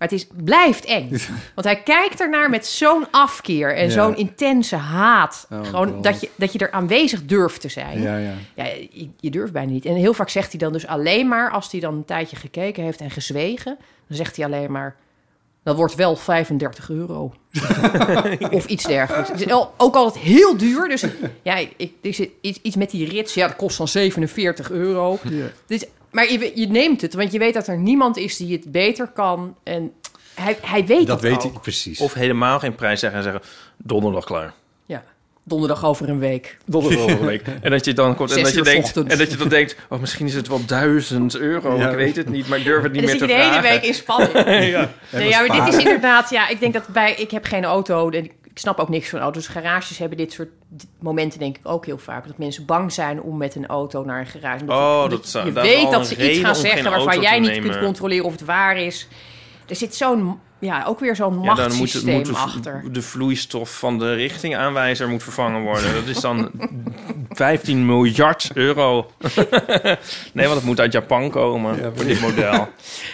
Maar het is, blijft eng. Want hij kijkt ernaar met zo'n afkeer en Ja. zo'n intense haat. Oh, Gewoon God. dat je, dat je er aanwezig durft te zijn. Ja, ja. Ja, je, je durft bijna niet. En heel vaak zegt hij dan dus alleen maar... als hij dan een tijdje gekeken heeft en gezwegen... dan zegt hij alleen maar... dat wordt wel vijfendertig euro. Of iets dergelijks. Het is al- ook altijd heel duur. Dus ja, ik, ik zit iets, iets met die rits. Ja, dat kost dan zevenenveertig euro. Ja. Dus, maar je, je neemt het, want je weet dat er niemand is die het beter kan. En hij, hij weet Dat dat weet ook. hij precies. Of helemaal geen prijs zeggen en zeggen... donderdag klaar. Ja, donderdag over een week. Donderdag over een week. En dat je dan komt en Zes dat je uur denkt... ochtends. en dat je dan denkt... oh, misschien is het wel duizend euro. Ja. Ik weet het niet, maar ik durf het niet En dan meer zit te je de hele vragen. week in spanning. Ja. Nee, ja, maar dit is inderdaad... Ja, ik denk dat bij... Ik heb geen auto en ik snap ook niks van auto's. Garages hebben dit soort momenten denk ik ook heel vaak. Dat mensen bang zijn om met een auto naar een garage. Omdat Oh, je, dat zou- je dat is weet al dat een ze reden iets gaan om geen zeggen... waarvan auto jij te niet nemen. kunt controleren of het waar is. Er zit zo'n... Ja, ook weer zo'n Ja, dan moet, het- machtssysteem moet de, achter. de vloeistof van de richtingaanwijzer moet vervangen worden. Dat is dan vijftien miljard euro. Nee, want het moet uit Japan komen Ja, voor dit model.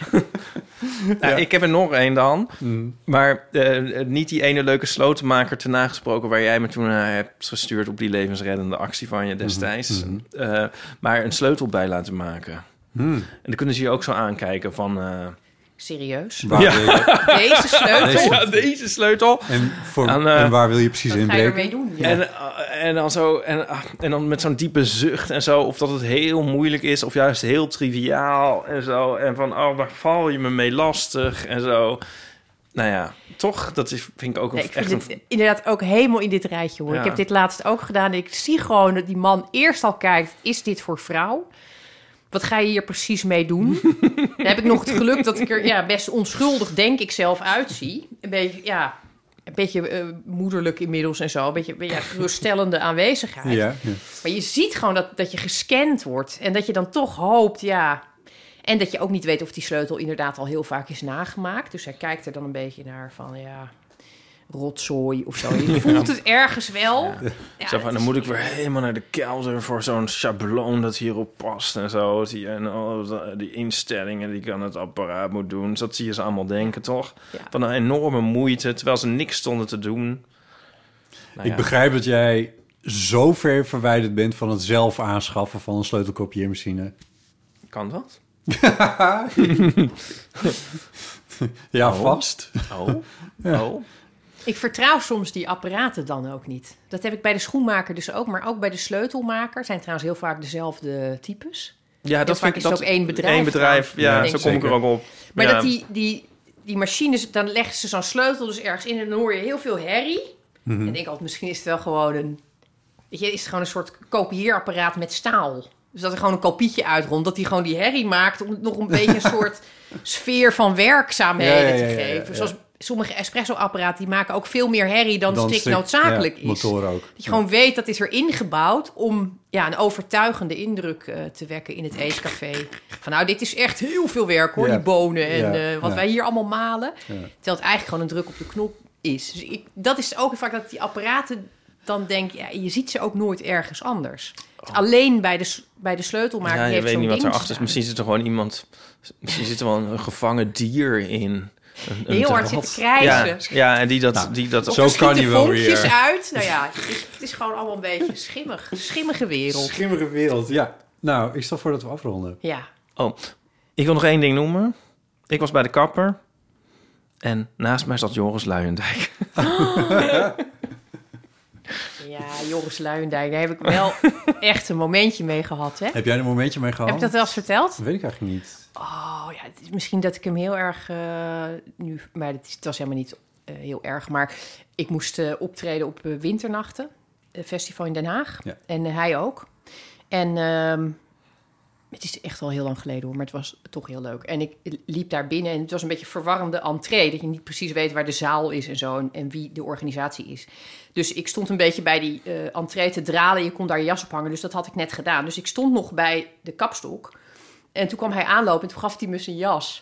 Ja, ik heb er nog één dan. Mm. Maar eh, niet die ene leuke slotenmaker te nagesproken... waar jij me toen naar hebt gestuurd op die levensreddende actie van je destijds. Mhm. Eh, maar een sleutel bij laten maken. Hmm. En dan kunnen ze je ook zo aankijken van... eh, Serieus? Waar Ja. wil je- Deze sleutel? ja, deze sleutel. en, voor, Aan, eh, en waar wil je precies Wat ga je ermee inbreken? doen? Ja. En, uh, en dan zo en, ah, en dan met zo'n diepe zucht en zo, of dat het heel moeilijk is, of juist heel triviaal en zo. En van, oh, waar val je me mee lastig en zo. Nou ja, toch, dat is, vind ik ook een, Nee, ik echt vind een... het inderdaad ook helemaal in dit rijtje hoor. Ja. Ik heb dit laatst ook gedaan. Ik zie gewoon dat die man eerst al kijkt, is dit voor vrouw? Wat ga je hier precies mee doen? Dan heb ik nog het geluk dat ik er ja, best onschuldig, denk ik zelf, uitzie. Een beetje, ja, een beetje uh, moederlijk inmiddels en zo. Een beetje ja, geruststellende aanwezigheid. Ja, ja. Maar je ziet gewoon dat, dat je gescand wordt. En dat je dan toch hoopt, ja... En dat je ook niet weet of die sleutel inderdaad al heel vaak is nagemaakt. Dus hij kijkt er dan een beetje naar van, ja... rotzooi of zo. Je voelt het ergens wel. Ja. Ja, Zo van, dan moet ik weer helemaal naar de kelder voor zo'n schabloon dat hierop past en zo. Die, en oh, die instellingen die ik aan het apparaat moet doen. Dus dat zie je ze allemaal denken, toch? Ja. Van een enorme moeite, terwijl ze niks stonden te doen. Nou Ik ja. begrijp dat jij zo ver verwijderd bent van het zelf aanschaffen van een sleutelkopieermachine. Kan dat? Ja, Oh. vast. Oh, oh. Ik vertrouw soms die apparaten dan ook niet. Dat heb ik bij de schoenmaker dus ook, maar ook bij de sleutelmaker. Zijn trouwens heel vaak dezelfde types. Ja, dat vaak vind ik is het dat ook één bedrijf Één bedrijf, dan, ja, denk zo ik. kom ik er ook op. Maar ja. dat die, die, die machines, dan leggen ze zo'n sleutel dus ergens in en dan hoor je heel veel herrie. Mhm. En ik denk altijd, misschien is het wel gewoon een... Weet je, is het gewoon een soort kopieerapparaat met staal. Dus dat er gewoon een kopietje uitrolt, dat die gewoon die herrie maakt om het nog een beetje een soort sfeer van werkzaamheden Ja, ja, ja, te ja, ja, geven. ja. Zoals sommige espresso-apparaten, die maken ook veel meer herrie dan, Dan strikt strikt- noodzakelijk ja, is. motoren ook. Dat je gewoon weet, dat is er ingebouwd om ja, een overtuigende indruk uh, te wekken in het eetcafé. Van nou, dit is echt heel veel werk hoor, Ja. die bonen en Ja, uh, wat ja. wij hier allemaal malen. Ja. Terwijl het eigenlijk gewoon een druk op de knop is. Dus ik, dat is ook vaak dat die apparaten dan denk ja, je ziet ze ook nooit ergens anders. Dus alleen bij de, s- bij de sleutelmaker Ja, je heeft weet zo'n niet wat ding erachter is. staan. Misschien zit er gewoon iemand... Misschien zit er wel een, een gevangen dier in. Een, een Heel hard draad. zit te krijsen. Ja, ja, en die dat... Nou, die dat Of Zo er kan schieten hij wel vonkjes weer. uit. Nou ja, het is, het is gewoon allemaal een beetje schimmig. Schimmige wereld. Schimmige wereld, ja. Nou, ik stel voor dat we afronden. Ja. Oh, ik wil nog één ding noemen. Ik was bij de kapper. En naast mij zat Joris Luijendijk. Ja, Joris Luijendijk, daar heb ik wel echt een momentje mee gehad, hè? Heb jij er een momentje mee gehad? Heb ik dat wel eens verteld? Dat weet ik eigenlijk niet. Oh ja, het is misschien dat ik hem heel erg uh, nu... Maar het, is, het was helemaal niet uh, heel erg. Maar ik moest uh, optreden op uh, Winternachten. Een festival in Den Haag. Ja. En uh, hij ook. En uh, het is echt al heel lang geleden hoor. Maar het was toch heel leuk. En ik liep daar binnen. En het was een beetje verwarrende entree. Dat je niet precies weet waar de zaal is en zo. En, en wie de organisatie is. Dus ik stond een beetje bij die uh, entree te dralen. Je kon daar je jas op hangen. Dus dat had ik net gedaan. Dus ik stond nog bij de kapstok. En toen kwam hij aanlopen en toen gaf hij me zijn jas.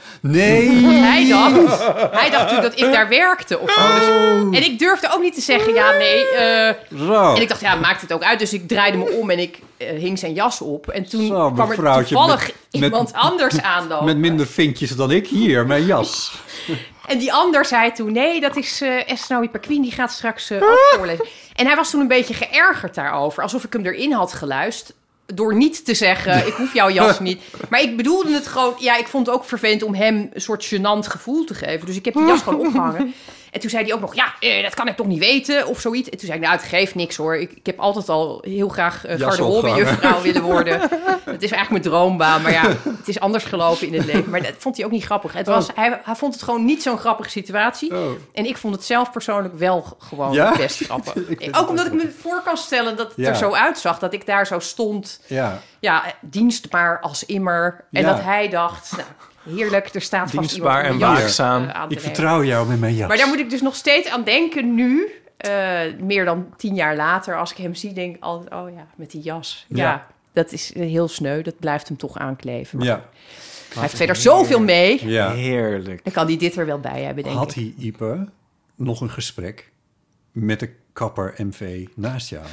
Nee! Want hij dacht, hij dacht natuurlijk dat ik daar werkte of zo. Oh. Dus, en ik durfde ook niet te zeggen, ja, nee. Uh, Zo. En ik dacht, ja, maakt het ook uit. Dus ik draaide me om en ik uh, hing zijn jas op. En toen Zo, kwam er mevrouwtje, toevallig met- iemand met- anders aanlopen. Met minder vinkjes dan ik hier, mijn jas. En die ander zei toen, nee, dat is uh, Esnaoui Perquin, die gaat straks uh, ook voorlezen. En hij was toen een beetje geërgerd daarover. Alsof ik hem erin had geluisterd. Door niet te zeggen, ik hoef jouw jas niet. Maar ik bedoelde het gewoon... Ja, ik vond het ook vervelend om hem een soort gênant gevoel te geven. Dus ik heb die jas gewoon opgehangen. En toen zei hij ook nog, ja, eh, dat kan ik toch niet weten of zoiets. En toen zei ik, nou, het geeft niks hoor. Ik, ik heb altijd al heel graag uh, garderobejuffrouw willen worden. Het is eigenlijk mijn droombaan. Maar ja, het is anders gelopen in het leven. Maar dat vond hij ook niet grappig. Het was, oh. hij, hij vond het gewoon niet zo'n grappige situatie. Oh. En ik vond het zelf persoonlijk wel gewoon ja? best grappig. Ook omdat ik me voor kan stellen dat het ja. er zo uitzag. Dat ik daar zo stond. Ja, ja dienst maar als immer. En ja. dat hij dacht... Nou, heerlijk, er staat vast dienstbaar en waakzaam. Uh, ik vertrouw jou met mijn jas. Maar daar moet ik dus nog steeds aan denken nu, uh, meer dan tien jaar later, als ik hem zie, denk ik altijd, oh ja, met die jas. Ja, ja dat is heel sneu, dat blijft hem toch aankleven. Maar ja. Hij heeft verder zoveel mee. Ja. Heerlijk. Dan kan hij dit er wel bij hebben, denk Had ik. hij, Ipe, nog een gesprek met de kapper M V naast jou?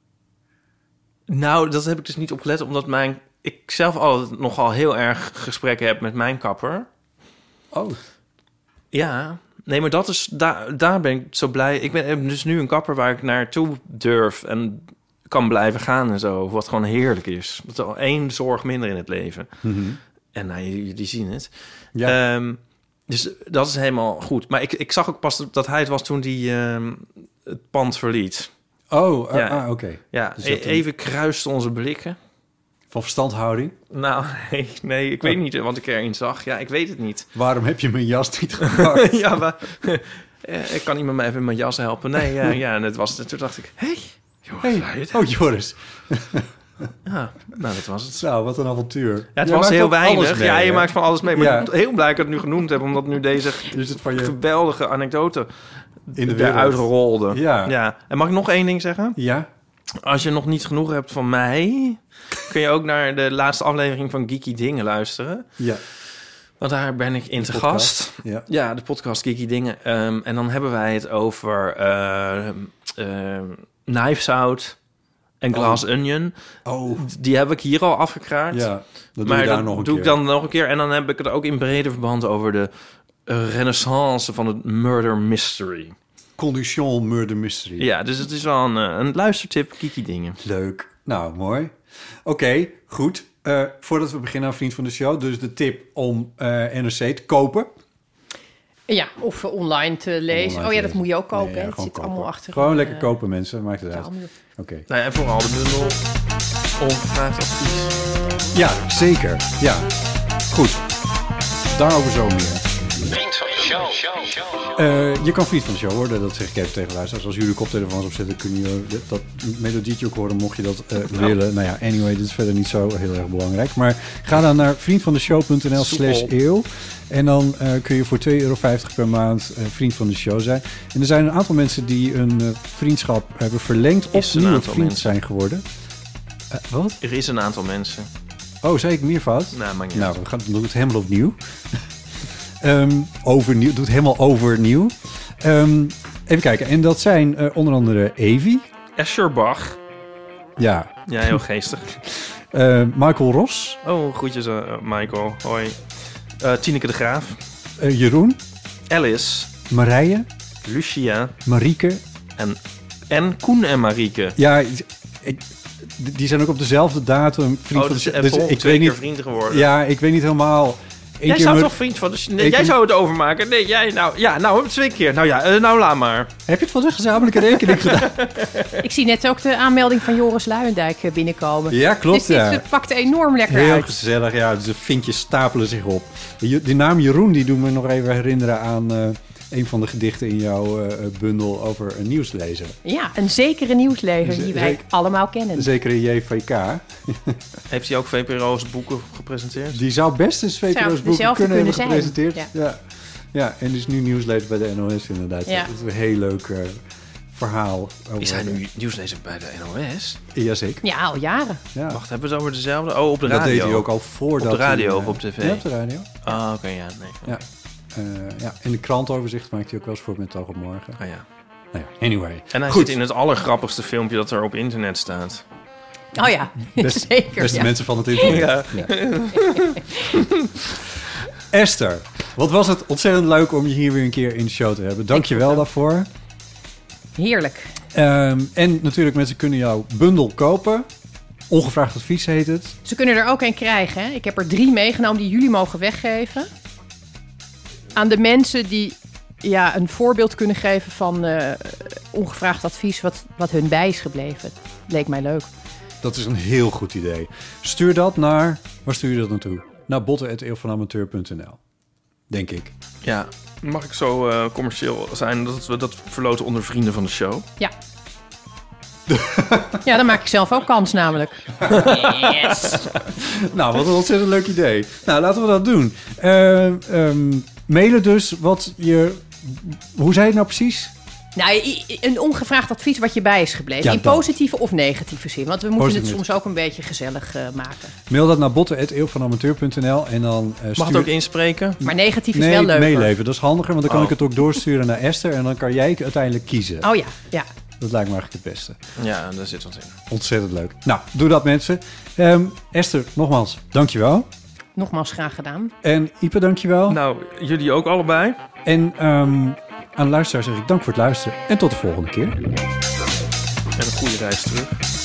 Nou, dat heb ik dus niet opgelet, omdat mijn... ik zelf altijd nogal heel erg gesprekken heb met mijn kapper. Oh. Ja, nee, maar dat is... Daar, daar ben ik zo blij. Ik ben heb dus nu een kapper waar ik naartoe durf en kan blijven gaan en zo. Wat gewoon heerlijk is. Dat is al één zorg minder in het leven. Mm-hmm. En nou, jullie zien het. Ja. Um, dus dat is helemaal goed. Maar ik, ik zag ook pas dat hij het was toen hij um, het pand verliet. Oh, ja. ah, oké. Okay. Ja, dus e- even kruisten onze blikken. Van verstandhouding? Nou, nee, nee ik weet oh. niet wat ik erin zag. Ja, ik weet het niet. Waarom heb je mijn jas niet gepakt? ja, maar... Uh, ik kan iemand me even in mijn jas helpen? Nee, ja, ja. En het was het. Toen dacht ik... Hé, hey, Joris. Hey. Oh, Joris. ja, nou, dat was het. Zo, wat een avontuur. Ja, het je was heel weinig. Mee, ja, je hè? maakt van alles mee. Maar ja. ik ben heel blij dat ik het nu genoemd heb. Omdat nu deze is het van je... geweldige anekdote in de eruit rolde. Ja. ja. En mag ik nog één ding zeggen? Ja. Als je nog niet genoeg hebt van mij... kun je ook naar de laatste aflevering van Geeky Dingen luisteren. Ja. Want daar ben ik in de te podcast. gast. Ja. ja, de podcast Geeky Dingen. Um, en dan hebben wij het over uh, uh, Knives Out en Glass oh. Onion. Oh. Die heb ik hier al afgekraakt. Ja, dat maar doe, dat nog een doe keer. ik dan nog een keer. En dan heb ik het ook in breder verband over de uh, renaissance van het murder mystery. Condition Murder Mystery. Ja, dus het is wel een, een luistertip, Geeky Dingen. Leuk. Nou, mooi. Oké, okay, goed. Uh, voordat we beginnen aan Vriend van de Show... dus de tip om uh, N R C te kopen. Ja, of uh, online te lezen. Online oh ja, dat lezen. Moet je ook kopen. Nee, ja, het zit kopen. allemaal achter. Gewoon uh, lekker kopen, mensen. Maakt het uit. Oké. Okay. Nou ja, en vooral de bundel ongevraagd advies. Ja, zeker. Ja. Goed. Daarover zo meer. Vriend van de show. show, show. Uh, je kan vriend van de show worden, dat zeg ik even tegen luisteraars. Als jullie koptelefoons opzetten, kun je dat melodietje ook horen, mocht je dat uh, ja. willen. Nou ja, anyway, dit is verder niet zo heel erg belangrijk. Maar ga dan naar vriendvandeshow.nl slash eeuw. En dan uh, kun je voor twee euro vijftig per maand uh, vriend van de show zijn. En er zijn een aantal mensen die een uh, vriendschap hebben verlengd of nieuwe vriend mensen. zijn geworden. Uh, wat? Er is een aantal mensen. Oh, zei ik meer fout? Nou, maar niet. Nou, we gaan doen het helemaal opnieuw. Um, overnieuw, doet helemaal overnieuw. Um, even kijken, en dat zijn uh, onder andere Evi. Escherbach. Ja. Ja, heel geestig. uh, Michael Ros. Oh, groetjes uh, Michael. Hoi. Uh, Tineke de Graaf. Uh, Jeroen. Alice. Marije. Lucia. Marieke. En, en Koen en Marieke. Ja, ik, die zijn ook op dezelfde datum vriend oh, dus, van de... Dus ik weet niet vrienden geworden. Ja, ik weet niet helemaal... Eén jij zou met... toch vriend van de... Nee, ik... jij zou het overmaken. Nee, jij nou... Ja, nou, het twee keer. Nou ja, uh, nou laat maar. Heb je het van de gezamenlijke rekening gedaan? Ik zie net ook de aanmelding van Joris Luijendijk binnenkomen. Ja, klopt, dus ja. Dus het pakt enorm lekker Heel uit. Heel gezellig, ja. Dus de vinkjes stapelen zich op. Die, die naam Jeroen, die doet me nog even herinneren aan... Uh, een van de gedichten in jouw uh, bundel over een nieuwslezer. Ja, een zekere nieuwslezer Z- die wij zeker, allemaal kennen. Zekere J V K. Heeft hij ook V P Ro's boeken gepresenteerd? Die zou best eens V P Ro's boeken kunnen, kunnen hebben zijn. gepresenteerd. Ja. Ja. Ja, en dus nu nieuwslezer bij de N O S inderdaad. Ja. Dat is een heel leuk uh, verhaal. Over Is hij nu nieuwslezer bij de N O S? Jazeker. Ja, al jaren. Ja. Wacht, hebben we het over dezelfde? Oh, op de radio. Dat deed hij ook al voordat Op de radio hij, of uh, op tv? Ja, op de radio. Ah, oké, okay, ja, nee. Ja. Uh, ja. In de krantoverzicht maakt hij ook wel eens voor met het oog op morgen. Ah ja. Nou ja, anyway. En hij Goed. zit in het allergrappigste filmpje dat er op internet staat. Oh ja, Best, zeker. Beste ja. mensen van het internet. Ja. Ja. Esther, wat was het ontzettend leuk om je hier weer een keer in de show te hebben. Dank je wel daarvoor. Heerlijk. Um, en natuurlijk, mensen kunnen jouw bundel kopen. Ongevraagd advies heet het. Ze kunnen er ook een krijgen. Hè? Ik heb er drie meegenomen die jullie mogen weggeven. Aan de mensen die ja, een voorbeeld kunnen geven van uh, ongevraagd advies... Wat, wat hun bij is gebleven. Leek mij leuk. Dat is een heel goed idee. Stuur dat naar... Waar stuur je dat naartoe? Naar botten apenstaartje eeuw van amateur punt n l. Denk ik. Ja, mag ik zo uh, commercieel zijn dat we dat verloten onder vrienden van de show? Ja. Ja, dan maak ik zelf ook kans namelijk. Yes! Nou, wat een ontzettend leuk idee. Nou, laten we dat doen. Uh, um, mailen dus wat je... Hoe zei je het nou precies? Nou, een ongevraagd advies wat je bij is gebleven. Ja, in dat. positieve of negatieve zin. Want we moeten Positief. het soms ook een beetje gezellig uh, maken. Mail dat naar botten apenstaartje eeuw van amateur punt n l en dan uh, stuur... Mag het ook inspreken? Maar negatief is nee, wel leuker. meeleven. Dat is handiger, want dan kan Oh. ik het ook doorsturen naar Esther en dan kan jij uiteindelijk kiezen. Oh ja, ja. Dat lijkt me eigenlijk het beste. Ja, daar zit wat in. Ontzettend leuk. Nou, doe dat mensen. Um, Esther, nogmaals, dankjewel. Nogmaals graag gedaan. En Ipe, dankjewel. Nou, jullie ook allebei. En um, aan de luisteraar zeg ik dank voor het luisteren. En tot de volgende keer. En een goede reis terug.